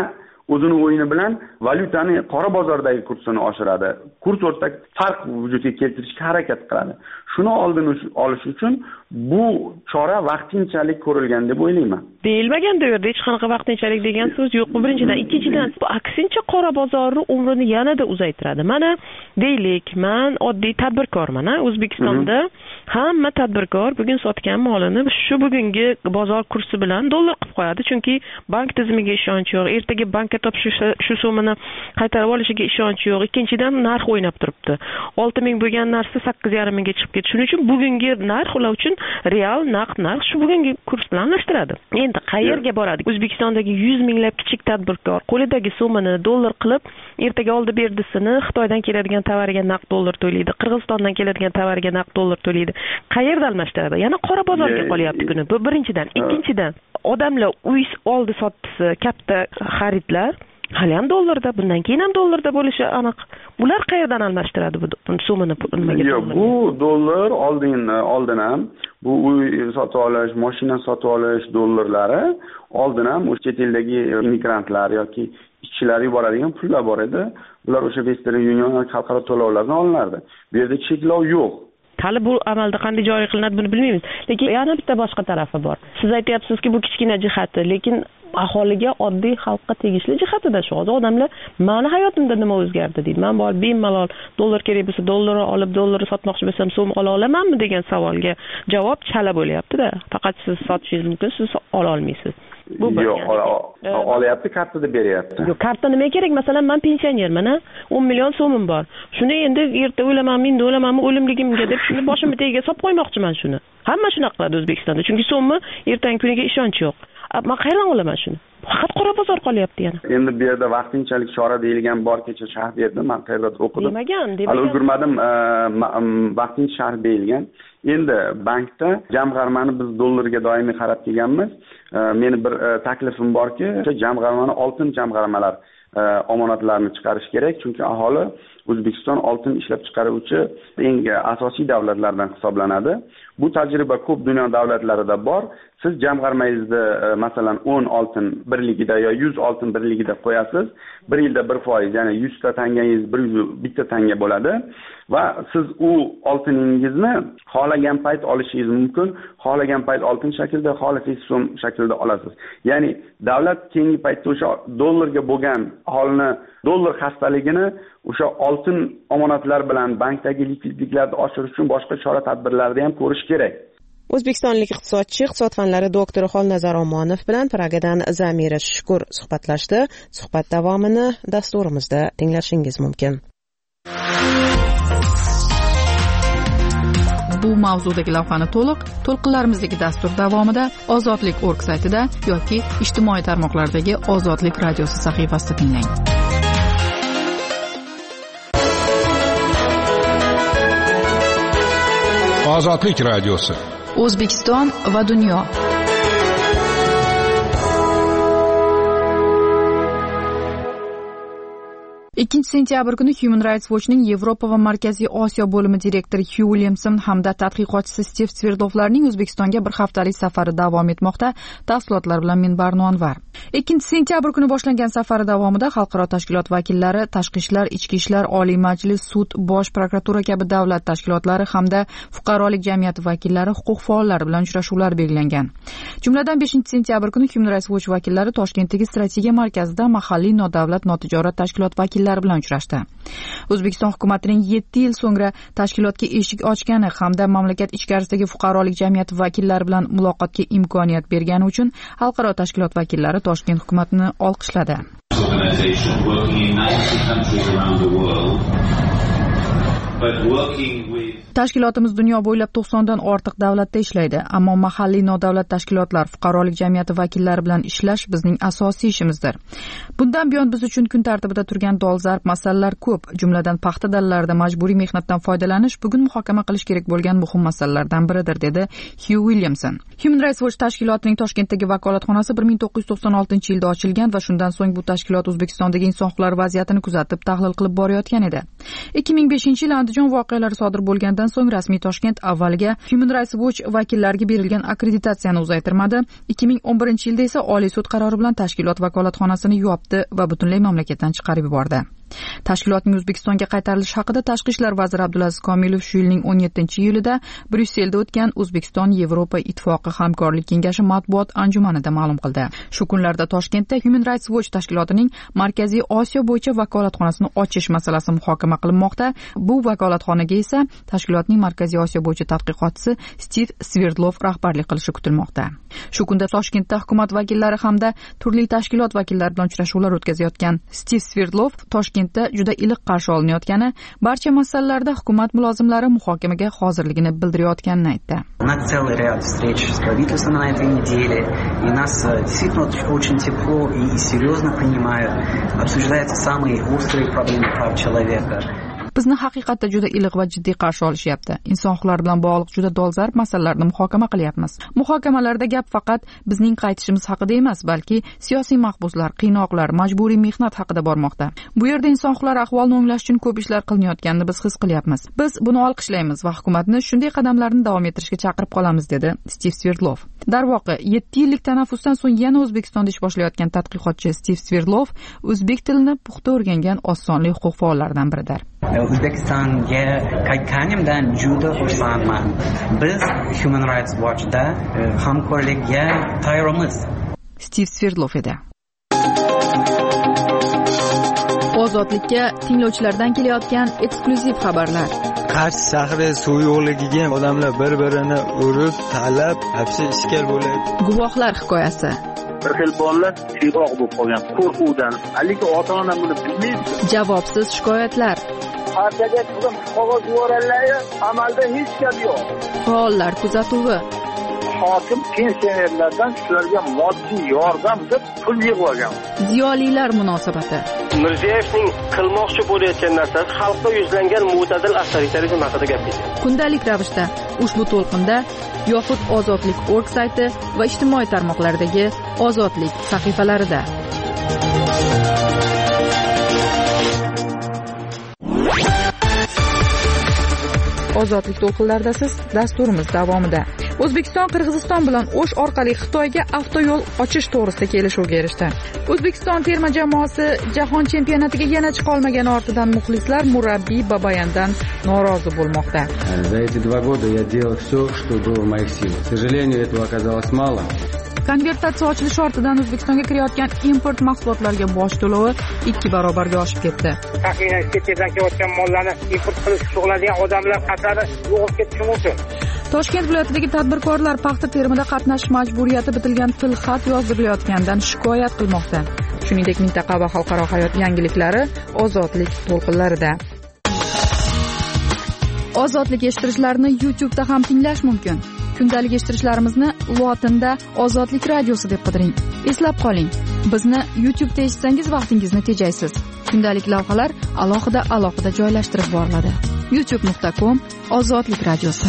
o'zini o'yini bilan valyutani qora bozordagi kursini oshiradi. Kurs o'rtasida farq vujudga keltirishga harakat qiladi. Shuni oldini olish uchun bu chora vaqtinchalik ko'rilgan deb o'ylayman. Deyilmaganda u yerda hech qanaqa vaqtinchalik degan so'z yo'q. Bu birinchidan, ikkinchidan, bu aksincha qora bozorni umrini yanada uzaytiradi. Mana deylik, men oddiy tadbirkorman, O'zbekistonda hamma tadbirkor bugun sotgan molini shu bugungi bozor kursi bilan dollar qilib qo'yadi, chunki bank tizimiga ishonch yo'q. Ertaga bankka topshirsa shu so'mini qaytarib olishiga ishonch yo'q. Ikkinchidan, narx o'ynab turibdi. 6000 bo'lgan narsa 8500 mingga chiqib ketdi. Shuning uchun bugungi narx ular uchun real naqd narx shu bugungi kurs bilan almashtiradi. Endi qayerga boradi? O'zbekistondagi 100 minglab kichik tadbirkor qo'lidagi so'mini dollar qilib, ertaga oldi berdisini Xitoydan keladigan tovariga naqd dollar to'laydi, Qirg'izistondan keladigan tovariga naqd dollar to'laydi. Qayerda almashtiradi? Yana qora bozorga qolyapti kuni. Bu birinchidan. Ikkinchidan, odamlar uy oldi sotdisi, katta xaridlar hali ham dollarda, bundan keyin ham dollarda bo'lishi aniq. Bular qayerdan almashtiradi bu so'mini nimaga? Yo'q, bu dollar oldin ham bu uy sotib olish, mashina sotib olish dollarlari oldin ham o'sha chet eldagi immigrantlar yoki ishchilar yuboradigan pullar bor edi. Bular o'sha Western Union xalqaro to'lovlardan olinardi. Bu yerda cheklov yo'q. Hali bu amalda qanday joriy qilinadi buni bilmaymiz. Lekin yana bitta boshqa tarafi bor. Siz aytyapsizki, bu kichkina jihati, lekin aholiga, oddiy xalqqa tegishli jihatida shu. Hozir odamlar meni hayotimda nima o'zgardi deydi. Men bor bemalol dollar kerak bo'lsa dollarni olib, dollarni sotmoqchi bo'lsam so'm ola olamanmi degan savolga javob chala bo'lyapti-da. Faqat siz sotishingiz mumkin, siz ola olmaysiz. Bu yo'q, olyapti, kartada beryapti. Yo'q, karta nima kerak? Masalan, men pensionerman, 10 million so'mim bor. Shuni endi erta o'ylamanmi, endi o'ylamanmi, o'limligimga deb shuni boshimga tagiga solib qo'ymoqchiman shuni. Hamma shunaqa qiladi O'zbekistonda, chunki so'mni ertangi kuniga ishonch yo'q. Men qayerdan olaman shuni? Faqat qora bozor qolyapti yana. Endi bu yerda vaqtinchalik chora deyilgan bor, kecha sharh berdim, men qayerdadir o'qidim. Demagan. Hali ulgurmadim, vaqtincha sharh deyilgan. Endi bankda jamg'armani biz dollarga doimiy qarab kelganmiz. Meni bir taklifim borki, o'sha jamg'armani oltin jamg'armalar omonatlarni chiqarish kerak, chunki aholi O'zbekiston oltin ishlab chiqaruvchi eng asosiy davlatlardan hisoblanadi. Bu tajriba ko'p dunyo davlatlarida bor. Siz jamg'armangizni masalan 10 oltin birligida yo 100 oltin birligida qo'yasiz. 1 yilda 1%, ya'ni 100 ta tangangiz 1 tanga bo'ladi va siz u oltiningizni xohlagan payt olishingiz mumkin. Xohlagan payt oltin shaklda, xohlasangiz so'm shaklda olasiz. Ya'ni davlat keyingi paytda o'sha dollarga bo'lgan aholini dollar xastaligini o'sha oltin omonatlar bilan bankdagi likvidliklarni oshirish uchun boshqa chora-tadbirlarni ham ko'rish kerak. O'zbekistonlik iqtisodchi, iqtisod fanlari doktori Xolnazar Omonov bilan Pragadan Zamira Shukur suhbatlashdi. Suhbat davomini dasturimizda tinglashingiz mumkin. Bu mavzudagi lavhani to'lqinlarimizdagi dastur davomida Ozodlik.org saytida yoki ijtimoiy tarmoqlardagi Ozodlik radiosi sahifasida tinglang. Ozodlik radiosi. O'zbekiston va dunyo. 2 sentyabr kuni Human Rights Watch'ning Yevropa va Markaziy Osiyo bo'limi direktori Hugh Williamson hamda tadqiqotchisi Steve Sverdlovlarning O'zbekistonga bir haftalik safari davom etmoqda. Tafsilotlar bilan men Barno Anvar. 2 sentyabr kuni boshlangan safari davomida xalqaro tashkilot vakillari, tashqi ishlar, ichki ishlar, Oliy Majlis, sud, bosh prokuratura kabi davlat tashkilotlari hamda fuqarolik jamiyati vakillari, huquq faollari bilan uchrashuvlar belgilangan. Jumladan 5 sentyabr kuni Human Rights Watch vakillari Toshkentdagi strategiya markazida mahalliy nodavlat notijorat tashkilot vakillari bilan uchrashdi. O'zbekiston hukumatining 7 yil so'ngra tashkilotga eshik ochgani hamda mamlakat ichkarisidagi fuqarolik jamiyati vakillari bilan muloqotga imkoniyat bergani uchun xalqaro tashkilot vakillari Toshkent hukumatini olqishladi. Tashkilotimiz dunyo bo'ylab 90 dan ortiq davlatda ishlaydi, ammo mahalliy nodavlat tashkilotlar, fuqarolik jamiyati vakillari bilan ishlash bizning asosiy ishimizdir. Bundan buyon biz uchun kun tartibida turgan dolzarb masalalar ko'p, jumladan paxta dalalarida majburiy mehnatdan foydalanish bugun muhokama qilish kerak bo'lgan muhim masalalardan biridir, dedi Hugh Williamson. Human Rights Watch tashkilotining Toshkentdagi vakolatxonasi 1996-yilda ochilgan va shundan so'ng bu tashkilot O'zbekistondagi inson huquqlari vaziyatini kuzatib, tahlil qilib borayotgan edi. 2005-yil Andijon voqealari sodir bo'lgandan so'ng rasmiy Toshkent avvaliga Human Rights Watch vakillariga berilgan akkreditatsiyani uzaytirmadi. 2011-yilda esa Oliy sud qarori bilan tashkilot vakolatxonasini yopdi va butunlay mamlakatdan chiqarib yubordi. Tashkilotning O'zbekistonga qaytarilishi haqida Tashqi ishlar vaziri Abdulaziz Komilov shu yilning 17-iyulida Bryusselda o'tgan O'zbekiston Yevropa Ittifoqi hamkorlik kengashi matbuot anjumanida ma'lum qildi. Shu kunlarda Toshkentda Human Rights Watch tashkilotining Markaziy Osiyo bo'yicha vakolatxonasini ochish masalasi muhokama qilinmoqda. Bu vakolatxonaga esa tashkilotning Markaziy Osiyo bo'yicha tadqiqotchisi Stiv Sverdlov rahbarlik qilishi kutilmoqda. Shu kunda Toshkentda hukumat vakillari hamda turli tashkilot vakillari bilan uchrashuvlar o'tkazayotgan Stiv Sverdlov Toshkentda juda iliq qarshi olinayotgani, barcha masalalarda hukumat mulozimlari muhokamaga hozirligini bildirayotganini aytdi. У нас целый ряд встреч с правительством на этой неделе, и нас действительно очень тепло и серьезно принимают. Обсуждаются самые острые проблемы прав человека. Bizni haqiqatda juda iliq va jiddiy qarshi olishyapti. Inson huquqlari bilan bog'liq juda dolzarb masalalarni muhokama qilyapmiz. Muhokamalarda gap faqat bizning qaytishimiz haqida emas, balki siyosiy mahbuslar, qiynoqlar, majburiy mehnat haqida bormoqda. Bu yerda inson huquqlari ahvolini o'nglash uchun ko'p ishlar qilinayotganini biz his qilyapmiz. Biz buni olqishlaymiz va hukumatni shunday qadamlarni davom ettirishga chaqirib qolamiz, dedi Stiv Sverdlov. Darvoqe, 7 yillik tanaffusdan so'ng yana O'zbekistonda ish boshlayotgan tadqiqotchi Stiv Sverdlov o'zbek tilini puxta o'rgangan osonli huquq faollaridan biridir. O'zbekistonga qaytganimdan juda xursandman. Biz Human Rights Watch'da hamkorlikka tayyormiz. Stiv Sverdlov edi. Ozodlikka tinglovchilardan kelayotgan eksklyuziv xabarlar. Qarshi shahri suv yo'qligiga odamlar bir-birini urib, talab, hapsi ishkal bo'ladi. Guvohlar hikoyasi. Bir xil bolalar siyroq bo'lib qolgan qo'rquvdan. Haligi ota-ona buni bilmaydi. Javobsiz shikoyatlar. Partiyaga turib qog'oz yuborganlar, amalda hech gap yo'q. Faollar kuzatuvi. Hokim pensionerlardan shularga moddiy yordam deb pul yig'ib olgan. Ziyolilar munosabati. Mirziyevning qilmoqchi bo'layotgan narsasi xalqqa yuzlangan mo'tadil avtoritarizm haqida gapirdi. Kundalik ravishda ushbu to'lqinda yoxud ozodlik.org sayti va ijtimoiy tarmoqlardagi ozodlik sahifalarida. Ozodlik to'lqinlarida siz dasturimiz davomida. O'zbekiston Qirg'iziston bilan O'sh orqali Xitoyga avtoyo'l ochish to'g'risida kelishuvga erishdi. O'zbekiston terma jamoasi jahon chempionatiga yana chiqa olmagani ortidan muxlislar murabbiy Babayandan norozi bo'lmoqda. За эти 2 года я делал все, что было в моих силах. К сожалению, этого оказалось мало. Konvertatsiya ochilishi ortidan O'zbekistonga kirayotgan import mahsulotlarga boj to'lovi 2 barobarga oshib ketdi. Taxminan chet eldan kelayotgan mollarni import qilish shug'ullanadigan odamlar qatori yo'qolib ketishi mumkin. Toshkent viloyatidagi tadbirkorlar paxta terimida qatnashish majburiyati bitilgan tilxat yozdirilayotganidan shikoyat qilmoqda. Shuningdek, mintaqa va xalqaro hayot yangiliklari ozodlik to'lqinlarida. Ozodlik eshittirishlarni YouTube'da ham tinglash mumkin. Kundalik eshittirishlarimizni lotinda Ozodlik radiosi deb qidiring. Eslab qoling, bizni YouTube'da eshitsangiz vaqtingizni tejaysiz. Kundalik lavhalar alohida joylashtirib boriladi. youtube.com Ozodlik radiosi.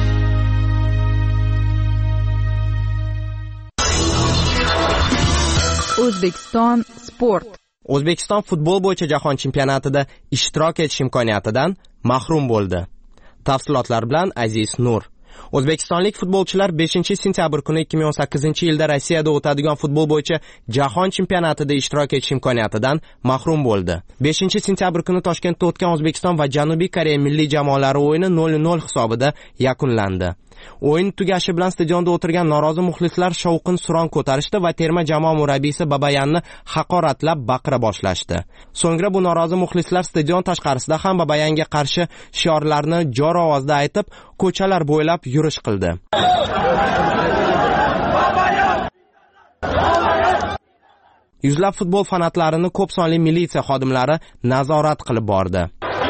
O'zbekiston sport. O'zbekiston futbol bo'yicha jahon chempionatida ishtirok etish imkoniyatidan mahrum bo'ldi. Tafsilotlar bilan Aziz Nur. O'zbekistonlik futbolchilar 5-sentyabr kuni 2018-yilda Rossiyada o'tadigan futbol bo'yicha jahon chempionatida ishtirok etish imkoniyatidan mahrum bo'ldi. 5-sentyabr kuni Toshkentda o'tgan O'zbekiston va Janubiy Koreya milliy jamoalari o'yini 0-0 hisobida yakunlandi. O'yin tugashi bilan stadionda o'tirgan norozi muxlislar shovqin-suron ko'tarishdi va terma jamoa murabbiysi Babayanni haqoratlab baqira boshlashdi. So'ngra bu norozi muxlislar stadion tashqarisida ham Babayanga qarshi shiorlarni jor ovozda aytib, ko'chalar bo'ylab yurish qildi. Yuzlab futbol fanatlarini ko'p sonli militsiya xodimlari nazorat qilib bordi.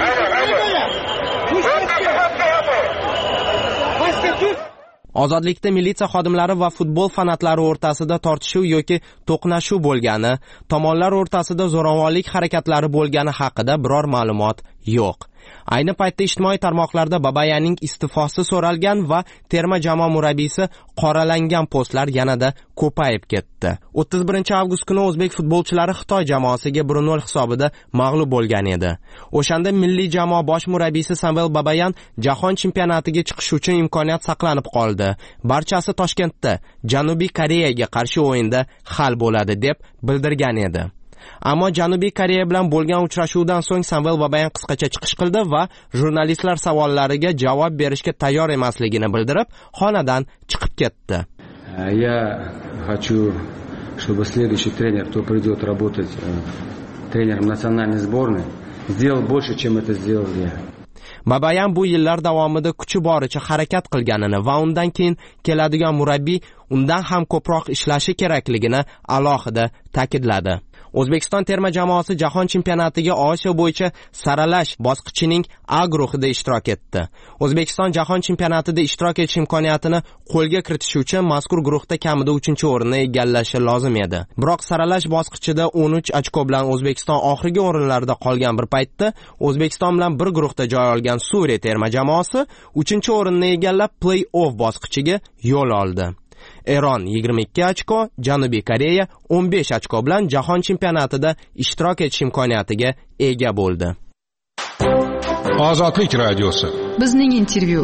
Ozodlikda militsiya xodimlari va futbol fanatlari o'rtasida tortishuv yoki to'qnashuv bo'lgani, tomonlar o'rtasida zo'ravonlik harakatlari bo'lgani haqida biror ma'lumot yo'q. Ayni paytda ijtimoiy tarmoqlarda Babayanning iste'fosi so'ralgan va terma jamoa murabbiysi qoralangan postlar yanada ko'payib ketdi. 31-avgust kuni o'zbek futbolchilari Xitoy jamoasiga 1-0 hisobida mag'lub bo'lgan edi. O'shanda milliy jamoa bosh murabbiysi Samvel Babayan jahon chempionatiga chiqish uchun imkoniyat saqlanib qoldi. Barchasi Toshkentda Janubiy Koreyaga qarshi o'yinda hal bo'ladi deb bildirgan edi. Ammo Janubiy Koreya bilan bo'lgan uchrashuvdan so'ng Samvel Babayan qisqacha chiqish qildi va jurnalistlar savollariga javob berishga tayyor emasligini bildirib, xonadan chiqib ketdi. Я хочу, чтобы следующий тренер, кто придет работать тренером национальной сборной, сделал больше, чем это сделал я. Babayan bu yillar davomida kuchi boricha harakat qilganini va undan keyin keladigan murabbiy undan ham ko'proq ishlashi kerakligini alohida ta'kidladi. O'zbekiston terma jamoasi jahon chempionatiga Osiyo bo'yicha saralash bosqichining A guruhida ishtirok etdi. O'zbekiston jahon chempionatida ishtirok etish imkoniyatini qo'lga kiritish uchun mazkur guruhda kamida 3-o'rinni egallashi lozim edi. Biroq saralash bosqichida 13 ochko bilan O'zbekiston oxirgi o'rinlarda qolgan bir paytda O'zbekiston bilan bir guruhda joy olgan Suriya terma jamoasi 3-o'rinni egallab play-off bosqichiga yo'l oldi. Eron 22 ochko, Janubiy Koreya 15 ochko bilan jahon chempionatida ishtirok etish imkoniyatiga ega bo'ldi. Ozodlik radiosi. Bizning intervyu.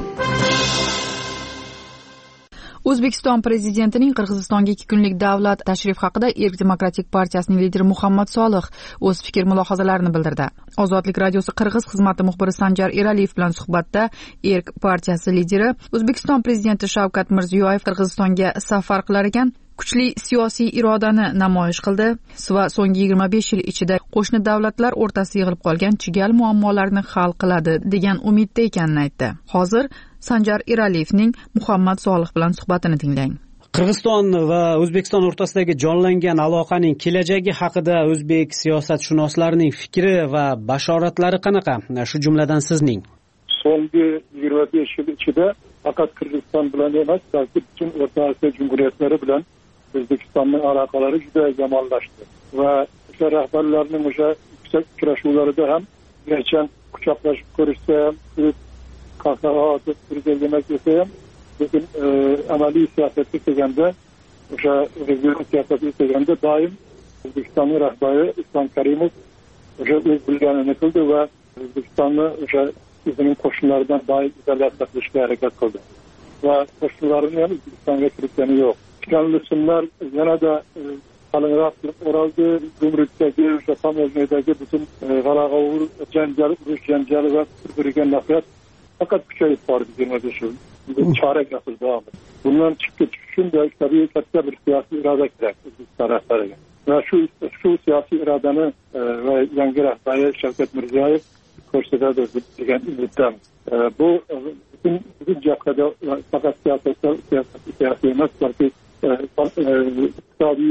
O'zbekiston prezidentining Qirg'izistonga 2 kunlik davlat tashrif haqida Erk demokratik partiyasining lideri Muhammad Solih o'z fikr-mulohazalarini bildirdi. Ozodlik radiosi Qirg'iz xizmati muxbiri Sanjar Eraliyev bilan suhbatda Erk partiyasi lideri O'zbekiston prezidenti Shavkat Mirziyoyev Qirg'izistonga safar qilar ekan kuchli siyosiy irodani namoyish qildi va so'nggi 25 yil ichida qo'shni davlatlar o'rtasida yig'ilib qolgan chigal muammolarni hal qiladi degan umidda ekanini aytdi. Hozir Sanjar Eraliyevning Muhammad Solih bilan suhbatini tinglang. Qirg'iziston va O'zbekiston o'rtasidagi jonlangan aloqaning kelajagi haqida o'zbek siyosatshunoslarining fikri va bashoratlari qanaqa? Shu jumladan sizning. So'nggi 25 yil ichida faqat Qirg'iziston bilan emas, balki butun O'rta Osiyo jumhuriyatlari bilan O'zbekistonning aloqalari juda yomonlashdi va o'sha rahbarlarning o'sha yuksak uchrashuvlarida ham garchi quchoqlashib ko'rishsa ham, qahqaha otib birga yemak yesa ham, lekin amaliy siyosatga kelganda, o'sha regional siyosatga kelganda doim O'zbekistonning rahbari Islom Karimov o'sha o'z bilganini qildi va O'zbekistonni o'sha o'zining qo'shinlaridan doim izolyatsiya qilishga harakat qildi va qo'shinlarini ham O'zbekistonga kiritgani yo'q. Chiqanlisimlar yanada qalinroq o'raldi. Gumrukdagi o'sha Tamojdagi butun g'ala-g'ovur, janjal, urush janjali va bir-biriga nafrat faqat kuchayib bordi 25 yil. Chorak asr davomida. Bundan chiqib ketish uchun tabiiy katta bir siyosiy iroda kerak O'zbekiston rahbariga. Va shu siyosiy irodani va yangi rahbari Shavkat Mirziyoyev ko'rsatadi degan umiddamiz. Bu butun jabhada faqat siyosiy emas, balki iqtisodiy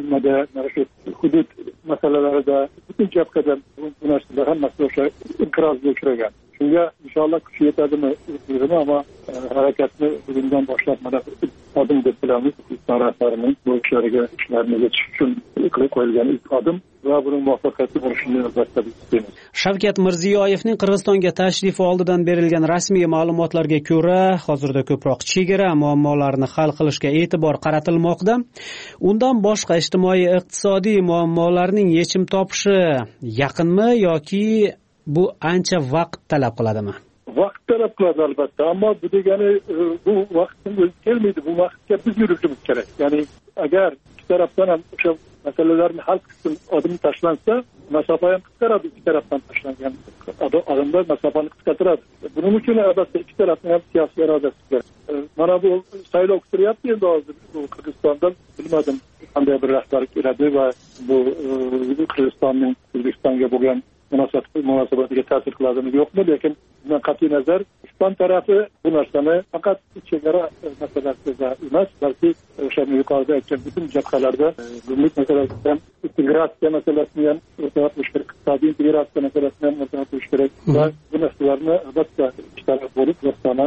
hudud masalalarida butun jabhada bu narsalar hammasi o'sha inqirozga uchragan. Shunga inshaalloh kuchi yetadimi bilmayman, ammo harakatni bugundan boshlab mana odim deb bilamiz. O'zbekiston rahbarining bu ishlarini yetish uchun qilib qo'yilgan ilk odim va buning muvaffaqiyatli bo'lishini albatta biz istaymiz. Shavkat Mirziyoyevning Qirg'izistonga tashrifi oldidan berilgan rasmiy ma'lumotlarga ko'ra, hozirda ko'proq chegara muammolarini hal qilishga e'tibor qaratilmoqda. Undan boshqa ijtimoiy iqtisodiy muammolarning yechim topishi yaqinmi yoki bu ancha vaqt talab qiladimi? Vaqt talab qiladi albatta, ammo bu degani bu vaqtning o'zi kelmaydi. Bu vaqtga biz yurishimiz kerak. Ya'ni agar ikki tarafdan ham o'sha masalalarni hal qilib odim tashlansa, masofa ham qisqaradi. Ikki tarafdan tashlangan odamlar masofani qisqartiradi. Buning uchun albatta ikki tarafning ham siyosiy irodasi kerak. Mana bu saylov kutilyapti endi hozir Qirg'izistondan, bilmadim qanday bir rahbar keladi va bu Qirg'izistonning O'zbekistonga bo'lgan munosabatiga ta'sir qiladimi yo'qmi, lekin bundan qat'iy nazar O'zbekiston tarafi bu narsani faqat chegara masalasida emas, balki o'sha yuqorida aytgan butun jabhalarda gumruk masalasida ham, integratsiya masalasini ham o'rtaga qo'yish kerak, iqtisodiy integratsiya masalasini ham o'rtaga qo'yish kerak va bu narsalarni albatta ikki taraf bo'lib, O'zbekistonni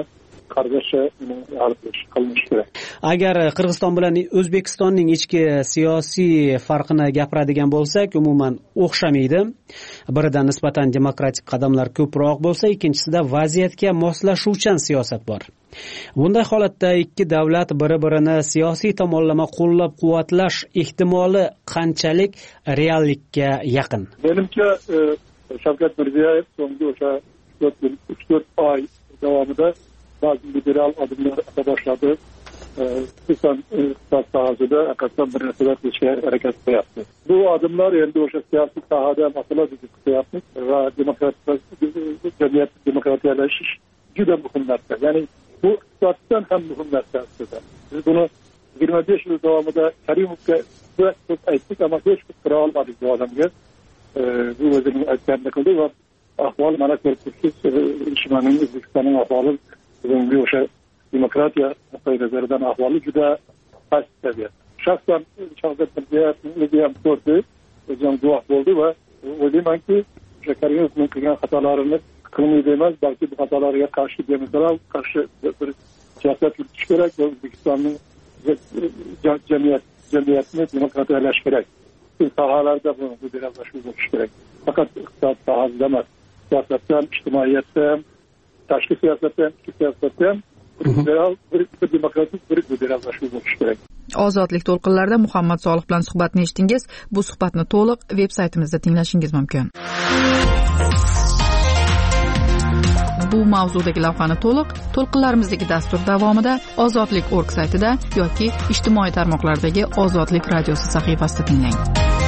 qarg'ashi hal qilinishi kerak. Agar Qirg'iziston bilan O'zbekistonning ichki siyosiy farqini gapiradigan bo'lsak, umuman o'xshamaydi. Biridan nisbatan demokratik qadamlar ko'proq bo'lsa, ikkinchisida vaziyatga moslashuvchan siyosat bor. Bunday holatda ikki davlat bir-birini siyosiy tomonlama qo'llab-quvvatlash ehtimoli qanchalik reallikka yaqin? Menimcha Shavkat Mirziyoyev so'nggi o'sha 3-4 oy davomida ba'zi liberal adımlar ata boshladi. Xususan iqtisod sohasida haqiqatan bir narsalar qilishga harakat qilyapti. Bu adımlar endi o'sha siyosiy sohada masala qilyapmiz va jamiyat demokratiyalashish juda muhim narsa. Ya'ni bu iqtisoddan ham muhim narsa aslida. Biz buni 25 yil davomida Karimovga ko'p aytdik, ammo hech bir qila olmadik bu odamga. Bu o'zining aytganini qildi va ahvol mana ko'ribsiz, ijtimoiy O'zbekistonning ahvoli bugungi o'sha demokratiya nazaridan ahvoli juda past saviyada. Shaxsan Shavkat Mirziyoyevning o'zi ham ko'rdi, o'zi ham guvoh bo'ldi va o'ylaymanki, o'sha Karimovning qilgan xatolarini qilmaydi emas, balki bu xatolarga qarshi demoqrativ qarshi bir siyosat yuritish kerak va O'zbekistonning jamiyatni demokratiyalash kerak. Sohalarda bu liberallashuv bo'lishi kerak. Faqat iqtisod sohasida emas, siyosatda ham, ijtimoiyatda ham, tashqi siyosatda ham, ichki siyosatda ham bir demokratik bir liberallashuv bo'lishi kerak. Ozodlik to'lqinlarida Muhammad Solih bilan suhbatni eshitdingiz. Bu suhbatni to'liq veb-saytimizda tinglashingiz mumkin. Bu mavzudagi lavhani to'lqinlarimizdagi dastur davomida ozodlik.org saytida yoki ijtimoiy tarmoqlardagi Ozodlik radiosi sahifasida tinglang.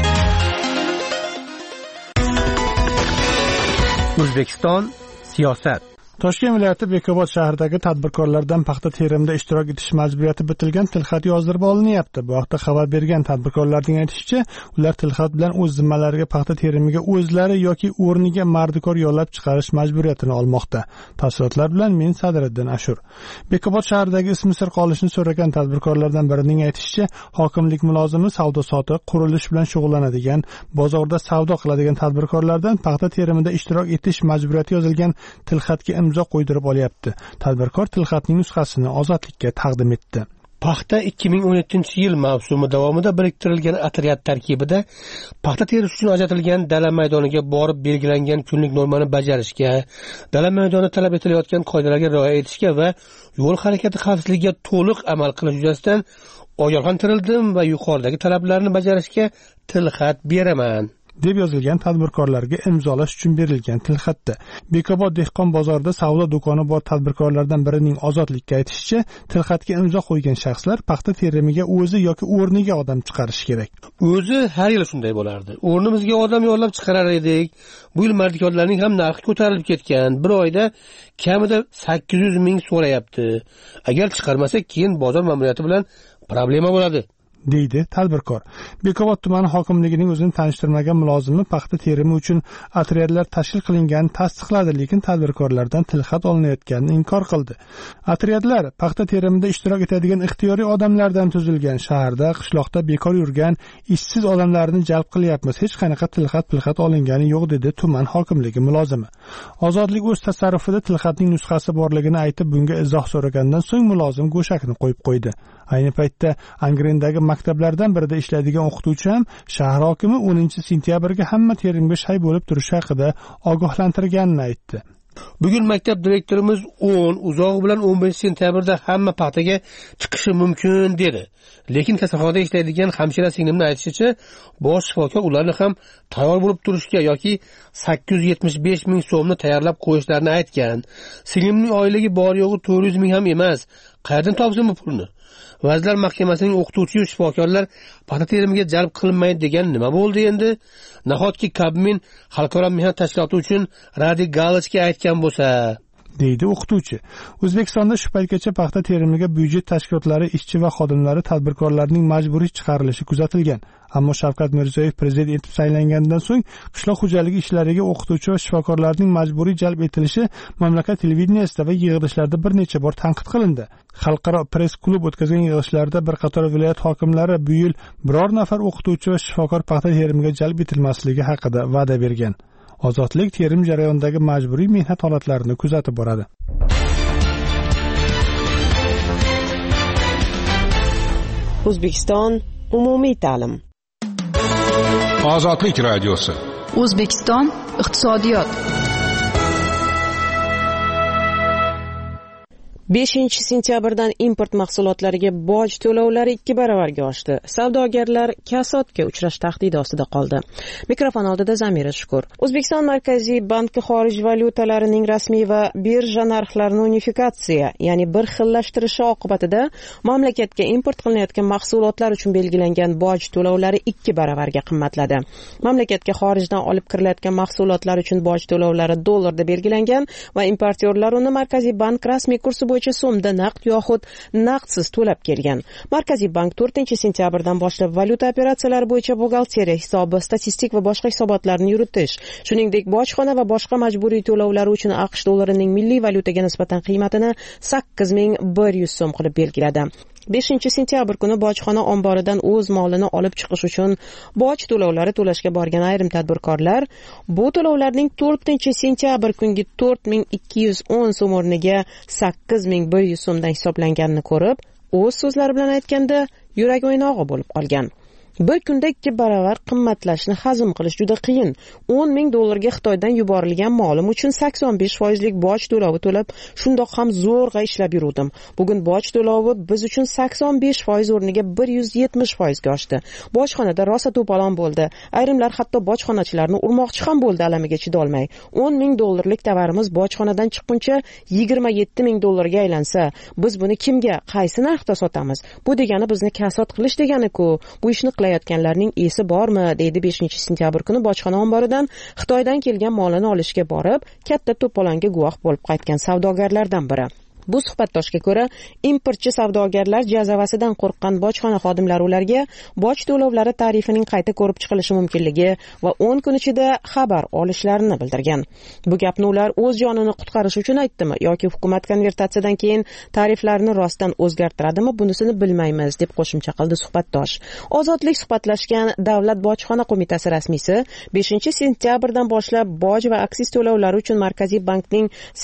O'zbekiston siyosat. Toshkent viloyati Bekobod shahridagi tadbirkorlardan paxta terimida ishtirok etish majburiyati bitilgan tilxat yozdirib olinyapti. Bu haqda xabar bergan tadbirkorlarning aytishicha, ular tilxat bilan o'z zimmalariga paxta terimiga o'zlari yoki o'rniga mardikor yo'llab chiqarish majburiyatini olmoqda. Tafsilotlar bilan men Sadriddin Ashur. Bekobod shahridagi ismi sir qolishini so'ragan tadbirkorlardan birining aytishicha, hokimlik mulozimi savdo-sotiq, qurilish bilan shug'ullanadigan, bozorda savdo qiladigan tadbirkorlardan paxta terimida ishtirok etish majburiyati yozilgan tilxatga imzo qo'ydirib olyapti. Tadbirkor tilxatning nusxasini Ozodlikka taqdim etdi. Paxta 2017-yil mavsumi davomida biriktirilgan otryad tarkibida paxta terish uchun ajratilgan dala maydoniga borib belgilangan kunlik normani bajarishga, dala maydoni talab etilayotgan qoidalarga rioya etishga va yo'l harakati xavfsizligiga to'liq amal qilish yuzasidan ogohlantirildim va yuqoridagi talablarni bajarishga tilxat beraman deb yozilgan tadbirkorlarga imzolash uchun berilgan tilxatda. Bekobod dehqon bozorida savdo do'koni bor tadbirkorlardan birining Ozodlikka aytishicha, tilxatga imzo qo'ygan shaxslar paxta terimiga o'zi yoki o'rniga odam chiqarishi kerak. O'zi har yil shunday bo'lardi. O'rnimizga odam yo'llab chiqarar edik. Bu yil mardikorlarning ham narxi ko'tarilib ketgan. Bir oyda kamida 800 ming so'rayapti. Agar chiqarmasak, keyin bozor ma'muriyati bilan problema bo'ladi, deydi tadbirkor. Bekobod tumani hokimligining o'zini tanishtirmagan mulozimi paxta terimi uchun otryadlar tashkil qilinganini tasdiqladi, lekin tadbirkorlardan tilxat olinayotganini inkor qildi. Otryadlar paxta terimida ishtirok etadigan ixtiyoriy odamlardan tuzilgan, shaharda, qishloqda bekor yurgan, ishsiz odamlarni jalb qilyapmiz. Hech qanaqa tilxat olingani yo'q, dedi tuman hokimligi mulozimi. Ozodlik o'z tasarrufida tilxatning nusxasi borligini aytib, bunga izoh so'ragandan so'ng mulozim go'shakni qo'yib qo'ydi. Ayni paytda Angrendagi maktablardan birida ishlaydigan o'qituvchi ham shahar hokimi 10-sentyabrga hamma terimga shay bo'lib turishi haqida ogohlantirganini aytdi. Bugun maktab direktorimiz 10, uzog'i bilan 15-sentyabrda hamma paxtaga chiqishi mumkin dedi. Lekin kasalxonada ishlaydigan hamshira singlimning aytishicha, bosh shifokor ularni ham tayyor bo'lib turishga yoki 875 ming so'mni tayyorlab qo'yishlarini aytgan. Singlimning oyligi bor yo'g'i 400 ming ham emas. Qayerdan topsin bu pulni? Vazirlar Mahkamasining o'qituvchi va shifokorlar paxta terimiga jalb qilinmaydi degan nima bo'ldi endi? Nahotki Kabmin xalqaro mehnat tashkiloti uchun Radi Galichga aytgan bo'lsa, deydi o'qituvchi. O'zbekistonda shu paytgacha paxta terimiga byudjet tashkilotlari, ishchi va xodimlari, tadbirkorlarning majburiy chiqarilishi kuzatilgan. Ammo Shavkat Mirziyoyev prezident etib saylangandan so'ng qishloq xo'jaligi ishlariga o'qituvchi va shifokorlarning majburiy jalb etilishi mamlakat televideniyasida va yig'ilishlarda bir necha bor tanqid qilindi. Xalqaro press klub o'tkazgan yig'ilishlarda bir qator viloyat hokimlari bu yil biror nafar o'qituvchi va shifokor paxta terimiga jalb etilmasligi haqida va'da bergan. Ozodlik terim jarayonidagi majburiy mehnat holatlarini kuzatib boradi. O'zbekiston umumiy ta'lim. Ozodlik radiosi. O'zbekiston iqtisodiyot. 5-sentyabrdan import mahsulotlariga boj to'lovlari 2 baravarga oshdi. Savdogarlar kasodga uchrash tahdidi ostida qoldi. Mikrofon oldida Zamira Shukur. O'zbekiston Markaziy banki xorij valyutalarining rasmiy va birja narxlarini unifikatsiya, ya'ni bir xillashtirishi oqibatida mamlakatga import qilinayotgan mahsulotlar uchun belgilangan boj to'lovlari 2 baravarga qimmatladi. Mamlakatga xorijdan olib kirilayotgan mahsulotlar uchun boj to'lovlari dollarda belgilangan va importyorlar uni Markaziy bank rasmiy kursi so'mda naqd yoxud naqdsiz to'lab kelgan. Markaziy bank 4-sentyabrdan boshlab valyuta operatsiyalari bo'yicha buxgalteriya hisobi, statistik va boshqa hisobotlarni yuritish, shuningdek bojxona va boshqa majburiy to'lovlari uchun AQSh dollarining milliy valyutaga nisbatan qiymatini 8100 so'm qilib belgiladi. 5-sentyabr kuni bojxona omboridan o'z molini olib chiqish uchun boj to'lovlari to'lashga borgan ayrim tadbirkorlar bu to'lovlarning 4-sentyabr kungi 4210 so'm o'rniga 8100 so'mdan hisoblanganini ko'rib, o'z so'zlari bilan aytganda, yurak o'ynog'i bo'lib qolgan. Bir kunda 2 baravar qimmatlashni hazm qilish juda qiyin. $10,000 Xitoydan yuborilgan molim uchun 85% boj to'lovi to'lab, shundoq ham zo'rg'a ishlab yurdim. Bugun boj to'lovi biz uchun 85% o'rniga 170% ga oshdi. Bojxonada rosa to'polon bo'ldi. Ayrimlar hatto bojxonachilarni urmoqchi ham bo'ldi alamiga chidolmay. $10,000 tovarimiz bojxonadan chiqquncha $27,000 ga aylansa, biz buni kimga, qaysi narxda sotamiz? Bu degani bizni kasod qilish degani-ku. Bu ishni qilayotganlarning esi bormi, deydi 5-sentyabr kuni bojxona omboridan Xitoydan kelgan molini olishga borib, katta to'polonga guvoh bo'lib qaytgan savdogarlardan biri. Bu suhbatdoshga ko'ra, importchi savdogarlar jazavasidan qo'rqqan bojxona xodimlari ularga boj to'lovlari tarifining qayta ko'rib chiqilishi mumkinligi va 10 kun ichida xabar olishlarini bildirgan. Bu gapni ular o'z jonini qutqarish uchun aytdimi yoki hukumat konvertatsiyadan keyin tariflarni rostdan o'zgartiradimi, bunisini bilmaymiz, deb qo'shimcha qildi suhbatdosh. Ozodlik suhbatlashgan Davlat bojxona qo'mitasi rasmiysi 5-sentyabrdan boshlab boj va aksiz to'lovlari uchun Markaziy bankning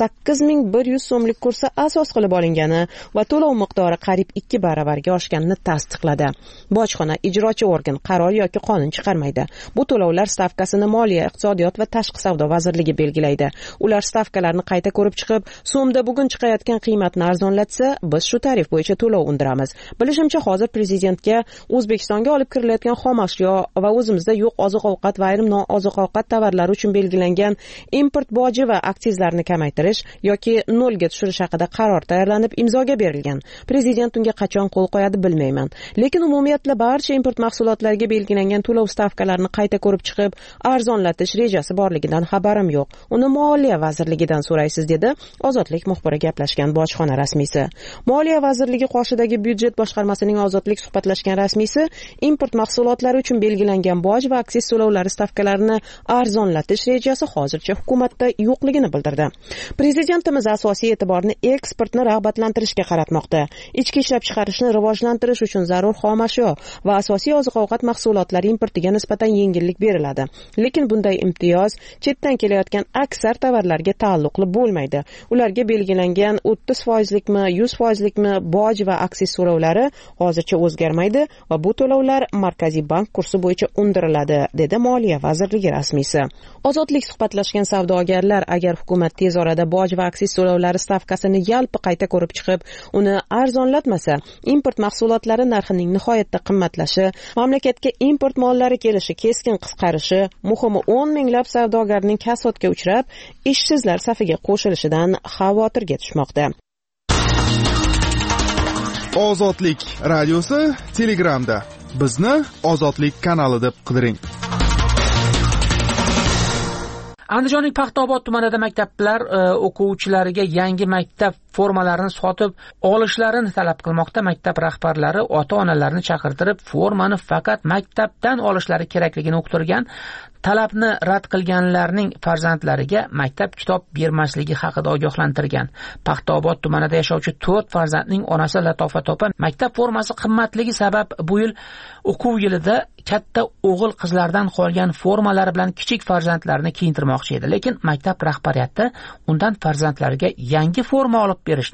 8100 so'mlik kursi asos qilib olingani va to'lov miqdori qariyb 2 baravarga oshganini tasdiqladi. Bojxona ijrochi organ qaror yoki qonun chiqarmaydi. Bu to'lovlar stavkasini Moliya, Iqtisodiyot va Tashqi savdo vazirligi belgilaydi. Ular stavkalarni qayta ko'rib chiqib, so'mda bugun chiqayotgan qiymatni arzonlatsa, biz shu tarif bo'yicha to'lov undiramiz. Bilishimcha, hozir prezidentga O'zbekistonga olib kirilayotgan xom ashyo va o'zimizda yo'q oziq-ovqat va ayrim nooziq-ovqat tovarlari uchun belgilangan import boji va aksizlarni kamaytirish yoki nolga tushirish haqida qaror tayyorlanib imzoga berilgan. Prezident unga qachon qo'l qo'yadi bilmayman. Lekin umumiyatla barcha import mahsulotlariga belgilangan to'lov stavkalarini qayta ko'rib chiqib, arzonlatish rejasi borligidan xabarim yo'q. Uni Moliya vazirligidan so'raysiz, dedi Ozodlik muxbiri gaplashgan bojxona rasmiysi. Moliya vazirligi qoshidagi byudjet boshqarmasining Ozodlik suhbatlashgan rasmiysi import mahsulotlari uchun belgilangan boj va aksiz to'lovlari stavkalarini arzonlatish rejasi hozircha hukumatda yo'qligini bildirdi. Prezidentimiz asosiy e'tiborni eksportni rag'batlantirishga qaratmoqda. Ichki ishlab chiqarishni rivojlantirish uchun zarur xom ashyo va asosiy oziq-ovqat mahsulotlari importiga nisbatan yengillik beriladi. Lekin bunday imtiyoz chetdan kelayotgan aksar tovarlarga taalluqli bo'lmaydi. Ularga belgilangan 30%likmi, 100%likmi boj va aksiz to'lovlari hozircha o'zgarmaydi va bu to'lovlar Markaziy bank kursi bo'yicha undiriladi, dedi Moliya vazirligi rasmiysi. Ozodlik suhbatlashgan savdogarlar agar hukumat tez orada boj va aksiz to'lovlari stavkasini yalpi qayta ko'rib chiqib, uni arzonlatmasa, import mahsulotlari narxining nihoyatda qimmatlashi, mamlakatga import mollari kelishi keskin qisqarishi, muhimi 10 minglab savdogarning kasodga uchrab, ishsizlar safiga qo'shilishidan xavotirga tushmoqda. Ozodlik radiosi Telegramda. Bizni Ozodlik kanali deb qidiring. Andijonning Paxtaobod tumanida maktablar o'quvchilariga yangi maktab formalarini sotib olishlarini talab qilmoqda. Maktab rahbarlari ota-onalarni chaqirtirib, formani faqat maktabdan olishlari kerakligini uqtirgan. Talabni rad qilganlarning farzandlariga maktab kitob bermasligi haqida ogohlantirgan. Paxtaobod tumanida yashovchi 4 farzandning onasi Latofat opa maktab formasi qimmatligi sabab bu yil o'quv yilida katta o'g'il qizlardan qolgan formalari bilan kichik farzandlarini kiyintirmoqchi edi. Lekin maktab rahbariyati undan farzandlariga yangi forma olib berishni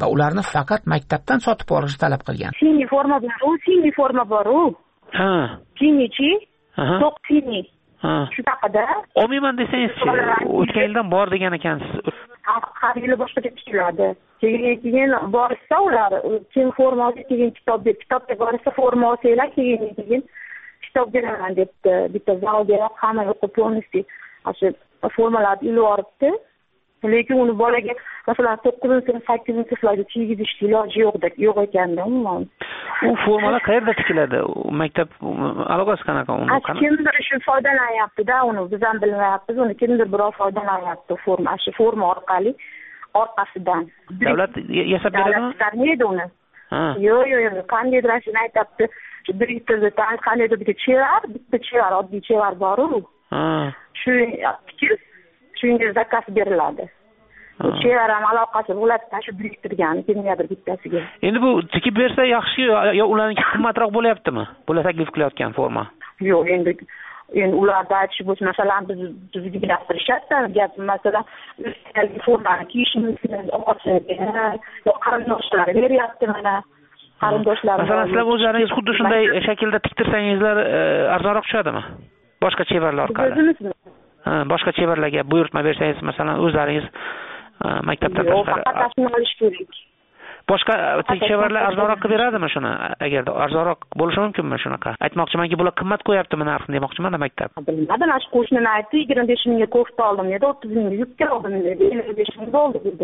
va ularni faqat maktabdan sotib olishni talab qilgan. Singi forma bor-u. Ha. Singichi? To'q singi. Ha. Shu haqida. Olmayman desangiz-chi, o'tgan yildan bor degan ekansiz. Har yili boshqacha tikiladi. Keyin borsa ular, keyin forma olib keyin kitobga borsa forma olsanglar, keyin kitob beraman debdi. Bitta zalga hamma yo'q polniy shu formalarni ilib olibdi. Lekin uni bolaga masalan 9-8-sinflarga kiygizishga iloji yo'q ekanda umuman. U formalar qayerda tikiladi? Maktab aloqasi qanaqa uni? Kimdir shu foydalanyapti-da, uni biz ham bilmayapmiz. Uni kimdir birov foydalanyapti forma orqali orqasidan. Davlat yasab beradimi? Davlat uni. Yo'q, qandaydir shuni aytibdi. Shu biriktirdi, qandaydir bitta chevar, oddiy chevar bor-ku. Shu shunga zakaz beriladi. Chevar ham aloqasi bo'ladi, shu biriktirgan kimgadir bittasiga. Endi bu tikib bersa yaxshi yo ularniki qimmatroq bo'lyaptimi? Bular taklif qilayotgan forma. Yo'q, endi ularda aytish bo'lsa, masalan bizga gapirishadi, gap masalan formani kiyishimizni oqasiga, yo qarindoshlar beryapti mana. Qarindoshlar. Masalan, sizlar o'zlaringiz xuddi shunday shaklda tiktirsangizlar arzonroq tushadimi? Boshqa chevarlar orqali. Boshqa chevarlarga buyurtma bersangiz, masalan, o'zlaringiz maktabdan tashqari. Faqat olish kerak. Boshqa chevarlar arzonroq qilib beradimi shuni? Agarda arzonroq bo'lishi mumkinmi shunaqa? Aytmoqchimanki, bular qimmat qo'yaptimi narxini demoqchiman maktab. Bilmadim, shu qo'shnini aytdi, 25 mingga ko'fta oldim dedi, 30 mingga yubka oldim dedi, 55 ming bo'ldi dedi.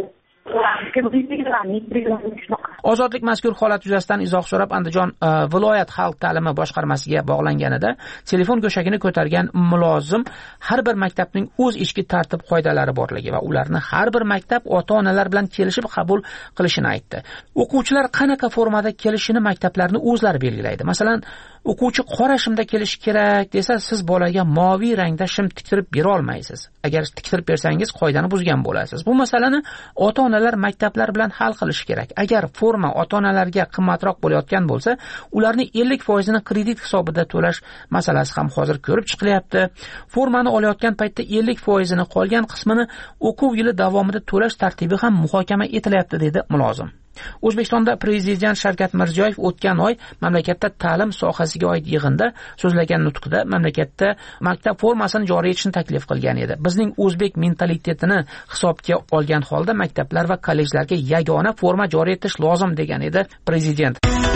Ozodlik mazkur holat yuzasidan izoh so'rab Andijon viloyat xalq ta'limi boshqarmasiga bog'langanida telefon go'shagini ko'targan mulozim har bir maktabning o'z ichki tartib qoidalari borligi va ularni har bir maktab ota-onalar bilan kelishib qabul qilishini aytdi. O'quvchilar qanaqa formada kelishini maktablarni o'zlari belgilaydi. Masalan, o'quvchi qora shimda kelishi kerak desa, siz bolaga moviy rangda shim tiktirib bera olmaysiz. Agar tiktirib bersangiz, qoidani buzgan bo'lasiz. Bu masalani ota-onalar maktablar bilan hal qilish kerak. Agar forma ota-onalarga qimmatroq bo'layotgan bo'lsa, ularni 50% ni kredit hisobida to'lash masalasi ham hozir ko'rib chiqilyapti. Formani olayotgan paytda 50% ni qolgan qismini o'quv yili davomida to'lash tartibi ham muhokama etilyapti, dedi mulozim. O'zbekistonda Prezident Shavkat Mirziyoyev o'tgan oy mamlakatda ta'lim sohasiga oid yig'inda so'zlagan nutqida mamlakatda maktab formasini joriy etishni taklif qilgan edi. Bizning o'zbek mentalitetini hisobga olgan holda maktablar va kollejlarga yagona forma joriy etish lozim degan edi Prezident.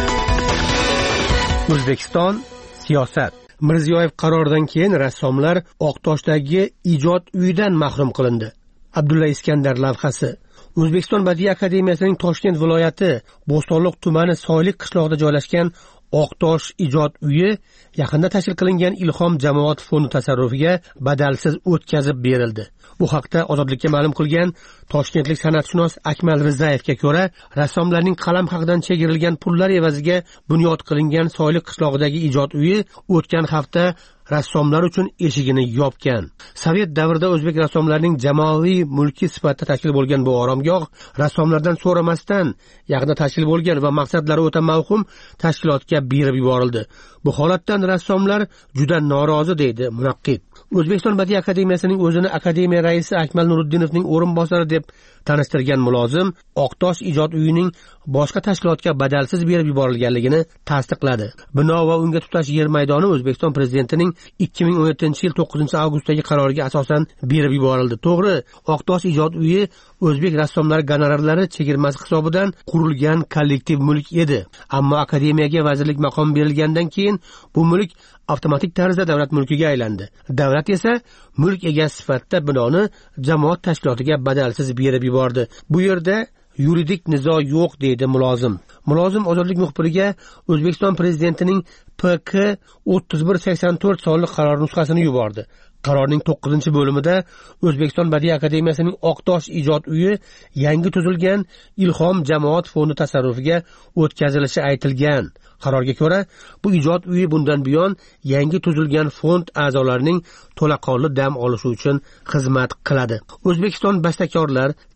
O'zbekiston siyosat. Mirziyoyev qaroridan keyin rassomlar Oqtoshdagi ijod uyidan mahrum qilindi. Abdulla Iskandar lavhasi. O'zbekiston Badiiy akademiyasining Toshkent viloyati Bo'stonliq tumani Soylik qishlog'ida joylashgan Oqtosh ijod uyi yaqinda tashkil qilingan Ilhom jamoat fondi tasarrufiga badalsiz o'tkazib berildi. Bu haqda Ozodlikka ma'lum qilgan toshkentlik san'atshunos Akmal Rizayevga ko'ra, rassomlarning qalam haqidan chegirilgan pullar evaziga bunyod qilingan Soylik qishlog'idagi ijod uyi o'tgan hafta rassomlar uchun eshigini yopgan. Sovet davrida o'zbek rassomlarining jamoaviy mulki sifatida tashkil bo'lgan bu oromgoh rassomlardan so'ramasdan yaqinda tashkil bo'lgan va maqsadlari o'ta mavhum tashkilotga berib yuborildi. Bu holatdan rassomlar juda norozi, deydi munaqqib. O'zbekiston Badiiy akademiyasining o'zini akademiya raisi Akmal Nuriddinovning o'rinbosari deb tanishtirgan mulozim Oqtosh ijod uyining boshqa tashkilotga badalsiz berib yuborilganligini tasdiqladi. Bino va unga tutash yer maydoni O'zbekiston prezidentining 2017-yil 9-avgustdagi qaroriga asosan berib yuborildi. To'g'ri, Oqtosh ijod uyi o'zbek rassomlari gonorarlari chegirmasi hisobidan qurilgan kollektiv mulk edi. Ammo akademiyaga vazirlik maqomi berilgandan keyin bu mulk avtomatik tarzda davlat mulkiga aylandi. Davlat esa mulk egasi sifatida binoni jamoat tashkilotiga badalsiz berib yubordi. Bu yerda yuridik nizo yo'q, deydi mulozim. Mulozim Ozodlik muxbiriga O'zbekiston prezidentining PK 3184 sonli qaror nusxasini yubordi. Qarorning 9-bo'limida O'zbekiston Badiiy akademiyasining Oqtosh ijod uyi yangi tuzilgan Ilhom jamoat fondi tasarrufiga o'tkazilishi aytilgan. Qarorga ko'ra, bu ijod uyi bundan buyon yangi tuzilgan fond a'zolarining to'laqonli dam olishi uchun xizmat qiladi. O'zbekiston bastakorlar,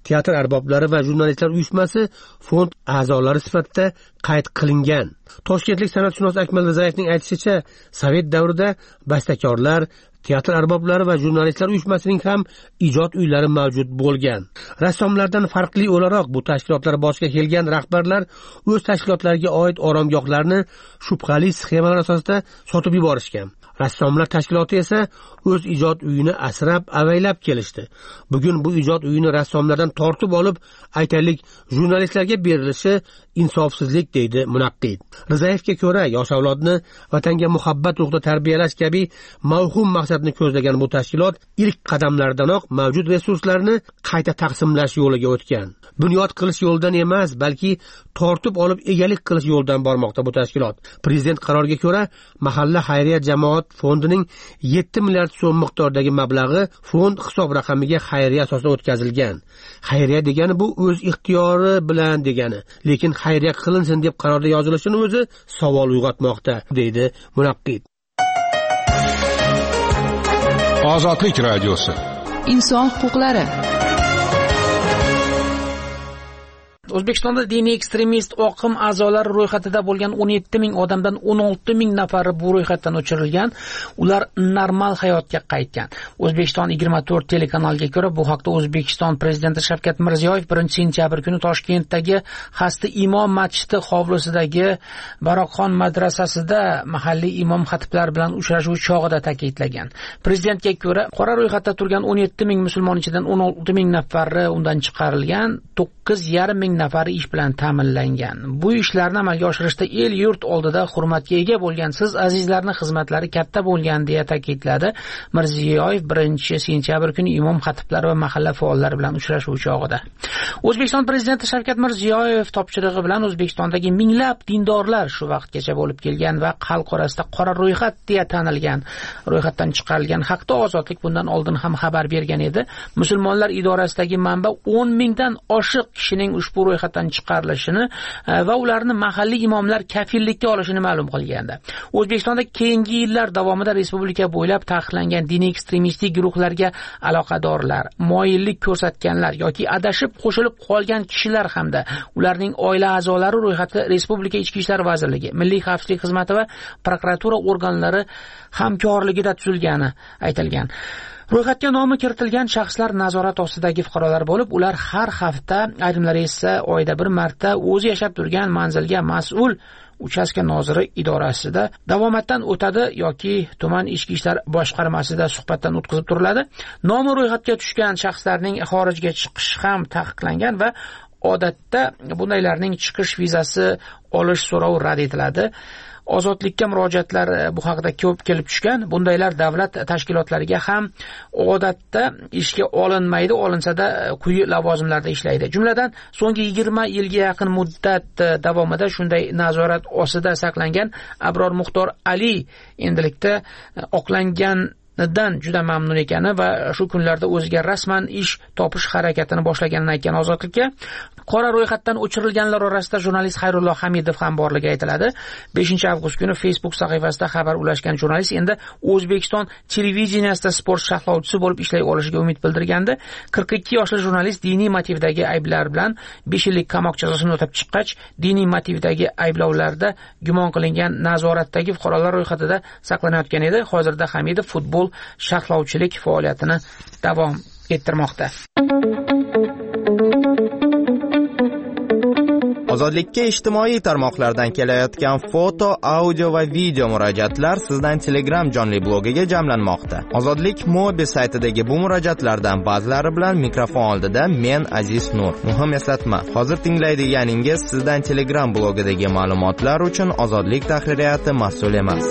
teatr arboblari va jurnalistlar uyushmasi fond a'zolari sifatida qayd qilingan. Toshkentlik san'atshunos Akmal Rizayevning aytishicha, Sovet davrida bastakorlar, teatr arboblari va jurnalistlar uyushmasining ham ijod uylari mavjud bo'lgan. Rassomlardan farqli o'laroq bu tashkilotlar boshiga kelgan rahbarlar o'z tashkilotlariga oid oromgohlarni shubhali sxemalar asosida sotib yuborishgan. Rassomlar tashkiloti esa o'z ijod uyini asrab avaylab kelishdi. Bugun bu ijod uyini rassomlardan tortib olib, aytaylik, jurnalistlarga berilishi insofsizlik, deydi munaqqid. Rizayevga ko'ra, yosh avlodni vatanga muhabbat ruhida tarbiyalash kabi mavhum maqsadni ko'zlagan bu tashkilot ilk qadamlardanoq mavjud resurslarni qayta taqsimlash yo'liga o'tgan. Bunyod qilish yo'ldan emas, balki tortib olib egalik qilish yo'ldan bormoqda bu tashkilot. Prezident qaroriga ko'ra, mahalla xayriya jamoat fondining 7 milliard so'm miqdordagi mablag'i fond hisob raqamiga xayriya asosida o'tkazilgan. Xayriya degani bu o'z ixtiyori bilan degani, lekin xayriya qilinsin deb qarorda yozilishini o'zi savol uyg'otmoqda, deydi munaqqid. Ozodlik radiosi. Inson huquqlari. O'zbekistonda diniy ekstremist oqim a'zolari ro'yxatida bo'lgan 17 ming odamdan 16 ming nafari bu ro'yxatdan o'chirilgan. Ular normal hayotga qaytgan. O'zbekiston 24 telekanaliga ko'ra, bu haqda O'zbekiston prezidenti Shavkat Mirziyoyev 1-sentyabr kuni Toshkentdagi Hasti imom masjidi hovlisidagi Baroqxon madrasasida mahalliy imom xatiblar bilan uchrashuv chog'ida ta'kidlagan. Prezidentga ko'ra, qora ro'yxatda turgan 17 ming musulmon ichidan 16 ming nafari undan chiqarilgan, 9,5 ming nafari ish bilan ta'minlangan. Bu ishlarni amalga oshirishda el yurt oldida hurmatga ega bo'lgan siz azizlarning xizmatlari katta bo'lgan deya ta'kidladi Mirziyoyev 1-sentyabr kuni imom xatiblari va mahalla faollari bilan uchrashuv chog'ida. O'zbekiston prezidenti Shavkat Mirziyoyev topshirig'i bilan O'zbekistondagi minglab dindorlar shu vaqtgacha bo'lib kelgan va xalq orasida qora ro'yxat deya tanilgan, ro'yxatdan chiqarilgan haqda Ozodlik bundan oldin ham xabar bergan edi. Musulmonlar idorasidagi manba 10 mingdan oshiq kishining ushbu ro'yxatdan chiqarilishini va ularni mahalliy imomlar kafillikka olishini ma'lum qilgandi. O'zbekistonda keyingi yillar davomida respublika bo'ylab taqiqlangan diniy ekstremistik guruhlarga aloqadorlar, moyillik ko'rsatganlar yoki adashib qo'shilib qolgan kishilar hamda ularning oila a'zolari ro'yxati Respublika Ichki ishlar vazirligi, Milliy xavfsizlik xizmati va prokuratura organlari hamkorligida tuzilgani aytilgan. Ro'yxatga nomi kiritilgan shaxslar nazorat ostidagi fuqarolar bo'lib, ular har hafta, ayrimlari esa oyda bir marta o'zi yashab turgan manzilga mas'ul uchastka noziri idorasida davomatdan o'tadi yoki tuman ichki ishlar boshqarmasida suhbatdan o'tkazib turiladi. Nomi ro'yxatga tushgan shaxslarning xorijga chiqishi ham taqiqlangan va odatda bundaylarning chiqish vizasi olish so'rovi rad etiladi. Ozodlikka murojaatlar bu haqida ko'p kelib tushgan. Bundaylar davlat tashkilotlariga ham odatda ishga olinmaydi, olinsada quyi lavozimlarda ishlaydi. Jumladan, so'nggi 20 yilga yaqin muddat davomida shunday nazorat ostida saqlangan Abror Muxtor Ali endilikda oqlanganidan juda mamnun ekani va shu kunlarda o'ziga rasman ish topish harakatini boshlaganini aytgan Ozodlikka. Qora ro'yxatdan o'chirilganlar orasida jurnalist Xayrulloh Hamidov ham borligi aytiladi. 5-avgust kuni Facebook sahifasida xabar ulashgan jurnalist endi O'zbekiston televideniyasida sport sharhlovchisi bo'lib ishlay olishiga umid bildirgandi. 42 yoshli jurnalist diniy motivdagi ayblar bilan 5 yillik qamoq jazosini o'tab chiqqach, diniy motivdagi ayblovlarda gumon qilingan nazoratdagi fuqarolar ro'yxatida saqlanayotgan edi. Hozirda Hamidov futbol sharhlovchilik faoliyatini davom ettirmoqda. Ozodlikka ijtimoiy tarmoqlardan kelayotgan foto, audio va video murojaatlar sizdan Telegram jonli blogiga jamlanmoqda. Ozodlik Mobi saytidagi bu murojaatlardan ba'zilari bilan mikrofon oldida men Aziz Nur. Muhim eslatma, hozir tinglaydiganingiz sizdan Telegram blogidagi ma'lumotlar uchun Ozodlik tahririyati mas'ul emas.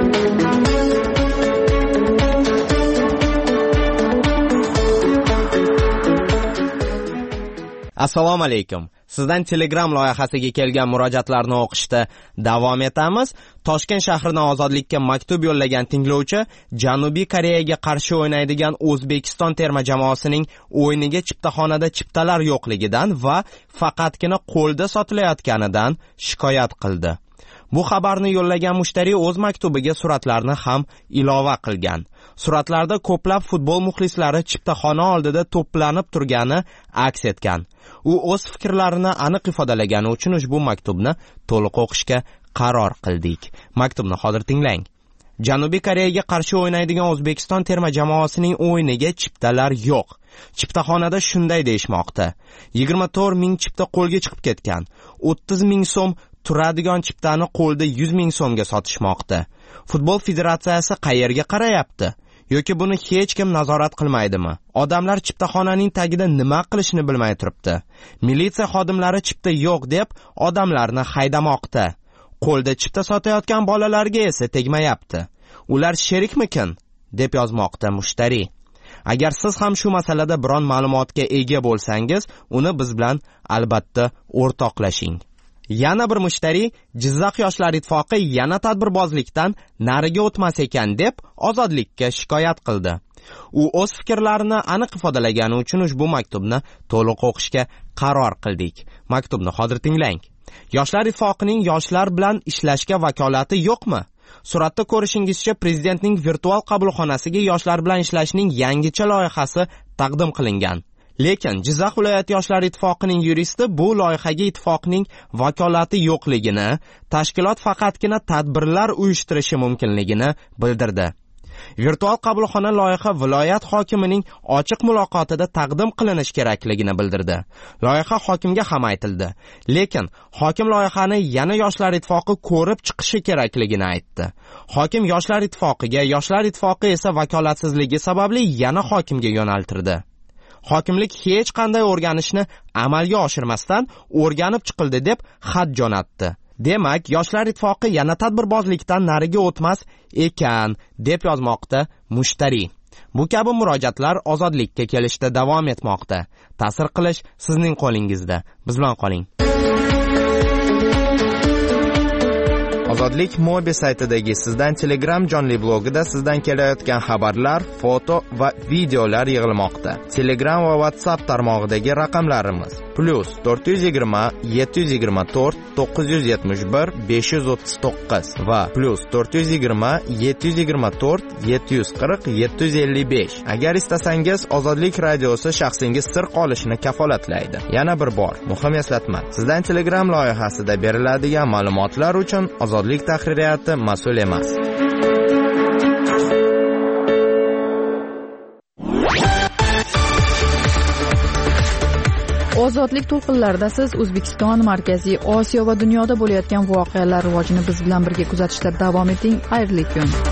Assalomu alaykum. Sizdan Telegram loyihasiga kelgan murojaatlarni o'qishda davom etamiz. Toshkent shahridan Ozodlikka maktub yo'llagan tinglovchi Janubiy Koreyaga qarshi o'ynaydigan O'zbekiston terma jamoasining o'yiniga chiptaxonada chiptalar yo'qligidan va faqatgina qo'lda sotilayotganidan shikoyat qildi. Bu xabarni yo'llagan mushtariy o'z maktubiga suratlarni ham ilova qilgan. Suratlarda ko'plab futbol muxlislari chiptaxona oldida to'planib turgani aks etgan. U o'z fikrlarini aniq ifodalagani uchun ushbu maktubni to'liq o'qishga qaror qildik. Maktubni hozir tinglang. Janubiy Koreyaga qarshi o'ynaydigan O'zbekiston terma jamoasining o'yiniga chiptalar yo'q. Chiptaxonada shunday deyishmoqda. 24 ming chipta qo'lga chiqib ketgan. 30 ming so'm turadigan chiptani qo'lda 100 ming so'mga sotishmoqda. Futbol federatsiyasi qayerga qarayapti? Yoki buni hech kim nazorat qilmaydimi? Odamlar chiptaxonaning tagida nima qilishni bilmay turibdi. Militsiya xodimlari chipta yo'q deb odamlarni haydamoqda. Qo'lda chipta sotayotgan bolalarga esa tegmayapti. Ular sherikmikin? Deb yozmoqda mushtariy. Agar siz ham shu masalada biron ma'lumotga ega bo'lsangiz, uni biz bilan albatta o'rtoqlashing. Yana bir mushtariy Jizzax yoshlar ittifoqi yana tadbirbozlikdan nariga o'tmas ekan deb Ozodlikka shikoyat qildi. U o'z fikrlarini aniq ifodalagani uchun ushbu maktubni to'liq o'qishga qaror qildik. Maktubni hozir tinglang. Yoshlar ittifoqining yoshlar bilan ishlashga vakolati yo'qmi? Suratda ko'rishingizcha prezidentning virtual qabulxonasiga yoshlar bilan ishlashning yangicha loyihasi taqdim qilingan. Lekin Jizzax viloyat yoshlar ittifoqining yuristi bu loyihaga ittifoqning vakolati yo'qligini, tashkilot faqatgina tadbirlar uyushtirishi mumkinligini bildirdi. Virtual qabulxona loyiha viloyat hokimining ochiq muloqotida taqdim qilinish kerakligini bildirdi. Loyiha hokimga ham aytildi. Lekin hokim loyihani yana yoshlar ittifoqi ko'rib chiqishi kerakligini aytdi. Hokim yoshlar ittifoqiga, yoshlar ittifoqi esa vakolatsizligi sababli yana hokimga yo'naltirdi. Hokimlik hech qanday o'rganishni amalga oshirmasdan o'rganib chiqildi deb xat jo'natdi. Demak, yoshlar ittifoqi yana tadbirbozlikdan nariga o'tmas ekan, deb yozmoqda mushtariy. Bu kabi murojaatlar Ozodlikka kelishda davom etmoqda. Ta'sir qilish sizning qo'lingizda. Biz bilan qoling. Ozodlik Mobi saytidagi sizdan Telegram jonli blogida sizdan kelayotgan xabarlar, foto va videolar yig'ilmoqda. Telegram va WhatsApp tarmog'idagi raqamlarimiz +420 724 971 539 va +420 724 740 755. Agar istasangiz, Ozodlik radiosi shaxsingiz sir qolishini kafolatlaydi. Yana bir bor, muhim eslatma. Sizdan Telegram loyihasida beriladigan ma'lumotlar uchun Ozodlik tahririyati mas'ul emas. Ozodlik to'lqinlarida siz O'zbekiston, Markaziy Osiyo va dunyoda bo'layotgan voqealar rivojini biz bilan birga kuzatishda davom eting. Xayrli kun.